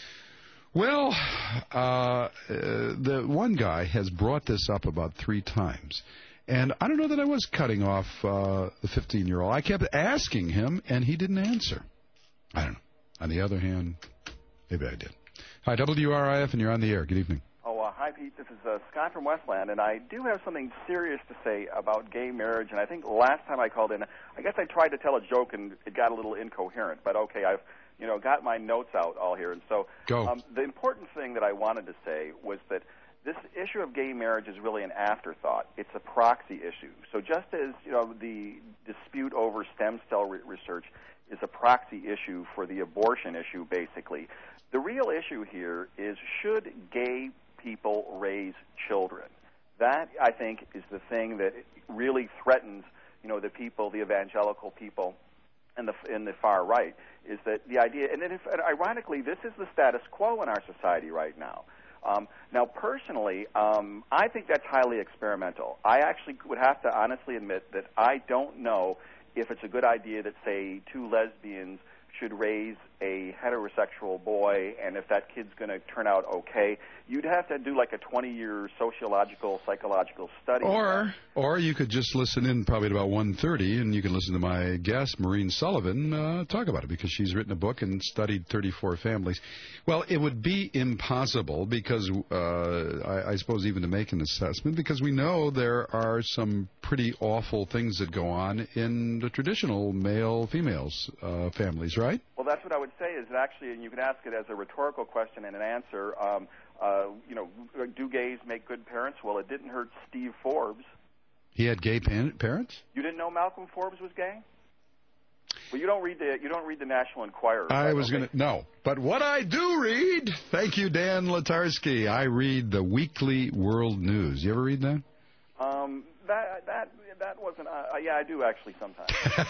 Speaker 10: Well, uh, uh, the one guy has brought this up about three times. And I don't know that I was cutting off uh, the fifteen-year-old. I kept asking him, and he didn't answer. I don't know. On the other hand, maybe I did. Hi, W R I F, and you're on the air. Good evening.
Speaker 7: Oh, uh, hi, Pete. This is uh, Scott from Westland, and I do have something serious to say about gay marriage. And I think last time I called in, I guess I tried to tell a joke, and it got a little incoherent. But, okay, I've you know got my notes out all here. And so
Speaker 10: Go.
Speaker 7: Um, the important thing that I wanted to say was that this issue of gay marriage is really an afterthought. It's a proxy issue. So just as you know, the dispute over stem cell re- research is a proxy issue for the abortion issue, basically, the real issue here is, should gay people raise children? That, I think, is the thing that really threatens, you know, the people, the evangelical people, and the in the far right, is that the idea. And, if, and ironically, this is the status quo in our society right now. Um, now, personally, um, I think that's highly experimental. I actually would have to honestly admit that I don't know if it's a good idea that, say, two lesbians should raise a heterosexual boy, and if that kid's going to turn out okay. You'd have to do like a twenty-year sociological, psychological study.
Speaker 10: Or or you could just listen in probably at about one thirty, and you can listen to my guest, Maureen Sullivan, uh, talk about it, because she's written a book and studied thirty-four families. Well, it would be impossible because, uh, I, I suppose, even to make an assessment, because we know there are some pretty awful things that go on in the traditional male-females uh, families, right?
Speaker 7: Well, that's what I would say is that actually, and you can ask it as a rhetorical question and an answer, um, uh, you know, do gays make good parents? Well, it didn't hurt Steve Forbes.
Speaker 10: He had gay pan- parents?
Speaker 7: You didn't know Malcolm Forbes was gay? Well, you don't read the you don't read the National Enquirer.
Speaker 10: I
Speaker 7: right?
Speaker 10: was
Speaker 7: okay.
Speaker 10: going to no, but what I do read, thank you, Dan Latarsky. I read the Weekly World News. You ever read that?
Speaker 7: Um, that that that wasn't. Uh, yeah, I do actually sometimes.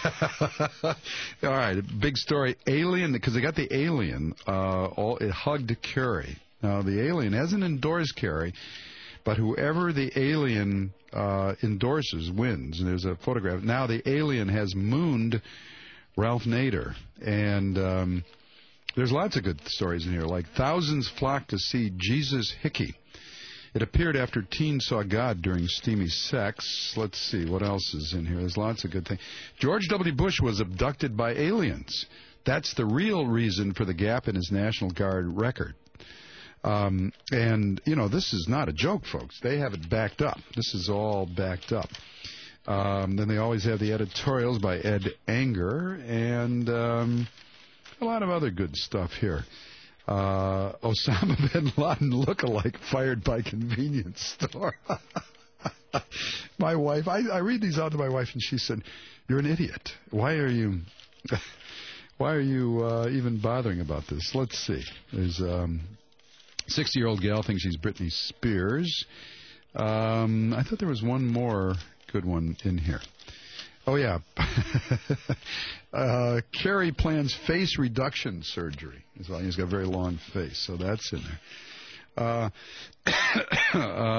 Speaker 10: All right, big story. Alien, because they got the alien. Uh, all it hugged Kerry. Now the alien hasn't endorsed Kerry, but whoever the alien uh, endorses wins. And there's a photograph. Now the alien has mooned Ralph Nader, and um, there's lots of good stories in here. Like thousands flocked to see Jesus Hickey. It appeared after teens saw God during steamy sex. Let's see, what else is in here? There's lots of good things. George W. Bush was abducted by aliens. That's the real reason for the gap in his National Guard record. Um, and, you know, this is not a joke, folks. They have it backed up. This is all backed up. Um, then they always have the editorials by Ed Anger and um, a lot of other good stuff here. Uh, Osama bin Laden lookalike fired by convenience store. My wife, I, I read these out to my wife, and she said, "You're an idiot. Why are you, why are you uh, even bothering about this?" Let's see. There's um, sixty-year-old gal thinks she's Britney Spears. Um, I thought there was one more good one in here. Oh, yeah. uh, Kerry plans face reduction surgery. Well, he's got a very long face, so that's in there. Uh,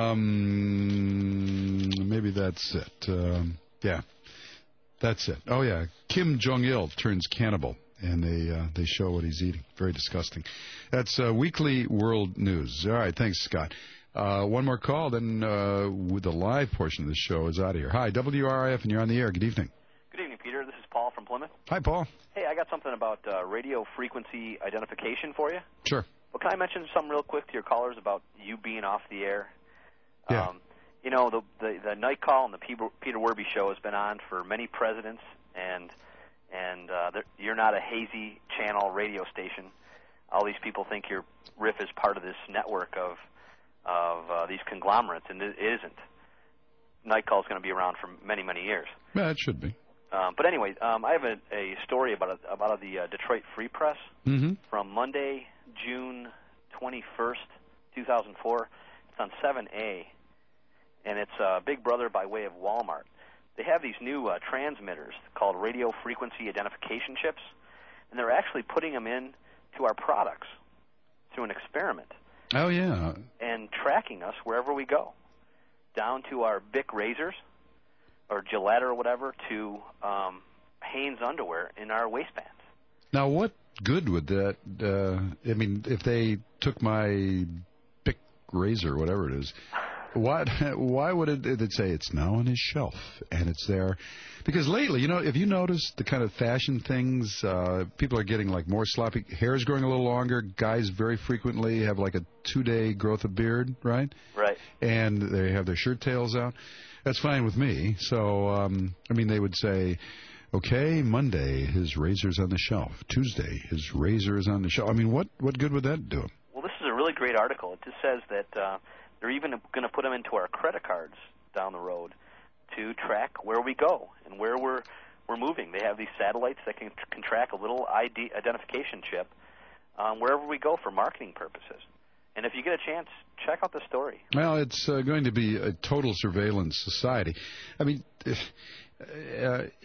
Speaker 10: um, maybe that's it. Um, yeah, that's it. Oh, yeah. Kim Jong-il turns cannibal, and they uh, they show what he's eating. Very disgusting. That's uh, Weekly World News. All right, thanks, Scott. Uh, one more call, then uh, with the live portion of the show is out of here. Hi, W R I F, and you're on the air. Good evening.
Speaker 2: Good evening, Peter. This is Paul from Plymouth.
Speaker 10: Hi, Paul.
Speaker 2: Hey, I got something about uh, radio frequency identification for you.
Speaker 10: Sure.
Speaker 2: Well, can I mention something real quick to your callers about you being off the air?
Speaker 10: Yeah.
Speaker 2: Um, you know, the, the the night call and the Peter, Peter Werby show has been on for many presidents, and and uh, you're not a hazy channel radio station. All these people think your riff is part of this network of of uh, these conglomerates, and it isn't. Night Call is going to be around for many, many years.
Speaker 10: Yeah, it should be.
Speaker 2: Um, but anyway, um, I have a, a story about a, about the uh, Detroit Free Press
Speaker 10: mm-hmm.
Speaker 2: from Monday, June twenty-first, two thousand four. It's on seven A, and it's uh, Big Brother by way of Walmart. They have these new uh, transmitters called radio frequency identification chips, and they're actually putting them in to our products through an experiment.
Speaker 10: Oh, yeah.
Speaker 2: And tracking us wherever we go, down to our Bic razors or Gillette or whatever to um, Hanes underwear in our waistbands.
Speaker 10: Now, what good would that, uh, I mean, if they took my Bic razor, whatever it is, what, why would it, it'd say it's now on his shelf and it's there? Because lately, you know, if you notice the kind of fashion things, uh, people are getting like more sloppy, hair's growing a little longer, guys very frequently have like a two-day growth of beard, right?
Speaker 2: Right.
Speaker 10: And they have their shirt tails out. That's fine with me. So, um, I mean, they would say, okay, Monday, his razor's on the shelf. Tuesday, his razor is on the shelf. I mean, what, what good would that do him?
Speaker 2: Well, this is a really great article. It just says that uh, they're even going to put them into our credit cards down the road to track where we go and where we're we're moving. They have these satellites that can, can track a little I D identification chip um, wherever we go for marketing purposes. And if you get a chance, check out the story.
Speaker 10: Well, it's uh, going to be a total surveillance society. I mean, uh,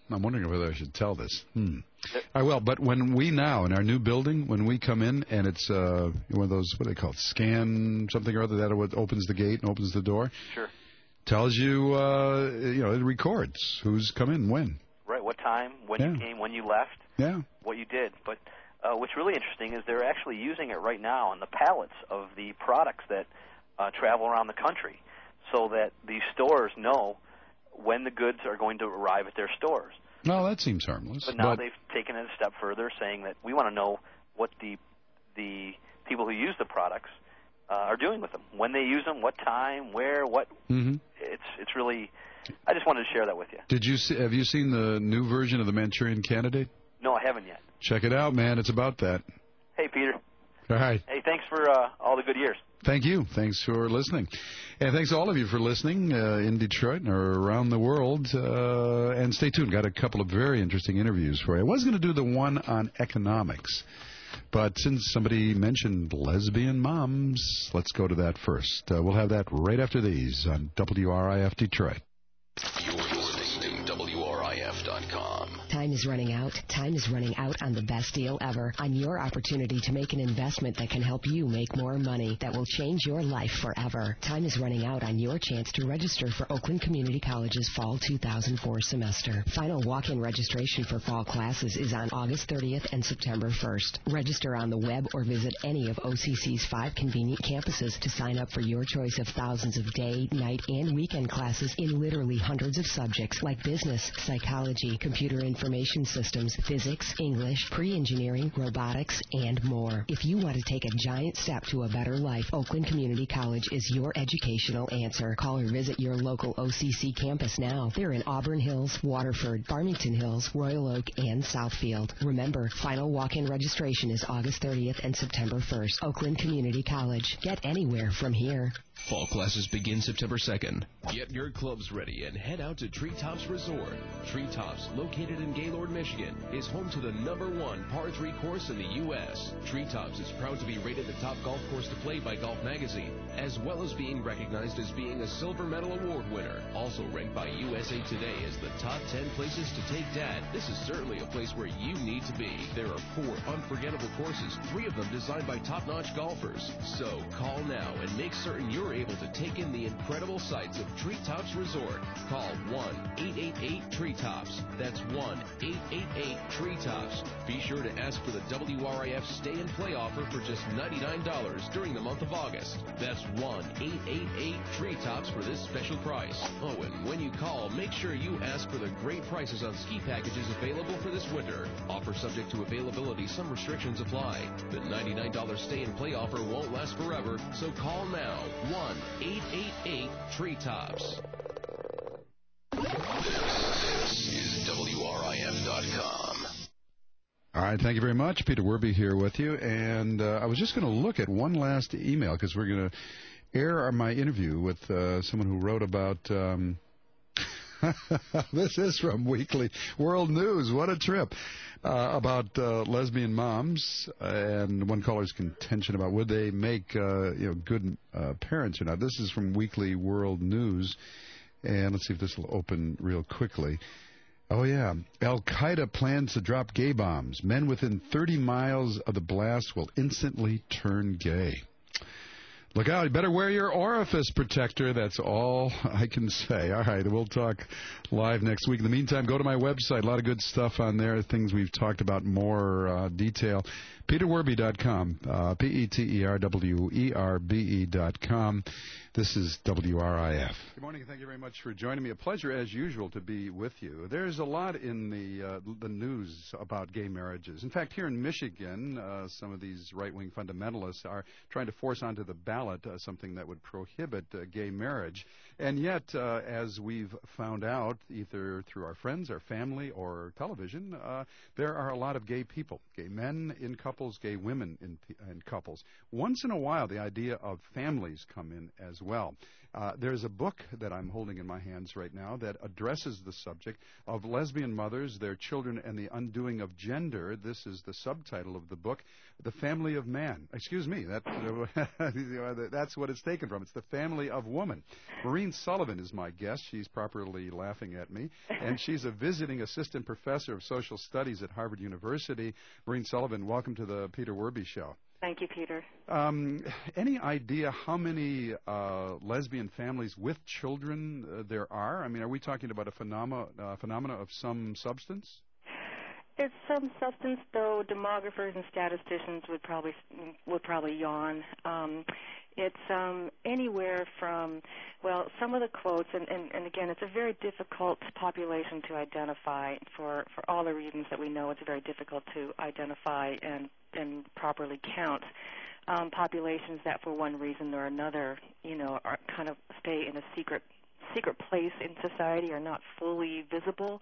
Speaker 10: I'm wondering whether I should tell this. Hmm. I will, but when we now, in our new building, when we come in and it's uh, one of those, what do they call it, scan something or other, that opens the gate and opens the door.
Speaker 2: Sure.
Speaker 10: Tells you, uh, you know, it records who's come in when.
Speaker 2: Right, what time, when
Speaker 10: Yeah.
Speaker 2: you came, when you left,
Speaker 10: Yeah.
Speaker 2: what you did. But uh, what's really interesting is they're actually using it right now on the pallets of the products that uh, travel around the country, so that these stores know when the goods are going to arrive at their stores.
Speaker 10: No, that seems harmless.
Speaker 2: But now they've taken it a step further, saying that we want to know what the the people who use the products uh, are doing with them, when they use them, what time, where, what.
Speaker 10: Mm-hmm.
Speaker 2: It's it's really. I just wanted to share that with you.
Speaker 10: Did you see, have you seen the new version of the Manchurian Candidate?
Speaker 2: No, I haven't yet.
Speaker 10: Check it out, man. It's about that.
Speaker 2: Hey, Peter.
Speaker 10: All right.
Speaker 2: Hey, thanks for uh, all the good years.
Speaker 10: Thank you. Thanks for listening. And thanks to all of you for listening uh, in Detroit or around the world. Uh, and stay tuned. Got a couple of very interesting interviews for you. I was going to do the one on economics, but since somebody mentioned lesbian moms, let's go to that first. Uh, we'll have that right after these on W R I F Detroit.
Speaker 5: You're listening to W R I F dot com.
Speaker 1: Time is running out. Time is running out on the best deal ever, on your opportunity to make an investment that can help you make more money, that will change your life forever. Time is running out on your chance to register for Oakland Community College's Fall two thousand four semester. Final walk-in registration for fall classes is on August thirtieth and September first. Register on the web or visit any of O C C's five convenient campuses to sign up for your choice of thousands of day, night, and weekend classes in literally hundreds of subjects like business, psychology, computer information systems, physics, English, pre-engineering, robotics, and more. If you want to take a giant step to a better life, Oakland Community College is your educational answer. Call or visit your local O C C campus now. They're in Auburn Hills, Waterford, Farmington Hills, Royal Oak, and Southfield. Remember, final walk-in registration is August thirtieth and September first. Oakland Community College. Get anywhere from here.
Speaker 15: Fall classes begin September second. Get your clubs ready and head out to Treetops Resort. Treetops, located in Gaylord, Michigan, is home to the number one par three course in the U S Treetops is proud to be rated the top golf course to play by Golf Magazine, as well as being recognized as being a Silver Medal Award winner. Also ranked by U S A Today as the top ten places to take Dad. This is certainly a place where you need to be. There are four unforgettable courses, three of them designed by top-notch golfers. So call now and make certain you're able to take in the incredible sights of Treetops Resort. Call one eight eight eight Treetops. That's one eight eight eight Treetops. Be sure to ask for the W R I F Stay and Play offer for just ninety-nine dollars during the month of August. That's one eight eight eight Treetops for this special price. Oh, and when you call, make sure you ask for the great prices on ski packages available for this winter. Offer subject to availability. Some restrictions apply. The ninety-nine dollars Stay and Play offer won't last forever, so call now. one eight eight eight Treetops.
Speaker 5: This is W R I F dot com.
Speaker 10: All right, thank you very much. Peter Werby here with you. And uh, I was just going to look at one last email because we're going to air my interview with uh, someone who wrote about... Um, this is from Weekly World News. What a trip. Uh, about uh, lesbian moms and one caller's contention about would they make uh, you know good uh, parents or not. This is from Weekly World News. And let's see if this will open real quickly. Oh, yeah. Al-Qaeda plans to drop gay bombs. Men within thirty miles of the blast will instantly turn gay. Look out. You better wear your orifice protector. That's all I can say. All right. We'll talk live next week. In the meantime, go to my website. A lot of good stuff on there, things we've talked about, more uh, detail. Peter Werby dot com, uh, P E T E R W E R B E dot com. This is W R I F. Good morning, and thank you very much for joining me. A pleasure, as usual, to be with you. There's a lot in the uh, the news about gay marriages. In fact, here in Michigan, uh, some of these right-wing fundamentalists are trying to force onto the ballot uh, something that would prohibit uh, gay marriage. And yet, uh, as we've found out, either through our friends, our family, or television, uh, there are a lot of gay people, gay men in couples, gay women in, in couples. Once in a while, the idea of families come in as well. Uh, there's a book that I'm holding in my hands right now that addresses the subject of lesbian mothers, their children, and the undoing of gender. This is the subtitle of the book, The Family of Man. Excuse me, that, uh, that's what it's taken from. It's The Family of Woman. Maureen Sullivan is my guest. She's properly laughing at me, and she's a visiting assistant professor of social studies at Harvard University. Maureen Sullivan, welcome to the Peter Werby Show.
Speaker 8: Thank you, Peter.
Speaker 10: Um, any idea how many uh, lesbian families with children uh, there are? I mean, are we talking about a phenomena, uh, phenomena of some substance?
Speaker 8: It's some substance, though demographers and statisticians would probably would probably yawn. Um, it's um, anywhere from, well, some of the quotes, and, and, and again, it's a very difficult population to identify for, for all the reasons that we know it's very difficult to identify and, and properly count um, populations that for one reason or another, you know, are kind of stay in a secret secret place in society, are not fully visible.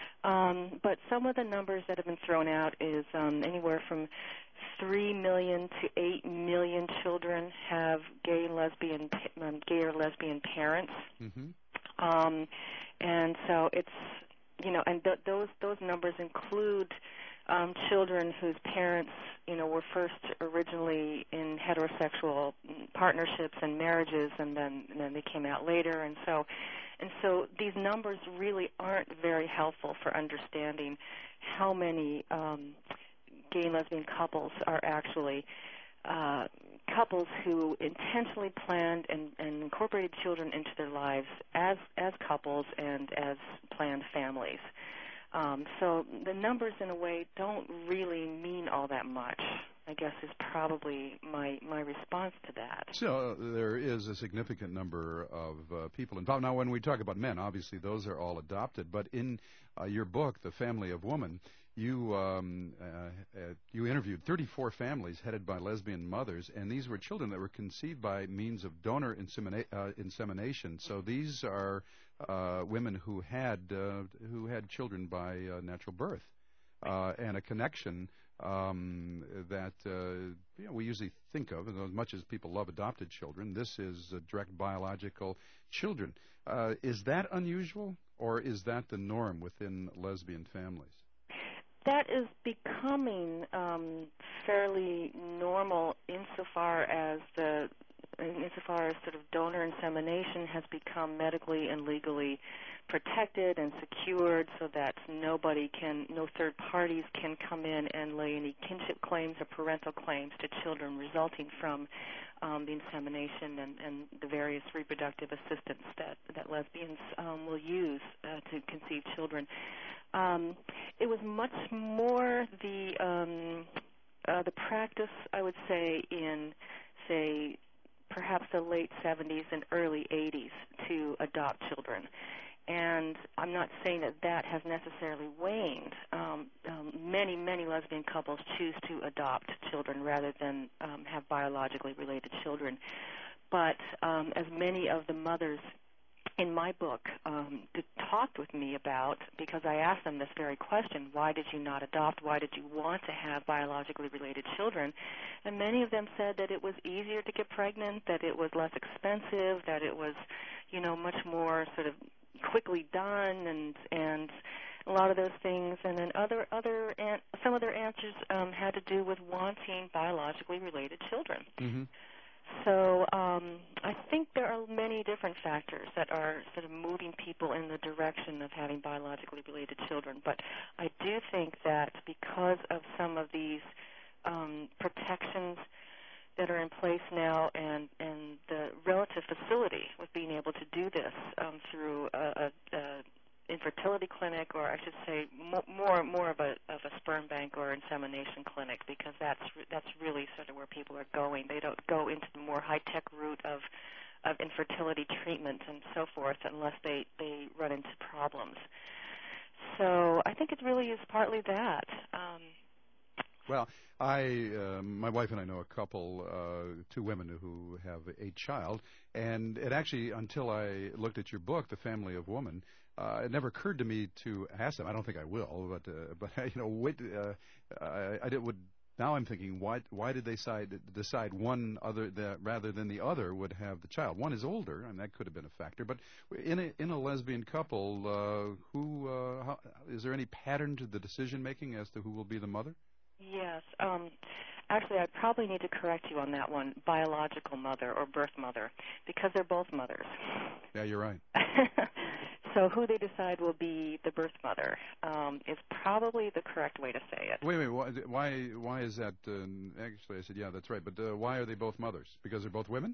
Speaker 8: Um, but some of the numbers that have been thrown out is um, anywhere from three million to eight million children have gay and lesbian, um, gay or lesbian parents.
Speaker 10: Mm-hmm.
Speaker 8: Um, and so it's, you know, and th- those those numbers include um, children whose parents, you know, were first originally in heterosexual partnerships and marriages, and then and then they came out later, and so and so these numbers really aren't very helpful for understanding how many um, gay and lesbian couples are actually uh, couples who intentionally planned and, and incorporated children into their lives as as couples and as planned families. Um, so the numbers, in a way, don't really mean all that much, I guess, is probably my, my response to that.
Speaker 10: So uh, there is a significant number of uh, people involved. Now, when we talk about men, obviously those are all adopted. But in uh, your book, The Family of Woman, you um, uh, uh, you interviewed thirty-four families headed by lesbian mothers, and these were children that were conceived by means of donor insemina- uh, insemination. So these are uh, women who had uh, who had children by uh, natural birth, uh, and a connection um, that uh, you know, we usually think of, as much as people love adopted children. This is uh, direct biological children. Uh, is that unusual, or is that the norm within lesbian families?
Speaker 8: That is becoming um, fairly normal insofar as the insofar as sort of donor insemination has become medically and legally protected and secured, so that nobody can, no third parties can come in and lay any kinship claims or parental claims to children resulting from um, the insemination and, and the various reproductive assistants that, that lesbians um, will use uh, to conceive children. Um, it was much more the um, uh, the practice, I would say, in, say, perhaps the late seventies and early eighties to adopt children. And I'm not saying that that has necessarily waned. Um, um, many, many lesbian couples choose to adopt children rather than um, have biologically related children. But um, as many of the mothers in my book um, talked with me about, because I asked them this very question, why did you not adopt? Why did you want to have biologically related children? And many of them said that it was easier to get pregnant, that it was less expensive, that it was, you know, much more sort of quickly done, and and a lot of those things. And then other other an- some of their answers um, had to do with wanting biologically related children.
Speaker 10: Mm-hmm.
Speaker 8: So um, I think there are many different factors that are sort of moving people in the direction of having biologically related children. But I do think that because of some of these um, protections that are in place now, and, and the relative facility with being able to do this um, through a, a, a infertility clinic, or I should say more more of a of a sperm bank or insemination clinic, because that's that's really sort of where people are going. They don't go into the more high tech route of of infertility treatment and so forth unless they they run into problems. So I think it really is partly that. Um,
Speaker 10: Well, I, uh, my wife and I know a couple, uh, two women who have a child, and it actually, until I looked at your book, The Family of Woman, uh, it never occurred to me to ask them. I don't think I will, but, uh, but you know, what, uh, I, I did, would Now I'm thinking, why why did they decide, decide one other the, rather than the other would have the child? One is older, and that could have been a factor. But in a, in a lesbian couple, uh, who uh, how, is there any pattern to the decision making as to who will be the mother?
Speaker 8: Yes. Um, actually, I probably need to correct you on that one, biological mother or birth mother, because they're both mothers.
Speaker 10: Yeah, you're right.
Speaker 8: So who they decide will be the birth mother um, is probably the correct way to say it.
Speaker 10: Wait, wait, why why, why is that? Uh, actually, I said, yeah, that's right. But uh, why are they both mothers? Because they're both women?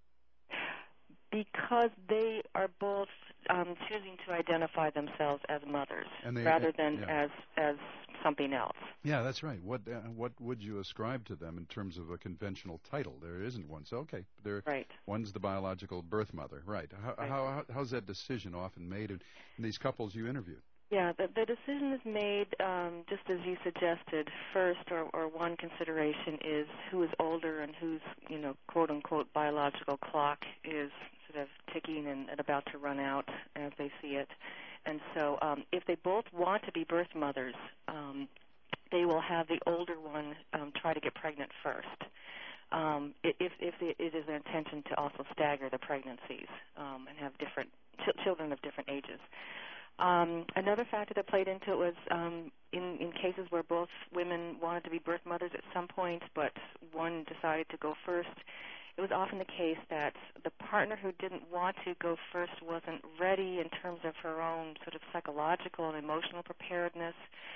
Speaker 8: Because they are both um, choosing to identify themselves as mothers
Speaker 10: and they,
Speaker 8: rather
Speaker 10: uh,
Speaker 8: than
Speaker 10: yeah.
Speaker 8: as as something else.
Speaker 10: Yeah, that's right. What uh, what would you ascribe to them in terms of a conventional title? There isn't one. So okay, they're,
Speaker 8: right.
Speaker 10: One's the biological birth mother, right? How,
Speaker 8: right.
Speaker 10: how how's that decision often made in, in these couples you interviewed?
Speaker 8: Yeah, the, the decision is made um, just as you suggested. First, or, or one consideration is who is older and whose, you know, quote unquote biological clock is sort of ticking and, and about to run out as they see it. And so, um, if they both want to be birth mothers, um, they will have the older one um, try to get pregnant first. Um, if if it is their intention to also stagger the pregnancies um, and have different ch- children of different ages. Um, another factor that played into it was um, in, in cases where both women wanted to be birth mothers at some point, but one decided to go first, it was often the case that the partner who didn't want to go first wasn't ready in terms of her own sort of psychological and emotional preparedness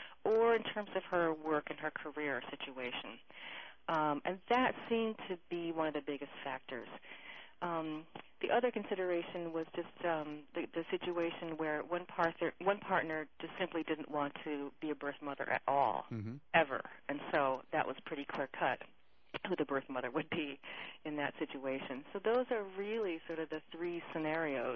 Speaker 8: or in terms of her work and her career situation. Um, and that seemed to be one of the biggest factors. Um, the other consideration was just um, the, the situation where one partner, one partner just simply didn't want to be a birth mother at all,
Speaker 10: mm-hmm.
Speaker 8: ever, and so that was pretty clear cut who the birth mother would be in that situation. So those are really sort of the three scenarios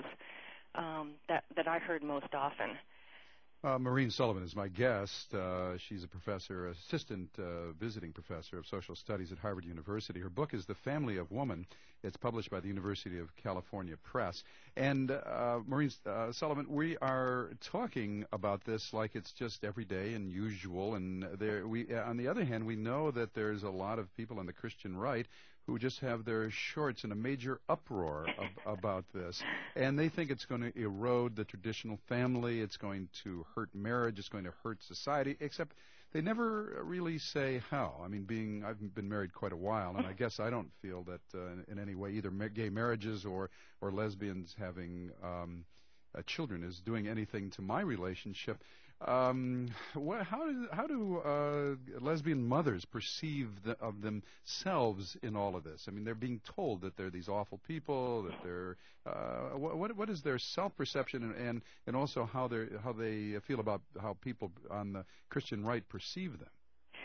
Speaker 8: um, that that I heard most often.
Speaker 10: Uh, Maureen Sullivan is my guest. Uh, she's a professor, assistant uh, visiting professor of social studies at Harvard University. Her book is The Family of Woman. It's published by the University of California Press. And uh, Maureen uh, Sullivan, we are talking about this like it's just everyday and usual. And there, we, on the other hand, we know that there's a lot of people on the Christian right who just have their shorts in a major uproar ab- about this. And they think it's going to erode the traditional family, it's going to hurt marriage, it's going to hurt society, except they never really say how. I mean, being I've been married quite a while, and I guess I don't feel that uh, in, in any way either ma- gay marriages or, or lesbians having um, uh, children is doing anything to my relationship. Um, what, how do, how do uh, lesbian mothers perceive the, of themselves in all of this? I mean, they're being told that they're these awful people, that they're uh, what what is their self-perception and, and and also how they how they feel about how people on the Christian right perceive them?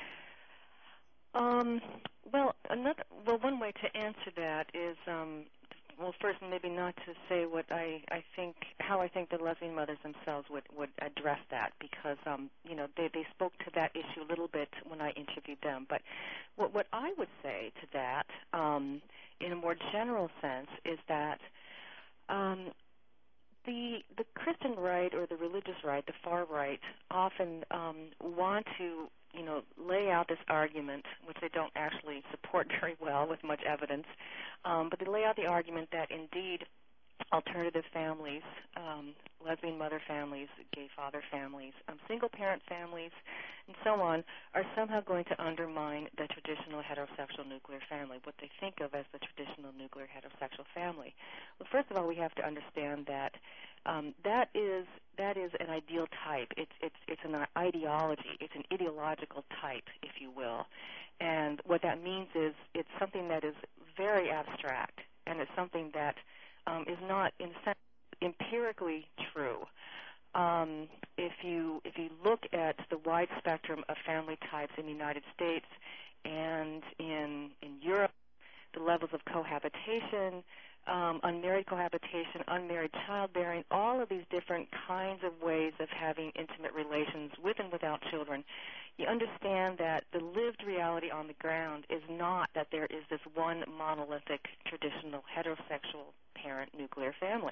Speaker 8: Um, well, another well, one way to answer that is. Um, Well, first, maybe not to say what I, I think, how I think the lesbian mothers themselves would, would address that, because, um, you know, they, they spoke to that issue a little bit when I interviewed them. But what, what I would say to that, um, in a more general sense, is that um, the the Christian right or the religious right, the far right, often um, want to you know, lay out this argument, which they don't actually support very well with much evidence, um, but they lay out the argument that indeed alternative families, um, lesbian mother families, gay father families, um, single-parent families, and so on, are somehow going to undermine the traditional heterosexual nuclear family, what they think of as the traditional nuclear heterosexual family. Well, first of all, we have to understand that um, that is that is an ideal type. It's it's it's an ideology. It's an ideological type, if you will. And what that means is it's something that is very abstract, and it's something that Um, is not, in a sense, empirically true. Um, if you if you look at the wide spectrum of family types in the United States and in in Europe, the levels of cohabitation, um, unmarried cohabitation, unmarried childbearing, all of these different kinds of ways of having intimate relations with and without children, you understand that the lived reality on the ground is not that there is this one monolithic traditional heterosexual parent nuclear family.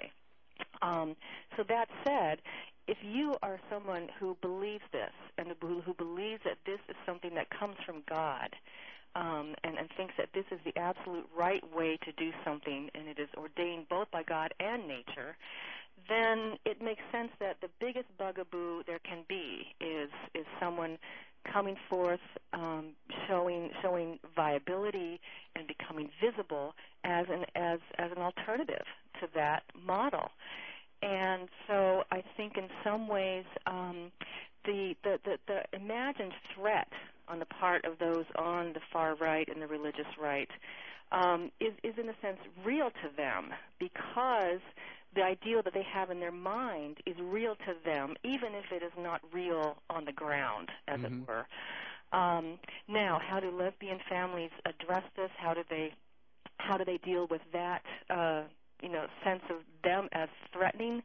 Speaker 8: Um, so that said, if you are someone who believes this and who, who believes that this is something that comes from God, um, and, and thinks that this is the absolute right way to do something, and it is ordained both by God and nature, then it makes sense that the biggest bugaboo there can be is is someone coming forth, um, showing showing viability and becoming visible as an as as an alternative to that model. And so I think in some ways um, the, the, the, the imagined threat on the part of those on the far right and the religious right um, is, is in a sense real to them, because the ideal that they have in their mind is real to them, even if it is not real on the ground, as mm-hmm. it were. Um, now, how do lesbian families address this? How do they how do they deal with that uh, you know, sense of them as threatening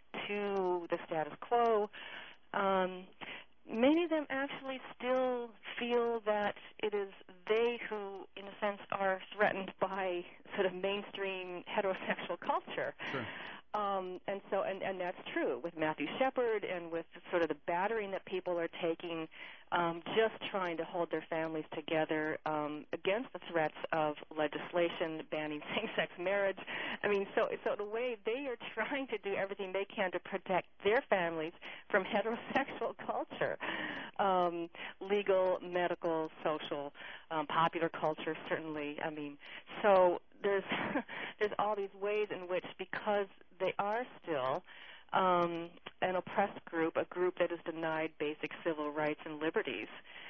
Speaker 8: to the status quo? Um, many of them actually still feel that it is they who, in a sense, are threatened by sort of mainstream heterosexual culture.
Speaker 10: Sure.
Speaker 8: Um, and so, and, and that's true with Matthew Shepard and with sort of the battering that people are taking, um, just trying to hold their families together um, against the threats of legislation banning same-sex marriage. I mean, so so the way they are trying to do everything they can to protect their families from heterosexual culture, um, legal, medical, social, um, popular culture, certainly. I mean, so there's there's all these ways in which, because they are still um, an oppressed group, a group that is denied basic civil rights and liberties,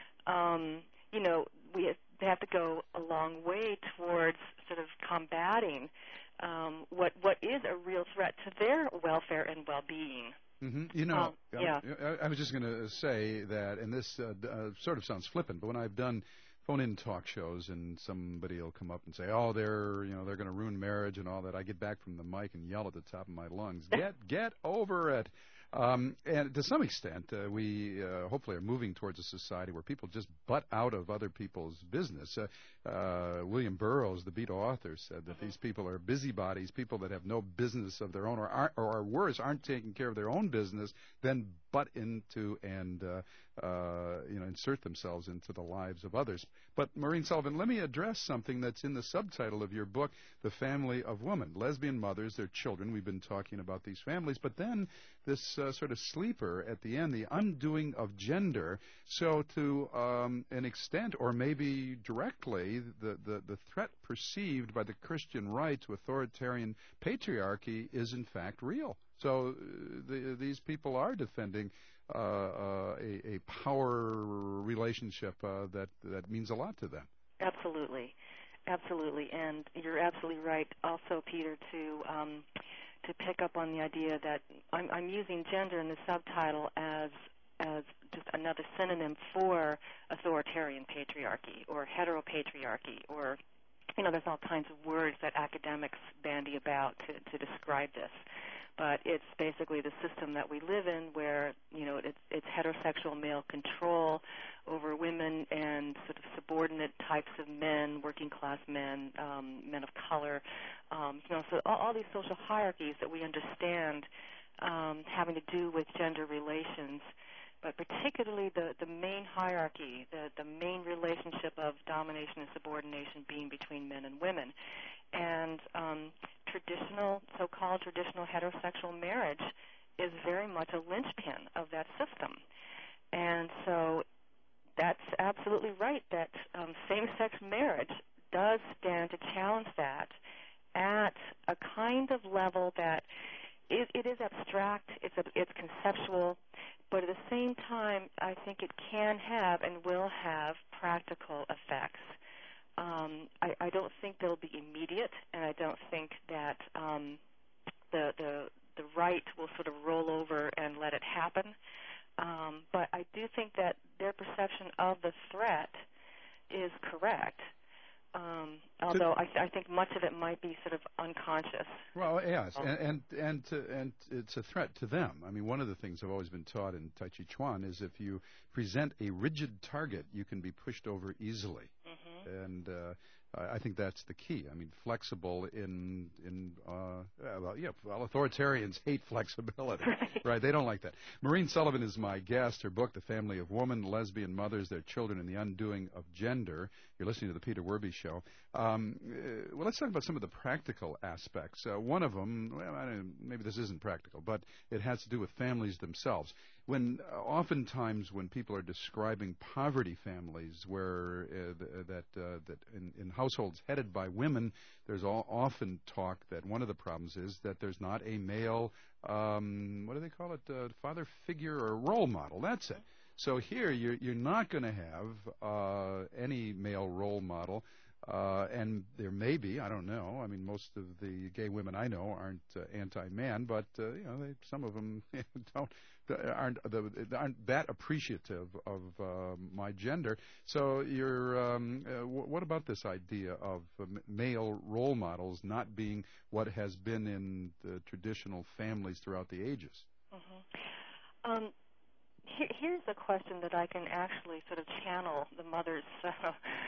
Speaker 8: um, you know, we have, they have to go a long way towards sort of combating um, what what is a real threat to their welfare and well-being.
Speaker 10: Mm-hmm. You know,
Speaker 8: um, yeah.
Speaker 10: I, I was just going to say that, and this uh, uh, sort of sounds flippant, but when I've done phone-in talk shows and somebody will come up and say, "Oh, they're you know they're going to ruin marriage and all that," I get back from the mic and yell at the top of my lungs, "Get get over it!" Um, and to some extent, uh, we uh, hopefully are moving towards a society where people just butt out of other people's business. Uh, uh, William Burroughs, the beat author, said that these people are busybodies, people that have no business of their own, or, aren't, or worse, aren't taking care of their own business, then butt into and uh, uh, you know insert themselves into the lives of others. But Maureen Sullivan, let me address something that's in the subtitle of your book, The Family of Woman. Lesbian mothers, their children. We've been talking about these families, but then this uh, sort of sleeper at the end, the undoing of gender. So to um, an extent, or maybe directly, the, the, the threat perceived by the Christian right to authoritarian patriarchy is in fact real. So uh, the, these people are defending uh, uh, a, a power relationship uh, that that means a lot to them.
Speaker 8: Absolutely, absolutely, and you're absolutely right. Also, Peter, to um, to pick up on the idea that I'm, I'm using gender in the subtitle as as just another synonym for authoritarian patriarchy or heteropatriarchy, or you know, there's all kinds of words that academics bandy about to, to describe this. But it's basically the system that we live in, where you know it's, it's heterosexual male control over women and sort of subordinate types of men, working class men, um, men of color. Um, you know, so all, all these social hierarchies that we understand um, having to do with gender relations, but particularly the, the main hierarchy, the, the main relationship of domination and subordination being between men and women. And um, traditional, so-called traditional heterosexual marriage is very much a linchpin of that system. And so that's absolutely right that um, same-sex marriage does stand to challenge that at a kind of level that it, it is abstract, it's, a, it's conceptual, but at the same time, I think it can have and will have practical effects. Um, I, I don't think they'll be immediate, and I don't think that um, the, the the right will sort of roll over and let it happen. Um, but I do think that their perception of the threat is correct. Um, although I, I think much of it might be sort of unconscious.
Speaker 10: Well, yes, and and and, to, and it's a threat to them. I mean, one of the things I've always been taught in Tai Chi Chuan is if you present a rigid target, you can be pushed over easily. Mm-hmm. And uh, I think that's the key. I mean, flexible in in uh, well, yeah. Well, authoritarians hate flexibility, right. right? They don't like that. Maureen Sullivan is my guest. Her book, The Family of Woman: Lesbian Mothers, Their Children, and the Undoing of Gender. You're listening to the Peter Werby Show. Um, uh, well, let's talk about some of the practical aspects. Uh, one of them, well, I don't, maybe this isn't practical, but it has to do with families themselves. When uh, oftentimes when people are describing poverty families, where uh, th- that uh, that in, in households headed by women, there's all, often talk that one of the problems is that there's not a male, um, what do they call it, uh, father figure or role model. That's it. So here you're you're not going to have uh, any male role model. Uh, and there may be, I don't know. I mean, most of the gay women I know aren't uh, anti-man, but uh, you know, they, some of them don't aren't aren't that appreciative of uh, my gender. So, you're um, uh, w- what about this idea of uh, male role models not being what has been in the traditional families throughout the ages?
Speaker 8: Mm-hmm. Um. Here's a question that I can actually sort of channel the mothers uh,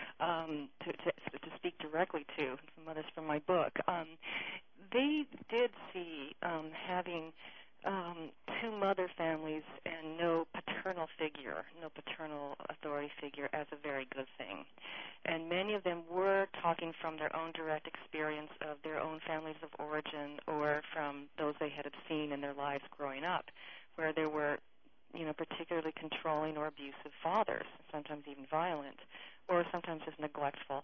Speaker 8: um, to, to, to speak directly to, the mothers from my book. Um, they did see um, having um, two mother families and no paternal figure, no paternal authority figure as a very good thing. And many of them were talking from their own direct experience of their own families of origin or from those they had seen in their lives growing up, where there were you know, particularly controlling or abusive fathers, sometimes even violent, or sometimes just neglectful.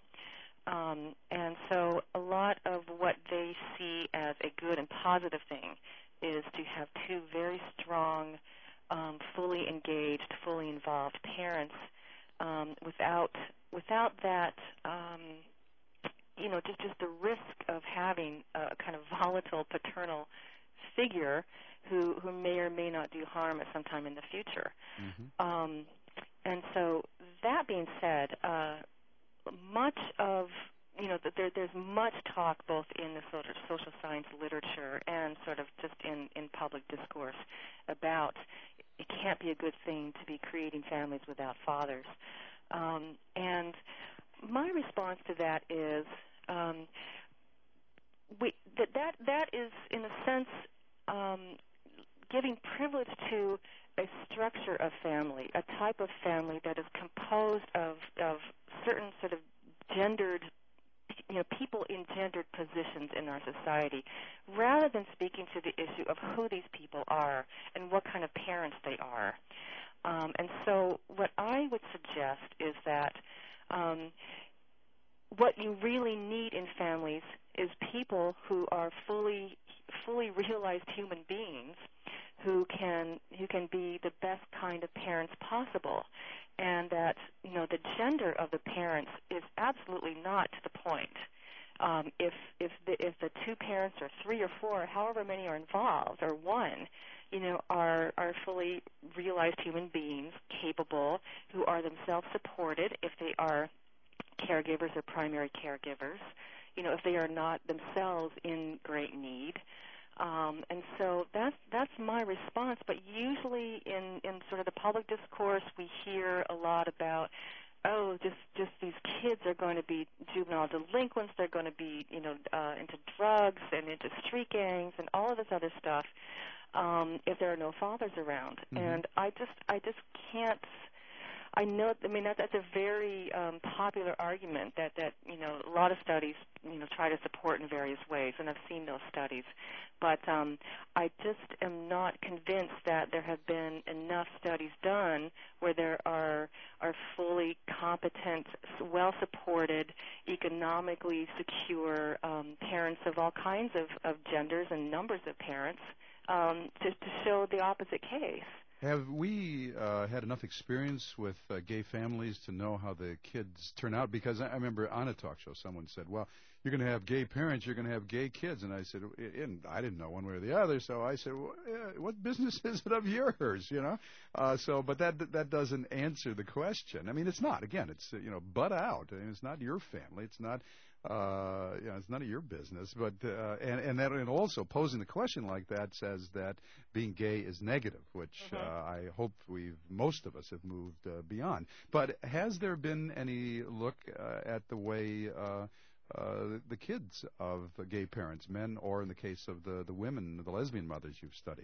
Speaker 8: Um, and so a lot of what they see as a good and positive thing is to have two very strong, um, fully engaged, fully involved parents um, without without that, um, you know, just, just the risk of having a kind of volatile paternal figure who, who may or may not do harm at some time in the future. Mm-hmm. Um, and so that being said, uh, much of, you know, there, there's much talk both in the sort of social science literature and sort of just in, in public discourse about it can't be a good thing to be creating families without fathers. Um, and my response to that is um, we, that, that that is, in a sense, um, giving privilege to a structure of family, a type of family that is composed of, of certain sort of gendered, you know, people in gendered positions in our society, rather than speaking to the issue of who these people are and what kind of parents they are. Um, and so what I would suggest is that um, what you really need in families is people who are fully fully realized human beings who can who can be the best kind of parents possible, and that you know the gender of the parents is absolutely not to the point. Um, if if the if the two parents or three or four, however many are involved, or one, you know, are are fully realized human beings, capable, who are themselves supported if they are caregivers or primary caregivers, you know, if they are not themselves in great need. Um, and so that's that's my response. But usually in, in sort of the public discourse, we hear a lot about, oh, just just these kids are going to be juvenile delinquents. They're going to be, you know, uh, into drugs and into street gangs and all of this other stuff um, if there are no fathers around. Mm-hmm. And I just I just can't. I know. I mean, that, that's a very um, popular argument that, that you know a lot of studies you know try to support in various ways, and I've seen those studies. But um, I just am not convinced that there have been enough studies done where there are are fully competent, well-supported, economically secure um, parents of all kinds of, of genders and numbers of parents um, to, to show the opposite case.
Speaker 10: Have we uh, had enough experience with uh, gay families to know how the kids turn out? Because I, I remember on a talk show someone said, well, you're going to have gay parents, you're going to have gay kids. And I said, and I didn't know one way or the other, so I said, well, yeah, what business is it of yours, you know? Uh, so, but that that doesn't answer the question. I mean, it's not. Again, it's, uh, you know, butt out. I mean, it's not your family. It's not uh, you know, it's none of your business. But uh, and and that and also posing the question like that says that being gay is negative, which
Speaker 8: Mm-hmm.
Speaker 10: uh, I hope we've most of us have moved uh, beyond. But has there been any look uh, at the way uh, uh, the kids of gay parents, men, or in the case of the the women, the lesbian mothers you've studied?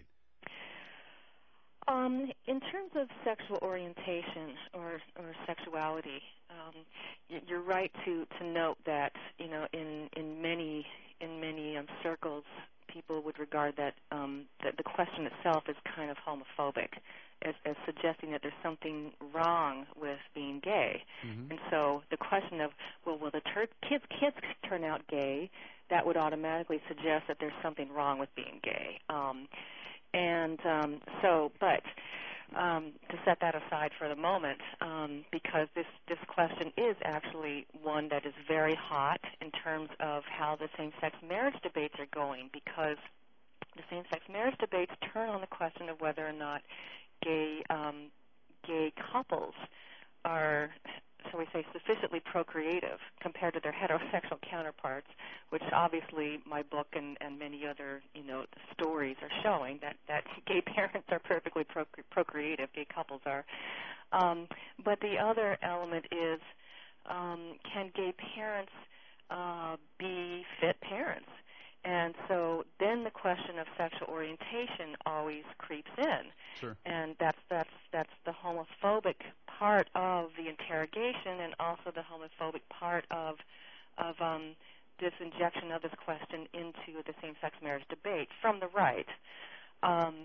Speaker 8: Um, in terms of sexual orientation or, or sexuality, um, you're right to, to note that you know in, in many in many um, circles, people would regard that um, that the question itself is kind of homophobic, as, as suggesting that there's something wrong with being gay.
Speaker 3: Mm-hmm.
Speaker 8: And so the question of, well, will the ter- kids kids turn out gay? That would automatically suggest that there's something wrong with being gay. Um, And um, so, but um, to set that aside for the moment, um, because this, this question is actually one that is very hot in terms of how the same-sex marriage debates are going, because the same-sex marriage debates turn on the question of whether or not gay um, gay couples are, shall we say, sufficiently procreative compared to their heterosexual counterparts, which obviously my book and, and many other, you know, stories are showing that, that gay parents are perfectly procre- procreative, gay couples are. Um, but the other element is, um, can gay parents uh, be fit parents? And so then the question of sexual orientation always creeps in.
Speaker 10: Sure.
Speaker 8: And that's that's that's the homophobic part of the interrogation, and also the homophobic part of of um, this injection of this question into the same-sex marriage debate from the right. Um,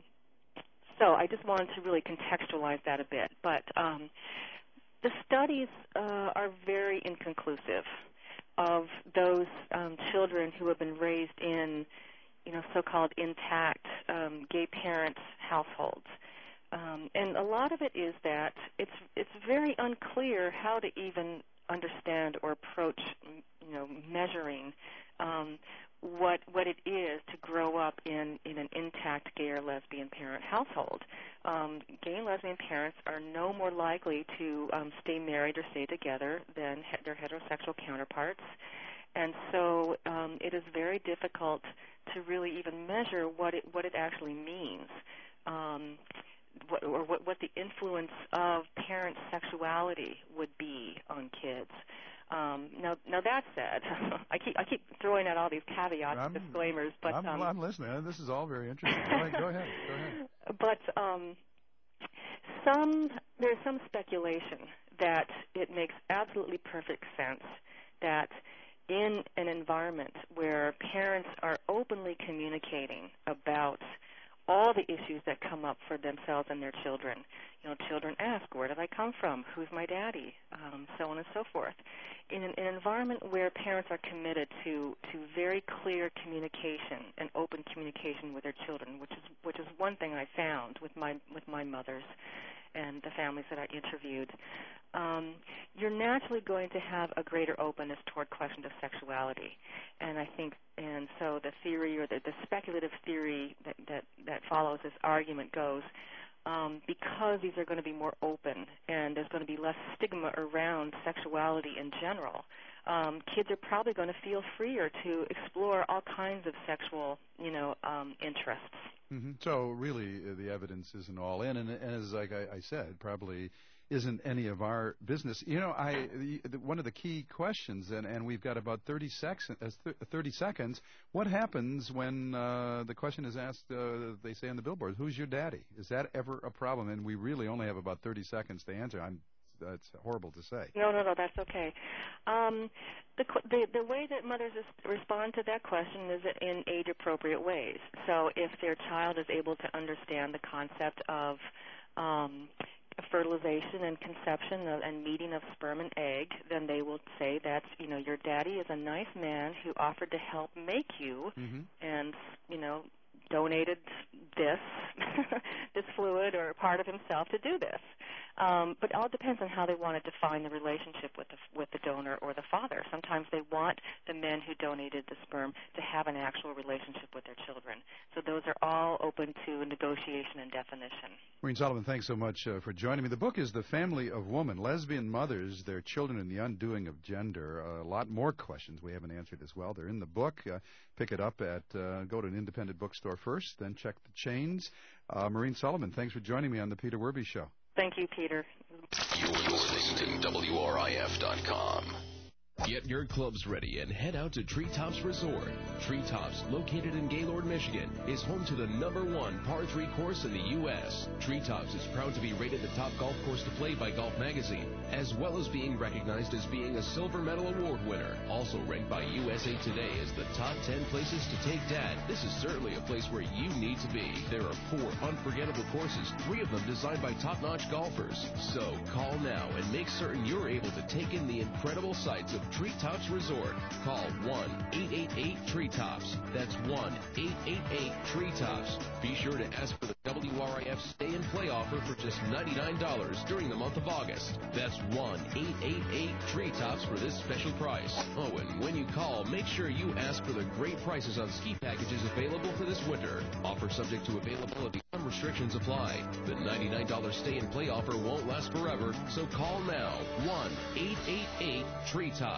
Speaker 8: so I just wanted to really contextualize that a bit. But um, the studies uh, are very inconclusive of those um, children who have been raised in, you know, so-called intact um, gay parents' households. Um, and a lot of it is that it's it's very unclear how to even understand or approach, you know, measuring um, what what it is to grow up in, in an intact gay or lesbian parent household. Um, gay and lesbian parents are no more likely to um, stay married or stay together than he- their heterosexual counterparts. And so um, it is very difficult to really even measure what it what it actually means. Um, What, or what, what the influence of parent sexuality would be on kids. Um, now, now that said, I keep I keep throwing out all these caveats,
Speaker 10: I'm,
Speaker 8: disclaimers, but
Speaker 10: I'm,
Speaker 8: um,
Speaker 10: I'm listening. This is all very interesting. Go ahead. Go ahead. Go ahead.
Speaker 8: But um, some there's some speculation that it makes absolutely perfect sense that in an environment where parents are openly communicating about all the issues that come up for themselves and their children. You know, children ask, where did I come from? Who's my daddy? Um, so on and so forth. In an, in an environment where parents are committed to, to very clear communication and open communication with their children, which is which is one thing I found with my with my mothers and the families that I interviewed, um, you're naturally going to have a greater openness toward questions of sexuality. And I think, and so the theory or the, the speculative theory that, that, that follows this argument goes, um, because these are going to be more open and there's going to be less stigma around sexuality in general, um, kids are probably going to feel freer to explore all kinds of sexual, you know, um, interests.
Speaker 10: Mm-hmm. So really, uh, the evidence isn't all in, and, and as like I, I said, probably isn't any of our business. You know, I the, the, one of the key questions, and, and we've got about thirty, sex, uh, thirty seconds. What happens when uh, the question is asked? Uh, they say on the billboard, "Who's your daddy?" Is that ever a problem? And we really only have about thirty seconds to answer. I'm That's horrible to say.
Speaker 8: No, no, no, that's okay. Um, the, the the way that mothers respond to that question is in age-appropriate ways. So if their child is able to understand the concept of um, fertilization and conception of, and meeting of sperm and egg, then they will say that, you know, your daddy is a nice man who offered to help make you,
Speaker 10: mm-hmm.
Speaker 8: and, you know, donated this this fluid or part of himself to do this. Um, but it all depends on how they want to define the relationship with the with the donor or the father. Sometimes they want the men who donated the sperm to have an actual relationship with their children. So those are all open to negotiation and definition.
Speaker 10: Maureen Sullivan, thanks so much uh, for joining me. The book is The Family of Woman, Lesbian Mothers, Their Children, and the Undoing of Gender. Uh, a lot more questions we haven't answered as well. They're in the book. Uh, pick it up at, uh, go to an independent bookstore first, then check the chains. Uh, Maureen Sullivan, thanks for joining me on the Peter Werby Show.
Speaker 8: Thank you, Peter.
Speaker 5: You're listening to W R I F dot com.
Speaker 15: Get your clubs ready and head out to Treetops Resort. Treetops, located in Gaylord, Michigan, is home to the number one par three course in the U S Treetops is proud to be rated the top golf course to play by Golf Magazine, as well as being recognized as being a Silver Medal Award winner. Also ranked by U S A Today as the top ten places to take Dad. This is certainly a place where you need to be. There are four unforgettable courses, three of them designed by top-notch golfers. So call now and make certain you're able to take in the incredible sights of Treetops Resort. Call one eight eight eight Treetops. That's one eight eight eight Treetops. Be sure to ask for the W R I F Stay and Play offer for just ninety-nine dollars during the month of August. That's one eight eight eight Treetops for this special price. Oh, and when you call, make sure you ask for the great prices on ski packages available for this winter. Offer subject to availability. Some restrictions apply. The ninety-nine dollars Stay and Play offer won't last forever, so call now. one eight eight eight Treetops.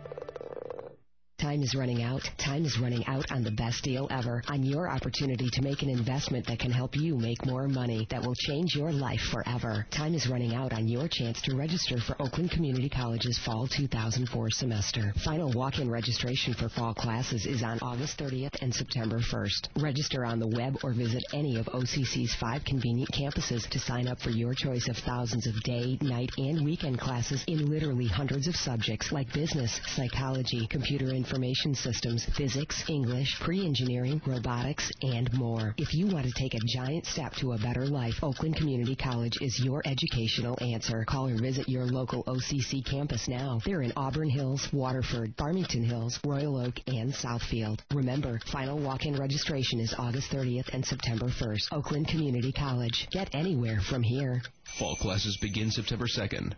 Speaker 1: Time is running out. Time is running out on the best deal ever, on your opportunity to make an investment that can help you make more money, that will change your life forever. Time is running out on your chance to register for Oakland Community College's Fall two thousand four semester. Final walk-in registration for fall classes is on August thirtieth and September first. Register on the web or visit any of O C C's five convenient campuses to sign up for your choice of thousands of day, night, and weekend classes in literally hundreds of subjects like business, psychology, computer information, information systems, physics, English, pre-engineering, robotics, and more. If you want to take a giant step to a better life, Oakland Community College is your educational answer. Call or visit your local O C C campus now. They're in Auburn Hills, Waterford, Farmington Hills, Royal Oak, and Southfield. Remember, final walk-in registration is August thirtieth and September first. Oakland Community College. Get anywhere from here.
Speaker 15: Fall classes begin September second.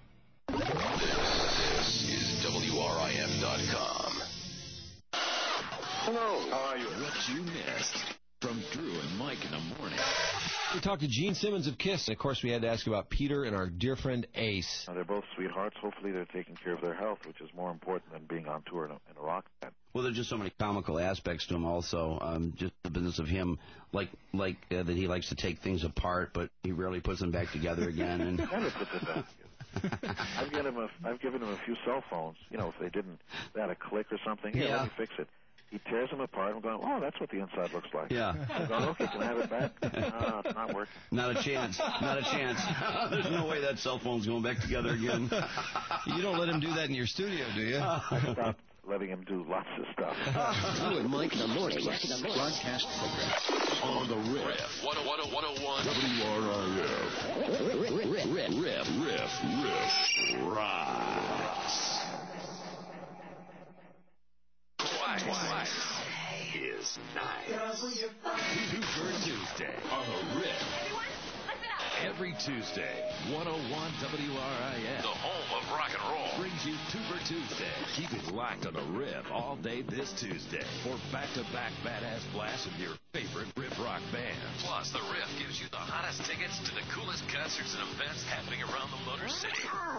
Speaker 5: This is W R I F dot com.
Speaker 16: Hello. How are you? What you missed from Drew and Mike in the morning.
Speaker 3: We talked to Gene Simmons of KISS, and of course we had to ask about Peter and our dear friend Ace.
Speaker 21: Now, they're both sweethearts. Hopefully they're taking care of their health, which is more important than being on tour in a, in a rock band.
Speaker 22: Well, there's just so many comical aspects to him also. Um, just the business of him, like like uh, that he likes to take things apart, but he rarely puts them back together again. And
Speaker 21: never puts it back together. I've given him a, I've given him a few cell phones. You know, if they didn't, they had a click or something. Here,
Speaker 22: yeah.
Speaker 21: let me fix it. He tears them apart. I'm going, oh, that's what the inside looks like.
Speaker 22: Yeah.
Speaker 21: I'm going, okay, can I have it back? No, it's not working.
Speaker 22: Not a chance. Not a chance. There's no way that cell phone's going back together again.
Speaker 3: You don't let him do that in your studio, do you?
Speaker 21: I stopped letting him do lots of stuff.
Speaker 4: Drew and Mike in the morning. Broadcast program on the Riff.
Speaker 5: one oh one
Speaker 4: W R I F. Riff, riff, riff, riff, riff, rocks.
Speaker 5: What is nice? Super Tuesday on the Riff. Every Tuesday, one oh one W R I F, the home of rock and roll, brings you Tuber Tuesday. Keep it locked on the Riff all day this Tuesday for back-to-back badass blasts of your favorite Riff rock bands. Plus, the Riff gives you the hottest tickets to the coolest concerts and events happening around the Motor City.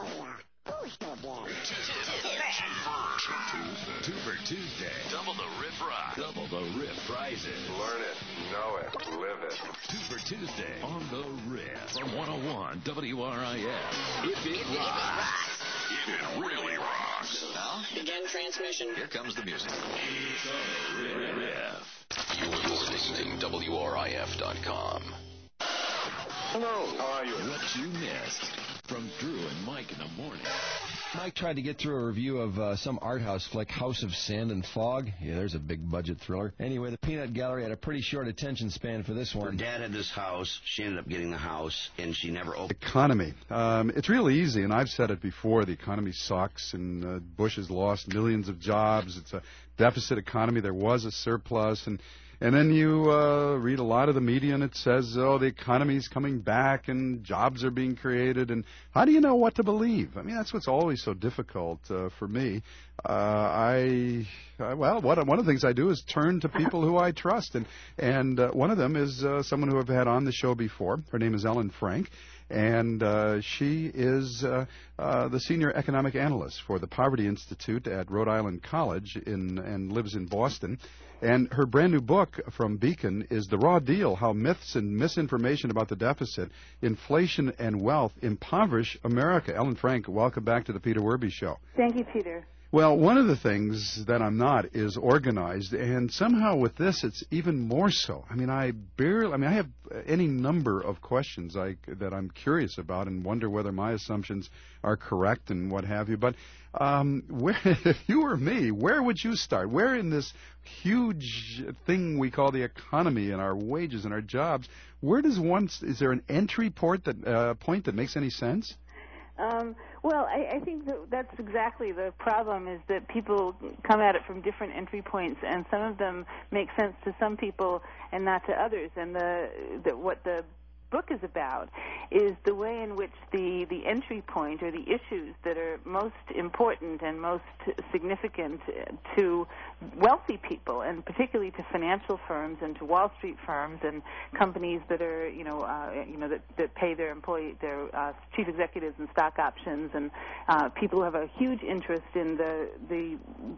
Speaker 5: Tuber Tuesday. Double the Riff rock. Double the Riff prizes.
Speaker 24: Learn it, know it, live it.
Speaker 5: Tuber Tuesday on the Riff from one oh one W R I F. If it rocks, if it really rocks.
Speaker 25: Now, begin transmission.
Speaker 5: Here comes the music. Riff. You're listening to W R I F dot com.
Speaker 21: Hello. How are you?
Speaker 16: What you missed from Drew and Mike in the morning.
Speaker 3: Mike tried to get through a review of uh, some art house flick, House of Sand and Fog. Yeah, there's a big budget thriller. Anyway, the Peanut Gallery had a pretty short attention span for this one.
Speaker 22: Her dad had this house. She ended up getting the house, and she never opened.
Speaker 10: Economy. Um, it's really easy, and I've said it before. The economy sucks, and uh, Bush has lost millions of jobs. It's a deficit economy. There was a surplus, and And then you uh, read a lot of the media, and it says, oh, the economy's coming back and jobs are being created. And how do you know what to believe? I mean, that's what's always so difficult uh, for me. Uh, I Uh, well, what, one of the things I do is turn to people who I trust, and and uh, one of them is uh, someone who I've had on the show before. Her name is Ellen Frank, and uh, she is uh, uh, the senior economic analyst for the Poverty Institute at Rhode Island College in and lives in Boston. And her brand new book from Beacon is The Raw Deal, How Myths and Misinformation About the Deficit, Inflation and Wealth Impoverish America. Ellen Frank, welcome back to the Peter Werby Show.
Speaker 6: Thank you, Peter.
Speaker 10: Well, one of the things that I'm not is organized, and somehow with this it's even more so. I mean, I barely, I mean, I have any number of questions I, that I'm curious about and wonder whether my assumptions are correct and what have you. But um, where, if you were me, where would you start? Where in this huge thing we call the economy and our wages and our jobs, where does one, is there an entry port that, uh, point that makes any sense?
Speaker 6: Um, well, I, I think that that's exactly the problem, is that people come at it from different entry points, and some of them make sense to some people and not to others. And the, the what the book is about is the way in which the, the entry point, or the issues that are most important and most significant to wealthy people, and particularly to financial firms and to Wall Street firms and companies that are, you know, uh, you know, that, that pay their employee, their uh, chief executives in stock options, and uh, people who have a huge interest in the the,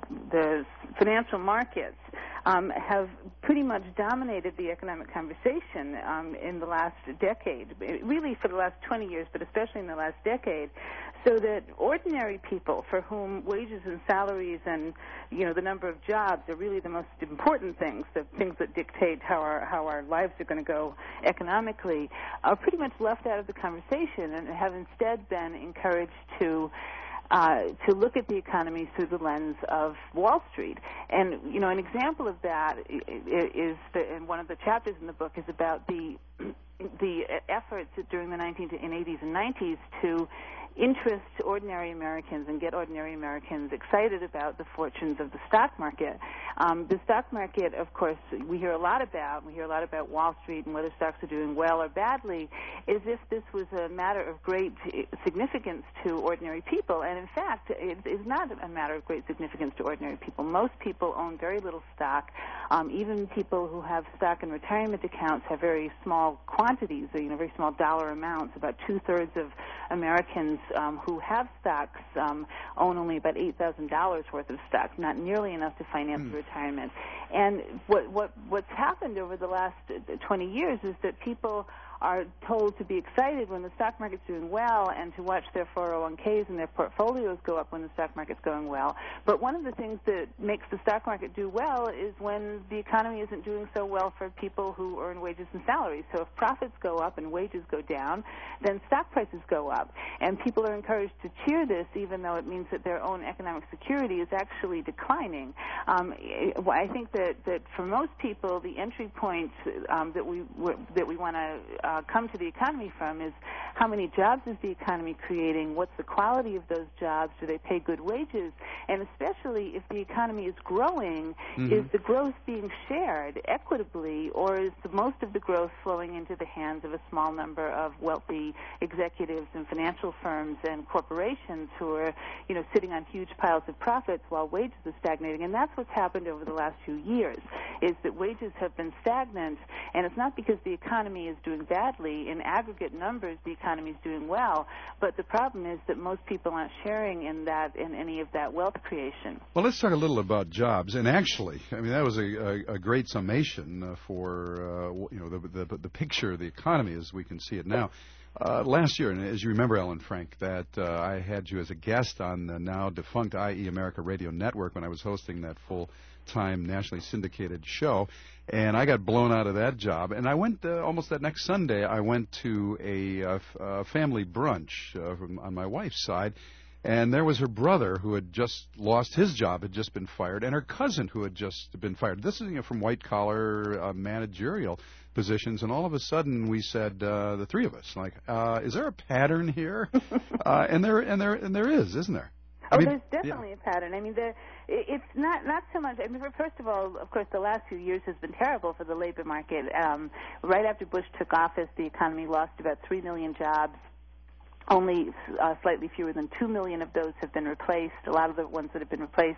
Speaker 6: the financial markets, um, have pretty much dominated the economic conversation um, in the last decade, really for the last twenty years, but especially in the last decade, so that ordinary people for whom wages and salaries and, you know, the number of jobs are really the most important things, the things that dictate how our how our lives are going to go economically, are pretty much left out of the conversation and have instead been encouraged to Uh, to look at the economy through the lens of Wall Street. And, you know, an example of that is, the, and one of the chapters in the book is about the the efforts during the nineteen eighties and nineties to interest ordinary Americans and get ordinary Americans excited about the fortunes of the stock market. Um, the stock market, of course, we hear a lot about. We hear a lot about Wall Street and whether stocks are doing well or badly, as if this was a matter of great significance to ordinary people. And, in fact, it is not a matter of great significance to ordinary people. Most people own very little stock. Um, even people who have stock in retirement accounts have very small quantities, you know, very small dollar amounts. About two-thirds of Americans Um, who have stocks um, own only about eight thousand dollars worth of stocks, not nearly enough to finance mm. retirement. And what, what what's happened over the last twenty years is that people are told to be excited when the stock market's doing well and to watch their four oh one k's and their portfolios go up when the stock market's going well. But one of the things that makes the stock market do well is when the economy isn't doing so well for people who earn wages and salaries. So if profits go up and wages go down, then stock prices go up. And people are encouraged to cheer this, even though it means that their own economic security is actually declining. Um, I think that, that for most people, the entry point um, that we that we want to Uh, come to the economy from is how many jobs is the economy creating, what's the quality of those jobs, do they pay good wages, and especially if the economy is growing, mm-hmm. is the growth being shared equitably, or is the, most of the growth flowing into the hands of a small number of wealthy executives and financial firms and corporations who are, you know, sitting on huge piles of profits while wages are stagnating. And that's what's happened over the last few years, is that wages have been stagnant, and it's not because the economy is doing badly. In aggregate numbers, the economy is doing well, but the problem is that most people aren't sharing in that, in any of that wealth creation.
Speaker 10: Well, let's talk a little about jobs. And actually, I mean, that was a, a, a great summation uh, for uh, you know the, the the picture of the economy as we can see it now. Uh, last year, and as you remember, Ellen Frank, that uh, I had you as a guest on the now defunct I E America Radio Network when I was hosting that full-time nationally syndicated show, and I got blown out of that job. And I went uh, almost that next Sunday. I went to a, a, a family brunch uh, from, on my wife's side, and there was her brother who had just lost his job, had just been fired, and her cousin who had just been fired. This is, you know, from white-collar uh, managerial positions, and all of a sudden we said, uh, the three of us, like, uh, is there a pattern here? uh, and there, and there, and there is, isn't there?
Speaker 6: Oh, I mean, there's definitely yeah. a pattern. I mean, there, it's not not so much. I mean, first of all, of course, the last few years has been terrible for the labor market. Um, right after Bush took office, the economy lost about three million jobs. Only uh, slightly fewer than two million of those have been replaced. A lot of the ones that have been replaced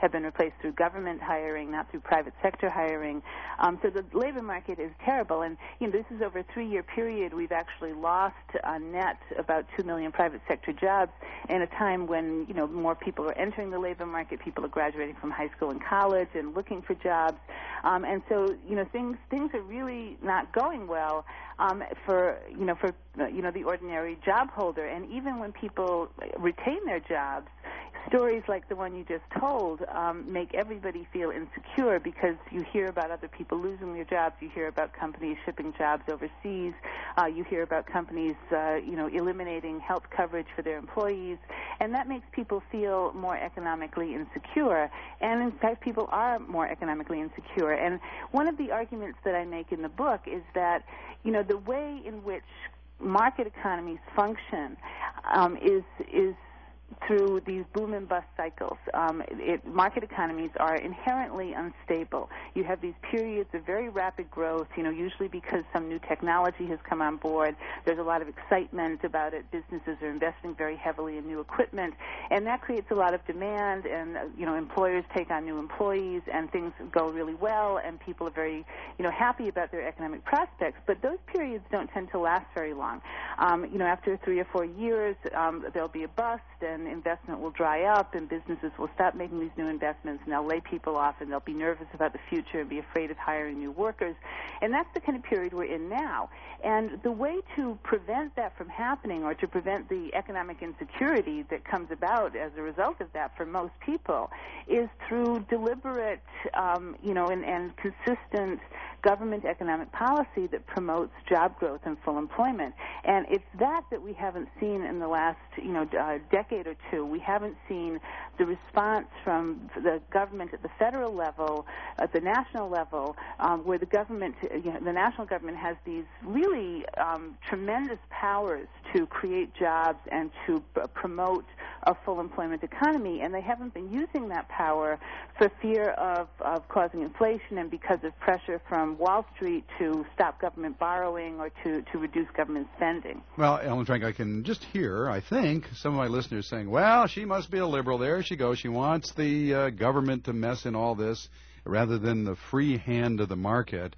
Speaker 6: have been replaced through government hiring, not through private sector hiring. Um, so the labor market is terrible. And, you know, this is over a three-year period. We've actually lost uh, net about two million private sector jobs in a time when, you know, more people are entering the labor market. People are graduating from high school and college and looking for jobs. Um, and so, you know, things things are really not going well um, for, you know, for, uh, you know, the ordinary job holder. And even when people retain their jobs, stories like the one you just told um, make everybody feel insecure because you hear about other people losing their jobs. You hear about companies shipping jobs overseas. Uh, you hear about companies, uh, you know, eliminating health coverage for their employees. And that makes people feel more economically insecure. And, in fact, people are more economically insecure. And one of the arguments that I make in the book is that, you know, the way in which market economies function um, is is through these boom and bust cycles. Um, it, market economies are inherently unstable. You have these periods of very rapid growth, you know, usually because some new technology has come on board. There's a lot of excitement about it. Businesses are investing very heavily in new equipment, and that creates a lot of demand, and, uh, you know, employers take on new employees, and things go really well, and people are very, you know, happy about their economic prospects. But those periods don't tend to last very long. Um, you know, after three or four years, um, there'll be a bust, and investment will dry up, and businesses will stop making these new investments, and they'll lay people off, and they'll be nervous about the future and be afraid of hiring new workers. And that's the kind of period we're in now. And the way to prevent that from happening, or to prevent the economic insecurity that comes about as a result of that for most people, is through deliberate, um, you know, and, and consistent government economic policy that promotes job growth and full employment. And it's that that we haven't seen in the last, you know, uh, decade or two. We haven't seen the response from the government at the federal level, at the national level, um, where the government, you know, the national government has these really um, tremendous powers to create jobs and to uh, promote a full employment economy, and they haven't been using that power for fear of, of causing inflation and because of pressure from Wall Street to stop government borrowing or to, to reduce government spending.
Speaker 10: Well, Ellen Frank, I can just hear, I think, some of my listeners saying, well, she must be a liberal. There she goes. She wants the uh, government to mess in all this rather than the free hand of the market,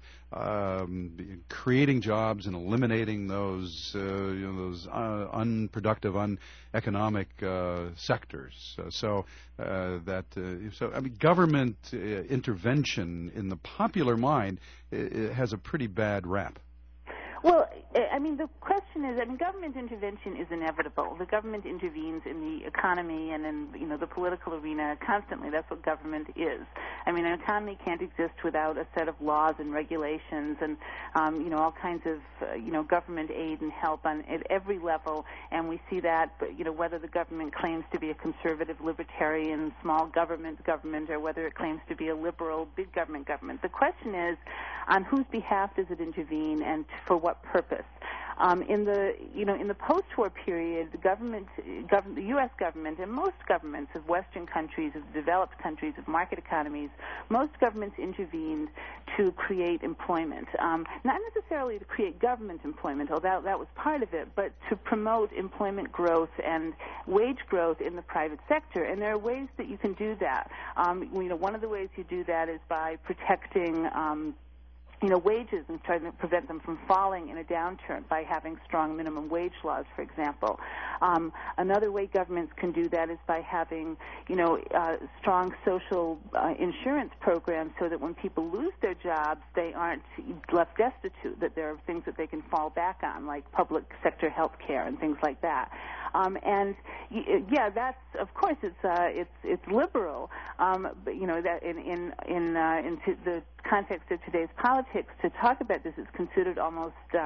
Speaker 10: um, creating jobs and eliminating those, uh, you know, those uh, unproductive, uneconomic uh, sectors. Uh, so uh, that, uh, so I mean, government uh, intervention in the popular mind uh, has a pretty bad rap.
Speaker 6: Well, I mean, the question is, I mean, government intervention is inevitable. The government intervenes in the economy and in, you know, the political arena constantly. That's what government is. I mean, an economy can't exist without a set of laws and regulations and, um, you know, all kinds of, uh, you know, government aid and help on at every level. And we see that, you know, whether the government claims to be a conservative, libertarian, small government government, or whether it claims to be a liberal, big government government. The question is, on whose behalf does it intervene and for what purpose? Um, in the, you know, in the post-war period, the government, gov- the U S government, and most governments of Western countries, of developed countries, of market economies, most governments intervened to create employment. Um, not necessarily to create government employment, although that was part of it, but to promote employment growth and wage growth in the private sector. And there are ways that you can do that. Um, you know, one of the ways you do that is by protecting Um, you know, wages and trying to prevent them from falling in a downturn by having strong minimum wage laws, for example. Um, another way governments can do that is by having, you know, uh, strong social uh, insurance programs so that when people lose their jobs, they aren't left destitute, that there are things that they can fall back on, like public sector health care and things like that. Um, and yeah, that's, of course, it's uh, it's it's liberal, um, but you know that in in in uh, in t- the context of today's politics, to talk about this is considered almost uh,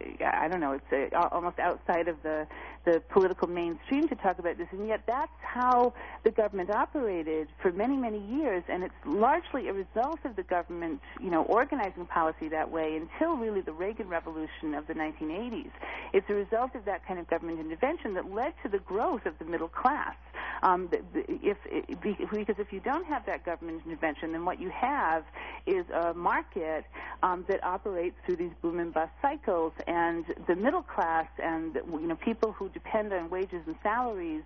Speaker 6: I don't know, it's uh, almost outside of the the political mainstream to talk about this, and yet that's how the government operated for many many years, and it's largely a result of the government, you know, organizing policy that way until really the Reagan Revolution of the nineteen eighties. It's a result of that kind of government intervention that led to the growth of the middle class. Um, if, if, because if you don't have that government intervention, then what you have is a market um, that operates through these boom and bust cycles, and the middle class and, you know, people who depend on wages and salaries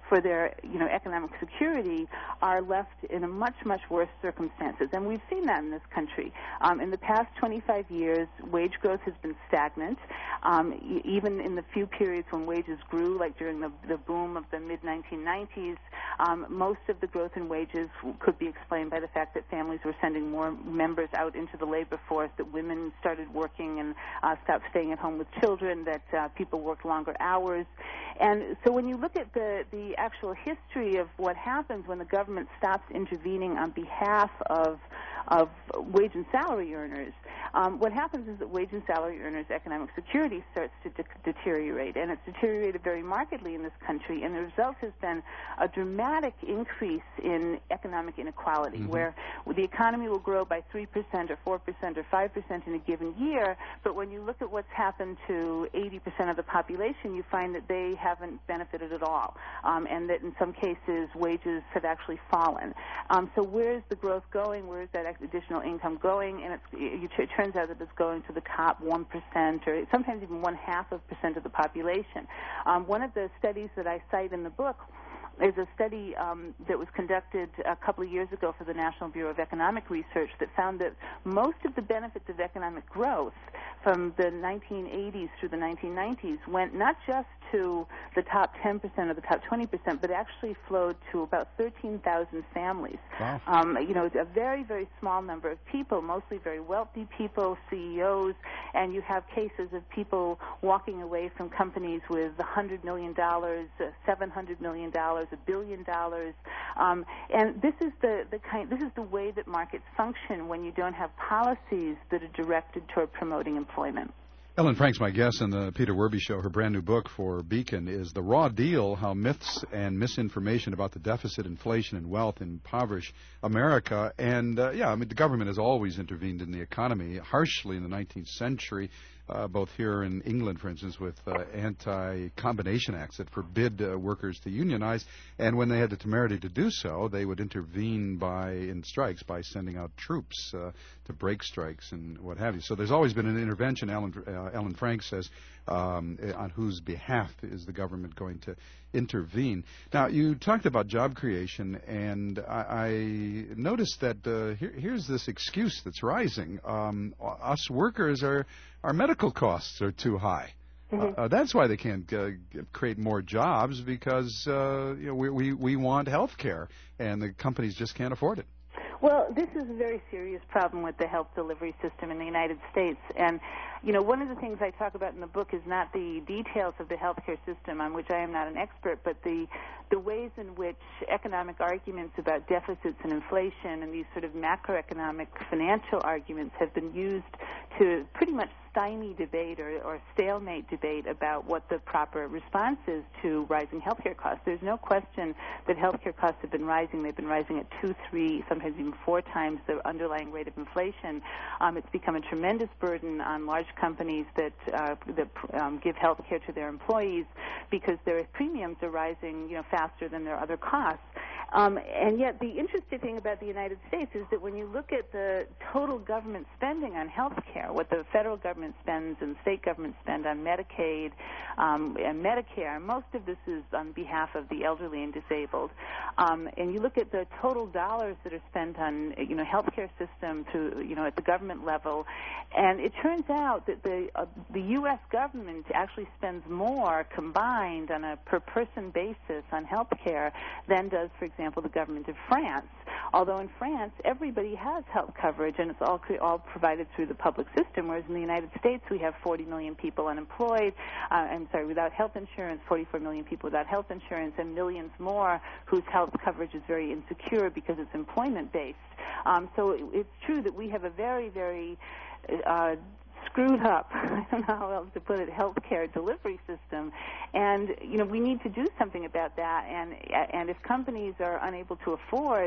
Speaker 6: for their, you know, economic security are left in a much, much worse circumstances. And we've seen that in this country. Um, in the past twenty-five years, wage growth has been stagnant. Um, e- even in the few periods when wages grew, like during the, the boom of the mid nineteen nineties, um, most of the growth in wages could be explained by the fact that families were sending more members out into the labor force, that women started working and uh, stopped staying at home with children, that uh, people worked longer hours. And so when you look at the, the actual history of what happens when the government stops intervening on behalf of of wage and salary earners, um, what happens is that wage and salary earners' economic security starts to de- deteriorate, and it's deteriorated very markedly in this country, and the result has been a dramatic increase in economic inequality, mm-hmm. where the economy will grow by three percent or four percent or five percent in a given year, but when you look at what's happened to eighty percent of the population, you find that they haven't benefited at all, um, and that in some cases wages have actually fallen. Um, so where is the growth going? Where is that additional income going? And it's, it turns out that it's going to the top one percent or sometimes even one-half of percent of the population. Um, one of the studies that I cite in the book is a study um, that was conducted a couple of years ago for the National Bureau of Economic Research that found that most of the benefits of economic growth from the nineteen eighties through the nineteen nineties went not just to the top ten percent or the top twenty percent, but actually flowed to about thirteen thousand families.
Speaker 10: Wow.
Speaker 6: Um, you know, it's a very, very small number of people, mostly very wealthy people, C E Os, and you have cases of people walking away from companies with one hundred million dollars, uh, seven hundred million dollars, a billion dollars. Um, and this is the, the kind, this is the way that markets function when you don't have policies that are directed toward promoting employment.
Speaker 10: Ellen Frank's my guest on the Peter Werby Show. Her brand new book for Beacon is The Raw Deal, How Myths and Misinformation About the Deficit, Inflation, and Wealth Impoverish America. And, uh, yeah, I mean, the government has always intervened in the economy harshly in the nineteenth century, uh, both here in England, for instance, with uh, anti-combination acts that forbid uh, workers to unionize. And when they had the temerity to do so, they would intervene by in strikes by sending out troops uh, to break strikes and what have you. So there's always been an intervention, Ellen, uh, Ellen Frank says, um, on whose behalf is the government going to intervene. Now, you talked about job creation, and I, I noticed that uh, here, here's this excuse that's rising. Um, us workers, are, our medical costs are too high. Mm-hmm. Uh, that's why they can't uh, create more jobs, because uh, you know, we, we, we want health care, and the companies just can't afford it.
Speaker 6: Well, this is a very serious problem with the health delivery system in the United States. And, you know, one of the things I talk about in the book is not the details of the healthcare system, on which I am not an expert, but the the ways in which economic arguments about deficits and inflation and these sort of macroeconomic financial arguments have been used to pretty much stymie debate or, or stalemate debate about what the proper response is to rising healthcare costs. There's no question that healthcare costs have been rising. They've been rising at two, three, sometimes even four times the underlying rate of inflation. Um, it's become a tremendous burden on large companies that uh, that um, give healthcare to their employees because their premiums are rising, you know, faster than their other costs. Um, and yet the interesting thing about the United States is that when you look at the total government spending on health care, what the federal government spends and state government spend on Medicaid um, and Medicare, most of this is on behalf of the elderly and disabled. Um, and you look at the total dollars that are spent on, you know, health care system to, you know, at the government level, and it turns out that the uh, the U S government actually spends more combined on a per person basis on health care than does, for example, the government of France. Although in France, everybody has health coverage, and it's all all provided through the public system, whereas in the United States, we have forty million people unemployed, uh, I'm sorry, without health insurance, forty-four million people without health insurance, and millions more whose health coverage is very insecure because it's employment-based. Um, so it, it's true that we have a very, very uh, screwed up, I don't know how else to put it, healthcare delivery system. And, you know, we need to do something about that. And and if companies are unable to afford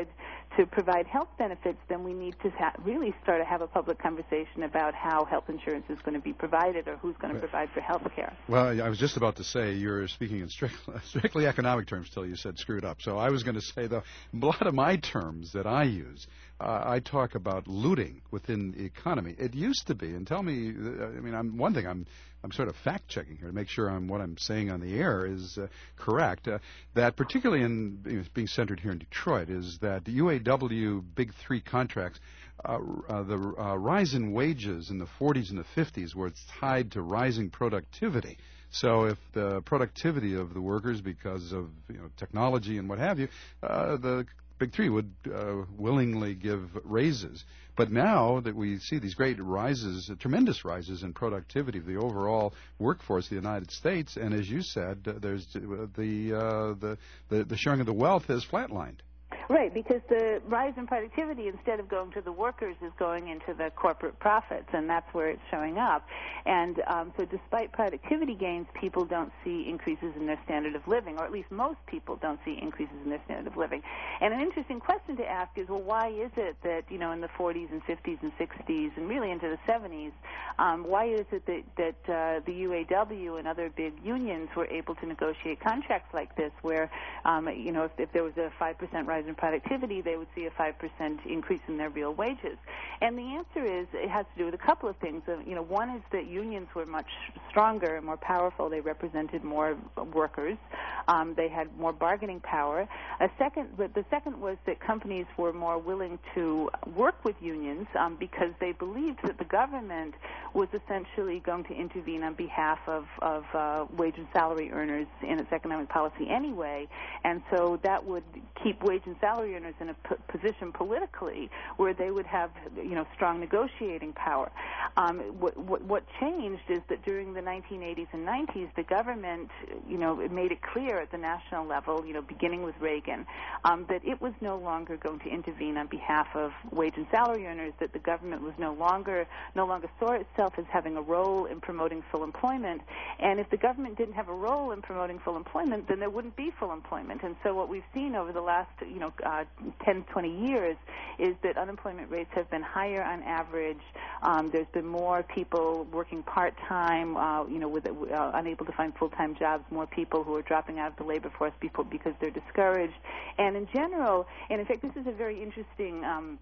Speaker 6: to provide health benefits, then we need to ha- really start to have a public conversation about how health insurance is going to be provided or who's going to provide for health care.
Speaker 10: Well, I was just about to say you're speaking in strict, strictly economic terms till you said screwed up. So I was going to say, though, a lot of my terms that I use, uh, I talk about looting within the economy. It used to be, and tell me, I mean, I'm, one thing I'm I'm sort of fact-checking here to make sure I'm, what I'm saying on the air is uh, correct, uh, that particularly in being centered here in Detroit is that the U A W Big Three contracts, uh, uh, the uh, rise in wages in the forties and the fifties were tied to rising productivity. So if the productivity of the workers, because of you know technology and what have you, uh, the Big Three would uh, willingly give raises. But now that we see these great rises, uh, tremendous rises in productivity of the overall workforce of the United States, and as you said, uh, there's uh, the, uh, the the the sharing of the wealth is flatlined.
Speaker 6: Right, because the rise in productivity, instead of going to the workers, is going into the corporate profits, and that's where it's showing up. And um, so despite productivity gains, people don't see increases in their standard of living, or at least most people don't see increases in their standard of living. And an interesting question to ask is, well, why is it that, you know, in the forties and fifties and sixties and really into the seventies, um, why is it that, that uh, the U A W and other big unions were able to negotiate contracts like this where, um, you know, if, if there was a five percent rise in productivity, they would see a five percent increase in their real wages? And the answer is it has to do with a couple of things. Uh, you know, one is that unions were much stronger and more powerful. They represented more workers. Um, they had more bargaining power. A second, but the second was that companies were more willing to work with unions um, because they believed that the government was essentially going to intervene on behalf of, of uh, wage and salary earners in its economic policy anyway, and so that would keep wage and salary earners in a p- position politically where they would have, you know, strong negotiating power. Um, what, what, what changed is that during the nineteen eighties and nineties, the government, you know, it made it clear at the national level, you know, beginning with Reagan, um, that it was no longer going to intervene on behalf of wage and salary earners, that the government was no longer no longer saw itself as having a role in promoting full employment. And if the government didn't have a role in promoting full employment, then there wouldn't be full employment. And so what we've seen over the last, you know, uh, ten, twenty years is that unemployment rates have been higher on average. Um, there's been more people working part-time, uh, you know, with uh, unable to find full-time jobs, more people who are dropping out of the labor force people because they're discouraged. And in general, and in fact, this is a very interesting um,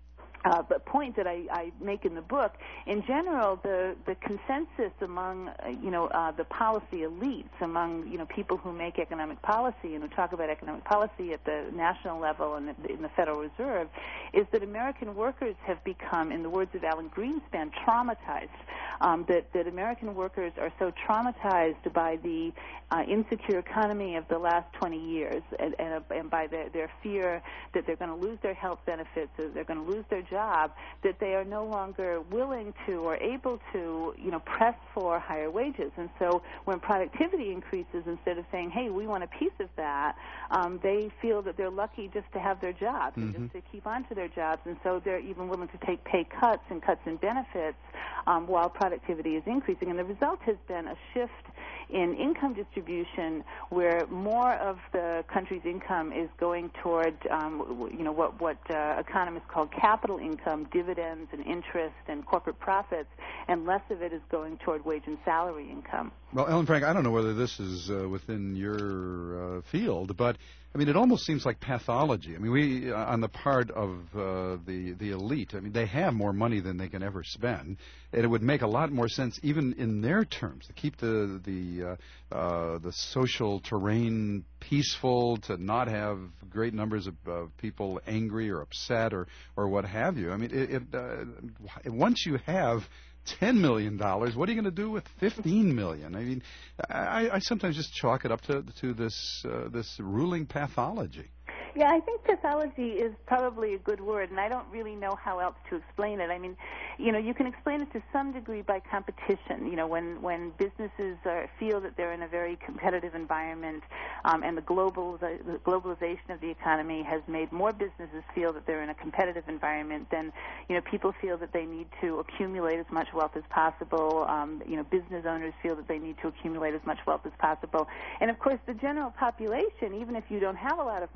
Speaker 6: Uh, but point that I, I make in the book, in general, the, the consensus among, uh, you know, uh, the policy elites, among, you know, people who make economic policy and who talk about economic policy at the national level and in the Federal Reserve, is that American workers have become, in the words of Alan Greenspan, traumatized. Um, that, that American workers are so traumatized by the uh, insecure economy of the last twenty years and, and, and by their, their fear that they're going to lose their health benefits, or they're going to lose their job, that they are no longer willing to or able to, you know, press for higher wages. And so when productivity increases, instead of saying, hey, we want a piece of that, um, they feel that they're lucky just to have their jobs
Speaker 10: mm-hmm.
Speaker 6: and just to keep on to their jobs. And so they're even willing to take pay cuts and cuts in benefits um, while productivity is increasing. And the result has been a shift in income distribution where more of the country's income is going toward, um, you know, what, what uh, economists call capital income, dividends and interest and corporate profits, and less of it is going toward wage and salary income.
Speaker 10: Well, Ellen Frank, I don't know whether this is uh, within your uh, field, but I mean, it almost seems like pathology. I mean, we, uh, on the part of uh, the the elite, I mean, they have more money than they can ever spend, and it would make a lot more sense, even in their terms, to keep the the uh, uh, the social terrain peaceful, to not have great numbers of uh, people angry or upset or or what have you. I mean, it, it uh, once you have ten million dollars, what are you going to do with fifteen million dollars? I mean, I, I sometimes just chalk it up to to this uh, this ruling pathology.
Speaker 6: Yeah, I think pathology is probably a good word, and I don't really know how else to explain it. I mean, you know, you can explain it to some degree by competition. You know, when when businesses are, feel that they're in a very competitive environment, um, and the global the globalization of the economy has made more businesses feel that they're in a competitive environment, then, you know, people feel that they need to accumulate as much wealth as possible. Um, you know, business owners feel that they need to accumulate as much wealth as possible. And, of course, the general population, even if you don't have a lot of money,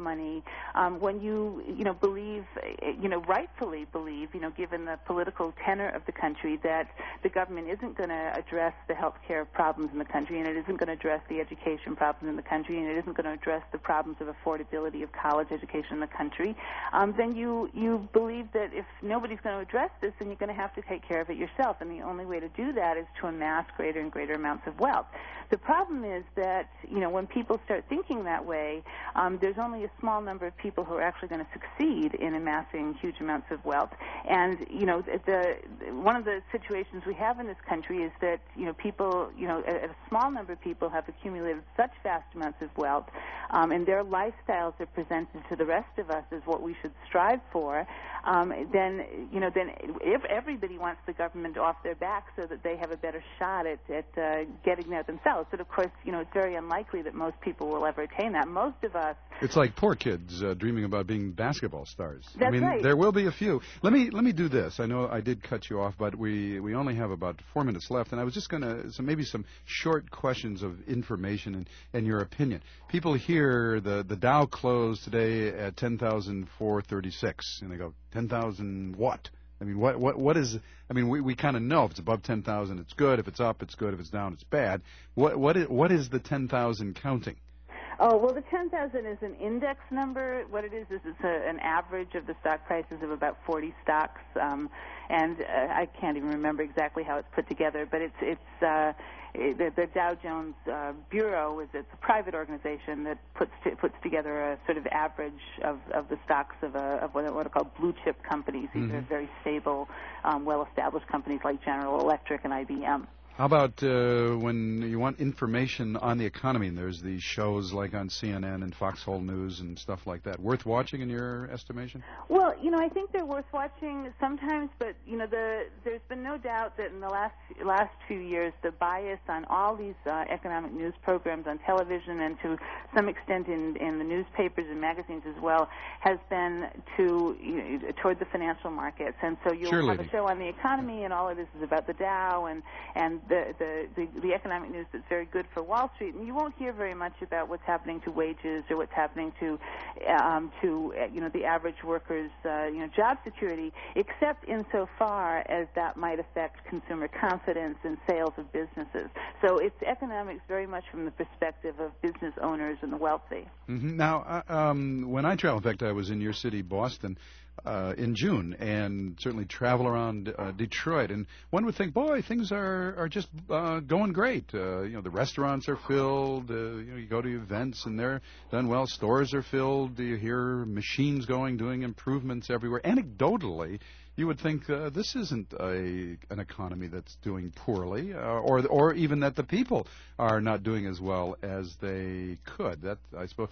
Speaker 6: economy um, when you, you know, believe, you know, rightfully believe, you know, given the political tenor of the country, that the government isn't going to address the health care problems in the country, and it isn't going to address the education problems in the country, and it isn't going to address the problems of affordability of college education in the country, um, then you, you believe that if nobody's going to address this, then you're going to have to take care of it yourself, and the only way to do that is to amass greater and greater amounts of wealth. The problem is that, you know, when people start thinking that way, um, there's only a small number of people who are actually going to succeed in amassing huge amounts of wealth. And, you know, the, one of the situations we have in this country is that, you know, people, you know, a, a small number of people have accumulated such vast amounts of wealth, um, and their lifestyles are presented to the rest of us as what we should strive for, um, then, you know, then if everybody wants the government off their back so that they have a better shot at, at uh, getting there themselves. But, of course, you know, it's very unlikely that most people will ever attain that. Most of us...
Speaker 10: It's like poor kids uh, dreaming about being basketball stars.
Speaker 6: That's
Speaker 10: I mean,
Speaker 6: right.
Speaker 10: There will be a few. Let me let me do this. I know I did cut you off, but we, we only have about four minutes left, and I was just going to, so maybe some short questions of information and, and your opinion. People hear the, the Dow closed today at ten thousand four hundred thirty-six, and they go, ten thousand what? I mean, what what what is? I mean, we, we kind of know if it's above ten thousand, it's good. If it's up, it's good. If it's down, it's bad. What what is what is the ten thousand counting?
Speaker 6: Oh, well, the ten thousand is an index number. What it is is it's a, an average of the stock prices of about forty stocks, um, and uh, I can't even remember exactly how it's put together, but it's it's. Uh, The, the Dow Jones uh, Bureau is it's a private organization that puts t- puts together a sort of average of, of the stocks of, a, of what, what are called blue chip companies. These
Speaker 10: Mm-hmm.
Speaker 6: are very stable, um, well-established companies like General Electric and I B M.
Speaker 10: How about uh, when you want information on the economy, and there's these shows like on C N N and Foxhole News and stuff like that, worth watching in your estimation?
Speaker 6: Well, you know, I think they're worth watching sometimes, but, you know, the, there's been no doubt that in the last last few years, the bias on all these uh, economic news programs on television and to some extent in, in the newspapers and magazines as well has been to you know, toward the financial markets. And so you'll
Speaker 10: Cheerleading.
Speaker 6: have a show on the economy, and all of this is about the Dow and, and the, the, the, the economic news that's very good for Wall Street. And you won't hear very much about what's happening to wages or what's happening to, um, to uh, you know, the average worker's uh, you know, job security, except insofar as that might affect consumer confidence and sales of businesses. So it's economics very much from the perspective of business owners and the wealthy.
Speaker 10: Mm-hmm. Now, uh, um, when I travel, in fact, I was in your city, Boston, uh, in June, and certainly travel around uh, Detroit, and one would think, boy, things are are just uh, going great. Uh, you know, the restaurants are filled. Uh, you know, you go to events and they're done well. Stores are filled. You hear machines going, doing improvements everywhere. Anecdotally, you would think uh, this isn't a an economy that's doing poorly, uh, or or even that the people are not doing as well as they could. That I suppose.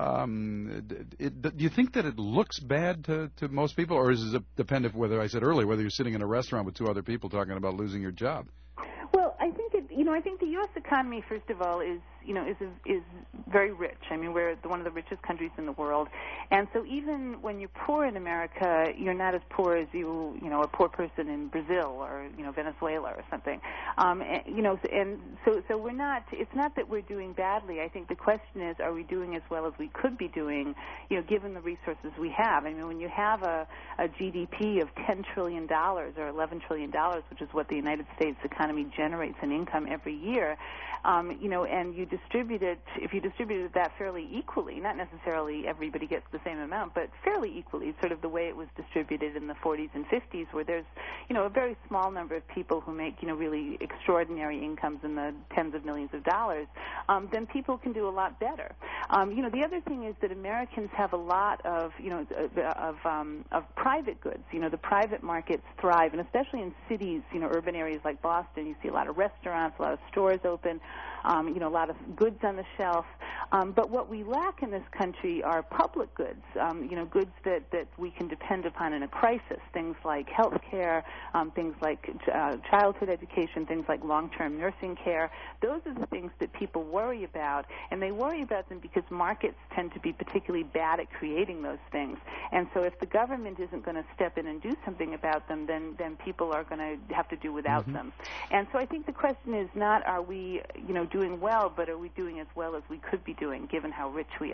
Speaker 10: Um, it, it, do you think that it looks bad to, to most people, or is it dependent whether I said earlier whether you're sitting in a restaurant with two other people talking about losing your job?
Speaker 6: Well, I think it, you know, I think the U S economy, first of all, is you know is a, is very rich. I mean, we're the, one of the richest countries in the world, and so even when you're poor in America, you're not as poor as you you know a poor person in Brazil or you know Venezuela or something. Um, and, you know, and so so we're not. It's not that we're doing badly. I think the question is, are we doing as well as we could be doing? You know, given the resources we have. I mean, when you have a, a G D P of ten trillion dollars or eleven trillion dollars, which is what the United States economy generates in income every year, um, you know, and you distribute it, if you distributed that fairly equally, not necessarily everybody gets the same amount, but fairly equally, sort of the way it was distributed in the forties and fifties, where there's, you know, a very small number of people who make, you know, really extraordinary incomes in the tens of millions of dollars, um, then people can do a lot better. Um, you know, the other thing is that Americans have a lot of, you know, of um, of private goods. You know, the private markets thrive, and especially in cities, you know, urban areas like Boston, you see a lot of restaurants, a lot of stores open, um, you know, a lot of goods on the shelf. Um, but what we lack in this country are public goods, um, you know, goods that, that we can depend upon in a crisis, things like health care, um, things like uh, childhood education, things like long-term nursing care. Those are the things that people worry about, and they worry about them because markets tend to be particularly bad at creating those things. And so if the government isn't going to step in and do something about them, then, then people are going to have to do without
Speaker 10: Mm-hmm.
Speaker 6: them. And so I think the question is not are we, you know, doing well, but are we doing as well as we could be doing, given how rich we are?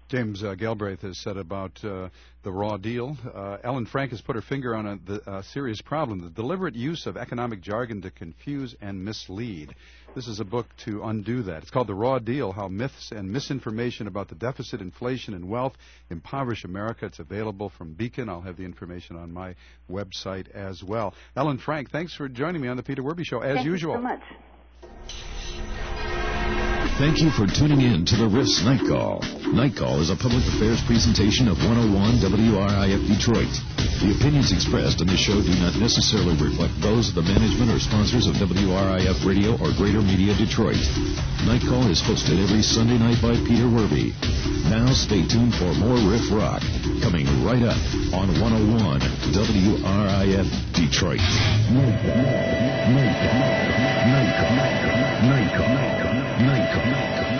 Speaker 10: James uh, Galbraith has said about uh, the raw deal. Uh, Ellen Frank has put her finger on a, the, a serious problem, the deliberate use of economic jargon to confuse and mislead. This is a book to undo that. It's called The Raw Deal, How Myths and Misinformation About the Deficit, Inflation, and Wealth Impoverish America. It's available from Beacon. I'll have the information on my website as well. Ellen Frank, thanks for joining me on the Peter Werby Show, as
Speaker 6: Thank
Speaker 10: usual.
Speaker 6: you so much.
Speaker 16: Thank you for tuning in to the Riffs Night Call. Night Call is a public affairs presentation of one oh one W R I F Detroit. The opinions expressed on this show do not necessarily reflect those of the management or sponsors of W R I F Radio or Greater Media Detroit. Night Call is hosted every Sunday night by Peter Werby. Now stay tuned for more Riff Rock, coming right up on one oh one W R I F Detroit. Night Call. Night Call. Night Call. Night Call. Night Call.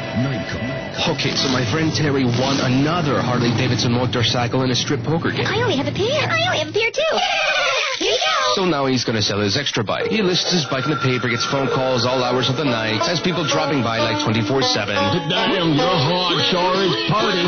Speaker 14: Okay, so my friend Terry won another Harley-Davidson motorcycle in a strip poker game.
Speaker 9: I only have a pair. I only have a pair, too. Yeah! Here you go.
Speaker 14: So now he's going to sell his extra bike. He lists his bike in the paper, gets phone calls all hours of the night, has people dropping by like twenty-four seven.
Speaker 9: Damn, your hard shortage party.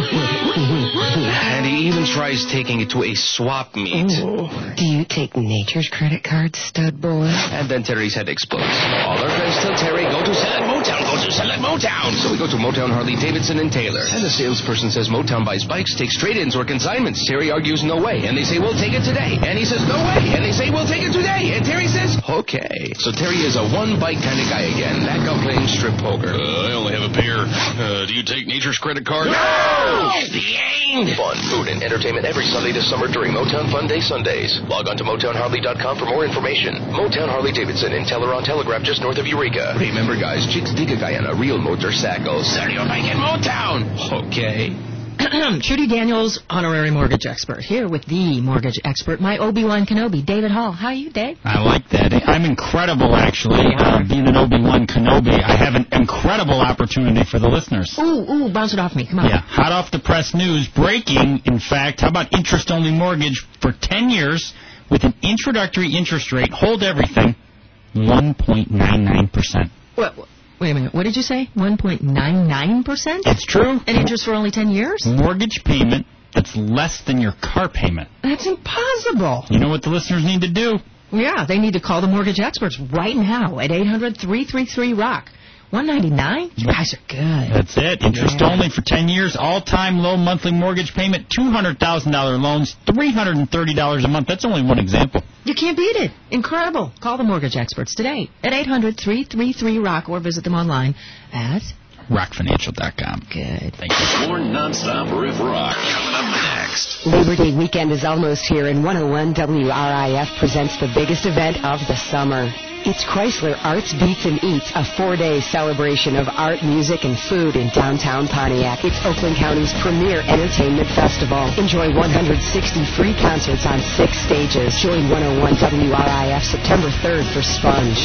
Speaker 14: And he even tries taking it to a swap meet.
Speaker 1: Ooh. Do you take Nature's credit card, stud boy?
Speaker 14: And then Terry's head explodes. All our friends tell Terry, go to Sell It Motown, go to Sell It Motown. So we go to Motown Harley Davidson and Taylor. And the salesperson says Motown buys bikes, takes trade-ins or consignments. Terry argues no way. And they say, we'll take it today. And he says, no way. And they say, we'll take it today. And Terry says, okay. So Terry is a one-bike kind of guy again, back up playing strip poker.
Speaker 5: Uh, I only have a pair. Uh, do you take Nature's credit card?
Speaker 14: No! The end! Fun, food, and entertainment every Sunday this summer during Motown Fun Day Sundays. Log on to Motown Harley dot com for more information. Motown Harley Davidson in Teller on Telegraph just north of Eureka. Remember, guys, chicks dig a guy on a real motorcycle. Sell your bike in Motown! Okay.
Speaker 11: Trudy Daniels, honorary mortgage expert, here with the mortgage expert, my Obi-Wan Kenobi, David Hall. How are you, Dave?
Speaker 12: I like that. I'm incredible, actually. Uh, being an Obi-Wan Kenobi, I have an incredible opportunity for the listeners.
Speaker 11: Ooh, ooh, bounce it off me. Come on.
Speaker 12: Yeah, hot off the press news, breaking, in fact, how about interest-only mortgage for ten years with an introductory interest rate, hold everything, one point nine nine percent.
Speaker 11: What? Wait a minute. What did you say? one point nine nine percent?
Speaker 12: It's true.
Speaker 11: And interest for only ten years?
Speaker 12: Mortgage payment that's less than your car payment.
Speaker 11: That's impossible.
Speaker 12: You know what the listeners need to do?
Speaker 11: Yeah, they need to call the mortgage experts right now at eight hundred, three three three, ROCK. one ninety-nine? You guys are good.
Speaker 12: That's it. Interest yeah. only for ten years. All-time low monthly mortgage payment. two hundred thousand dollars loans. three hundred thirty dollars a month. That's only one example.
Speaker 11: You can't beat it. Incredible. Call the mortgage experts today at eight hundred, three three three, ROCK or visit them online at
Speaker 12: rock financial dot com.
Speaker 11: Good.
Speaker 12: Thank you.
Speaker 16: More non-stop Riff Rock coming up next.
Speaker 1: Labor Day weekend is almost here, and one oh one W R I F presents the biggest event of the summer. It's Chrysler Arts, Beats, and Eats, a four-day celebration of art, music, and food in downtown Pontiac. It's Oakland County's premier entertainment festival. Enjoy one hundred sixty free concerts on six stages. Join one oh one W R I F September third for Sponge.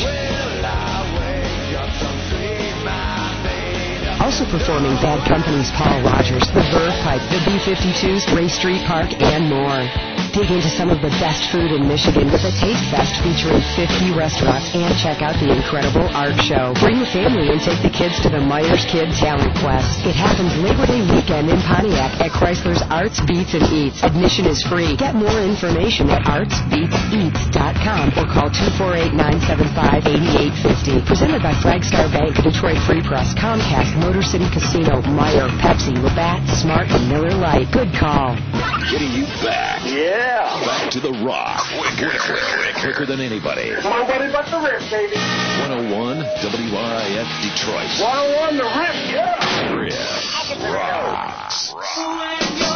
Speaker 1: Also performing Bad Company's Paul Rogers, The Verve Pipe, The B fifty-twos, Ray Street Park, and more. Dig into some of the best food in Michigan with a Taste Fest featuring fifty restaurants, and check out the incredible art show. Bring the family and take the kids to the Myers Kid Talent Quest. It happens Labor Day weekend in Pontiac at Chrysler's Arts, Beats, and Eats. Admission is free. Get more information at arts beats eats dot com or call two four eight, nine seven five, eight eight five zero. Presented by Flagstar Bank, Detroit Free Press, Comcast, Motor City Casino, Meyer, Pepsi, Labatt, Smart, and Miller Lite. Good call.
Speaker 16: Getting you back.
Speaker 18: Yeah.
Speaker 16: Back to the rock. Quicker, quicker, quicker, quicker than anybody.
Speaker 18: Nobody but the Riff, baby.
Speaker 16: one oh one W R I F Detroit.
Speaker 18: one oh one The Riff, yeah.
Speaker 16: Riff rocks.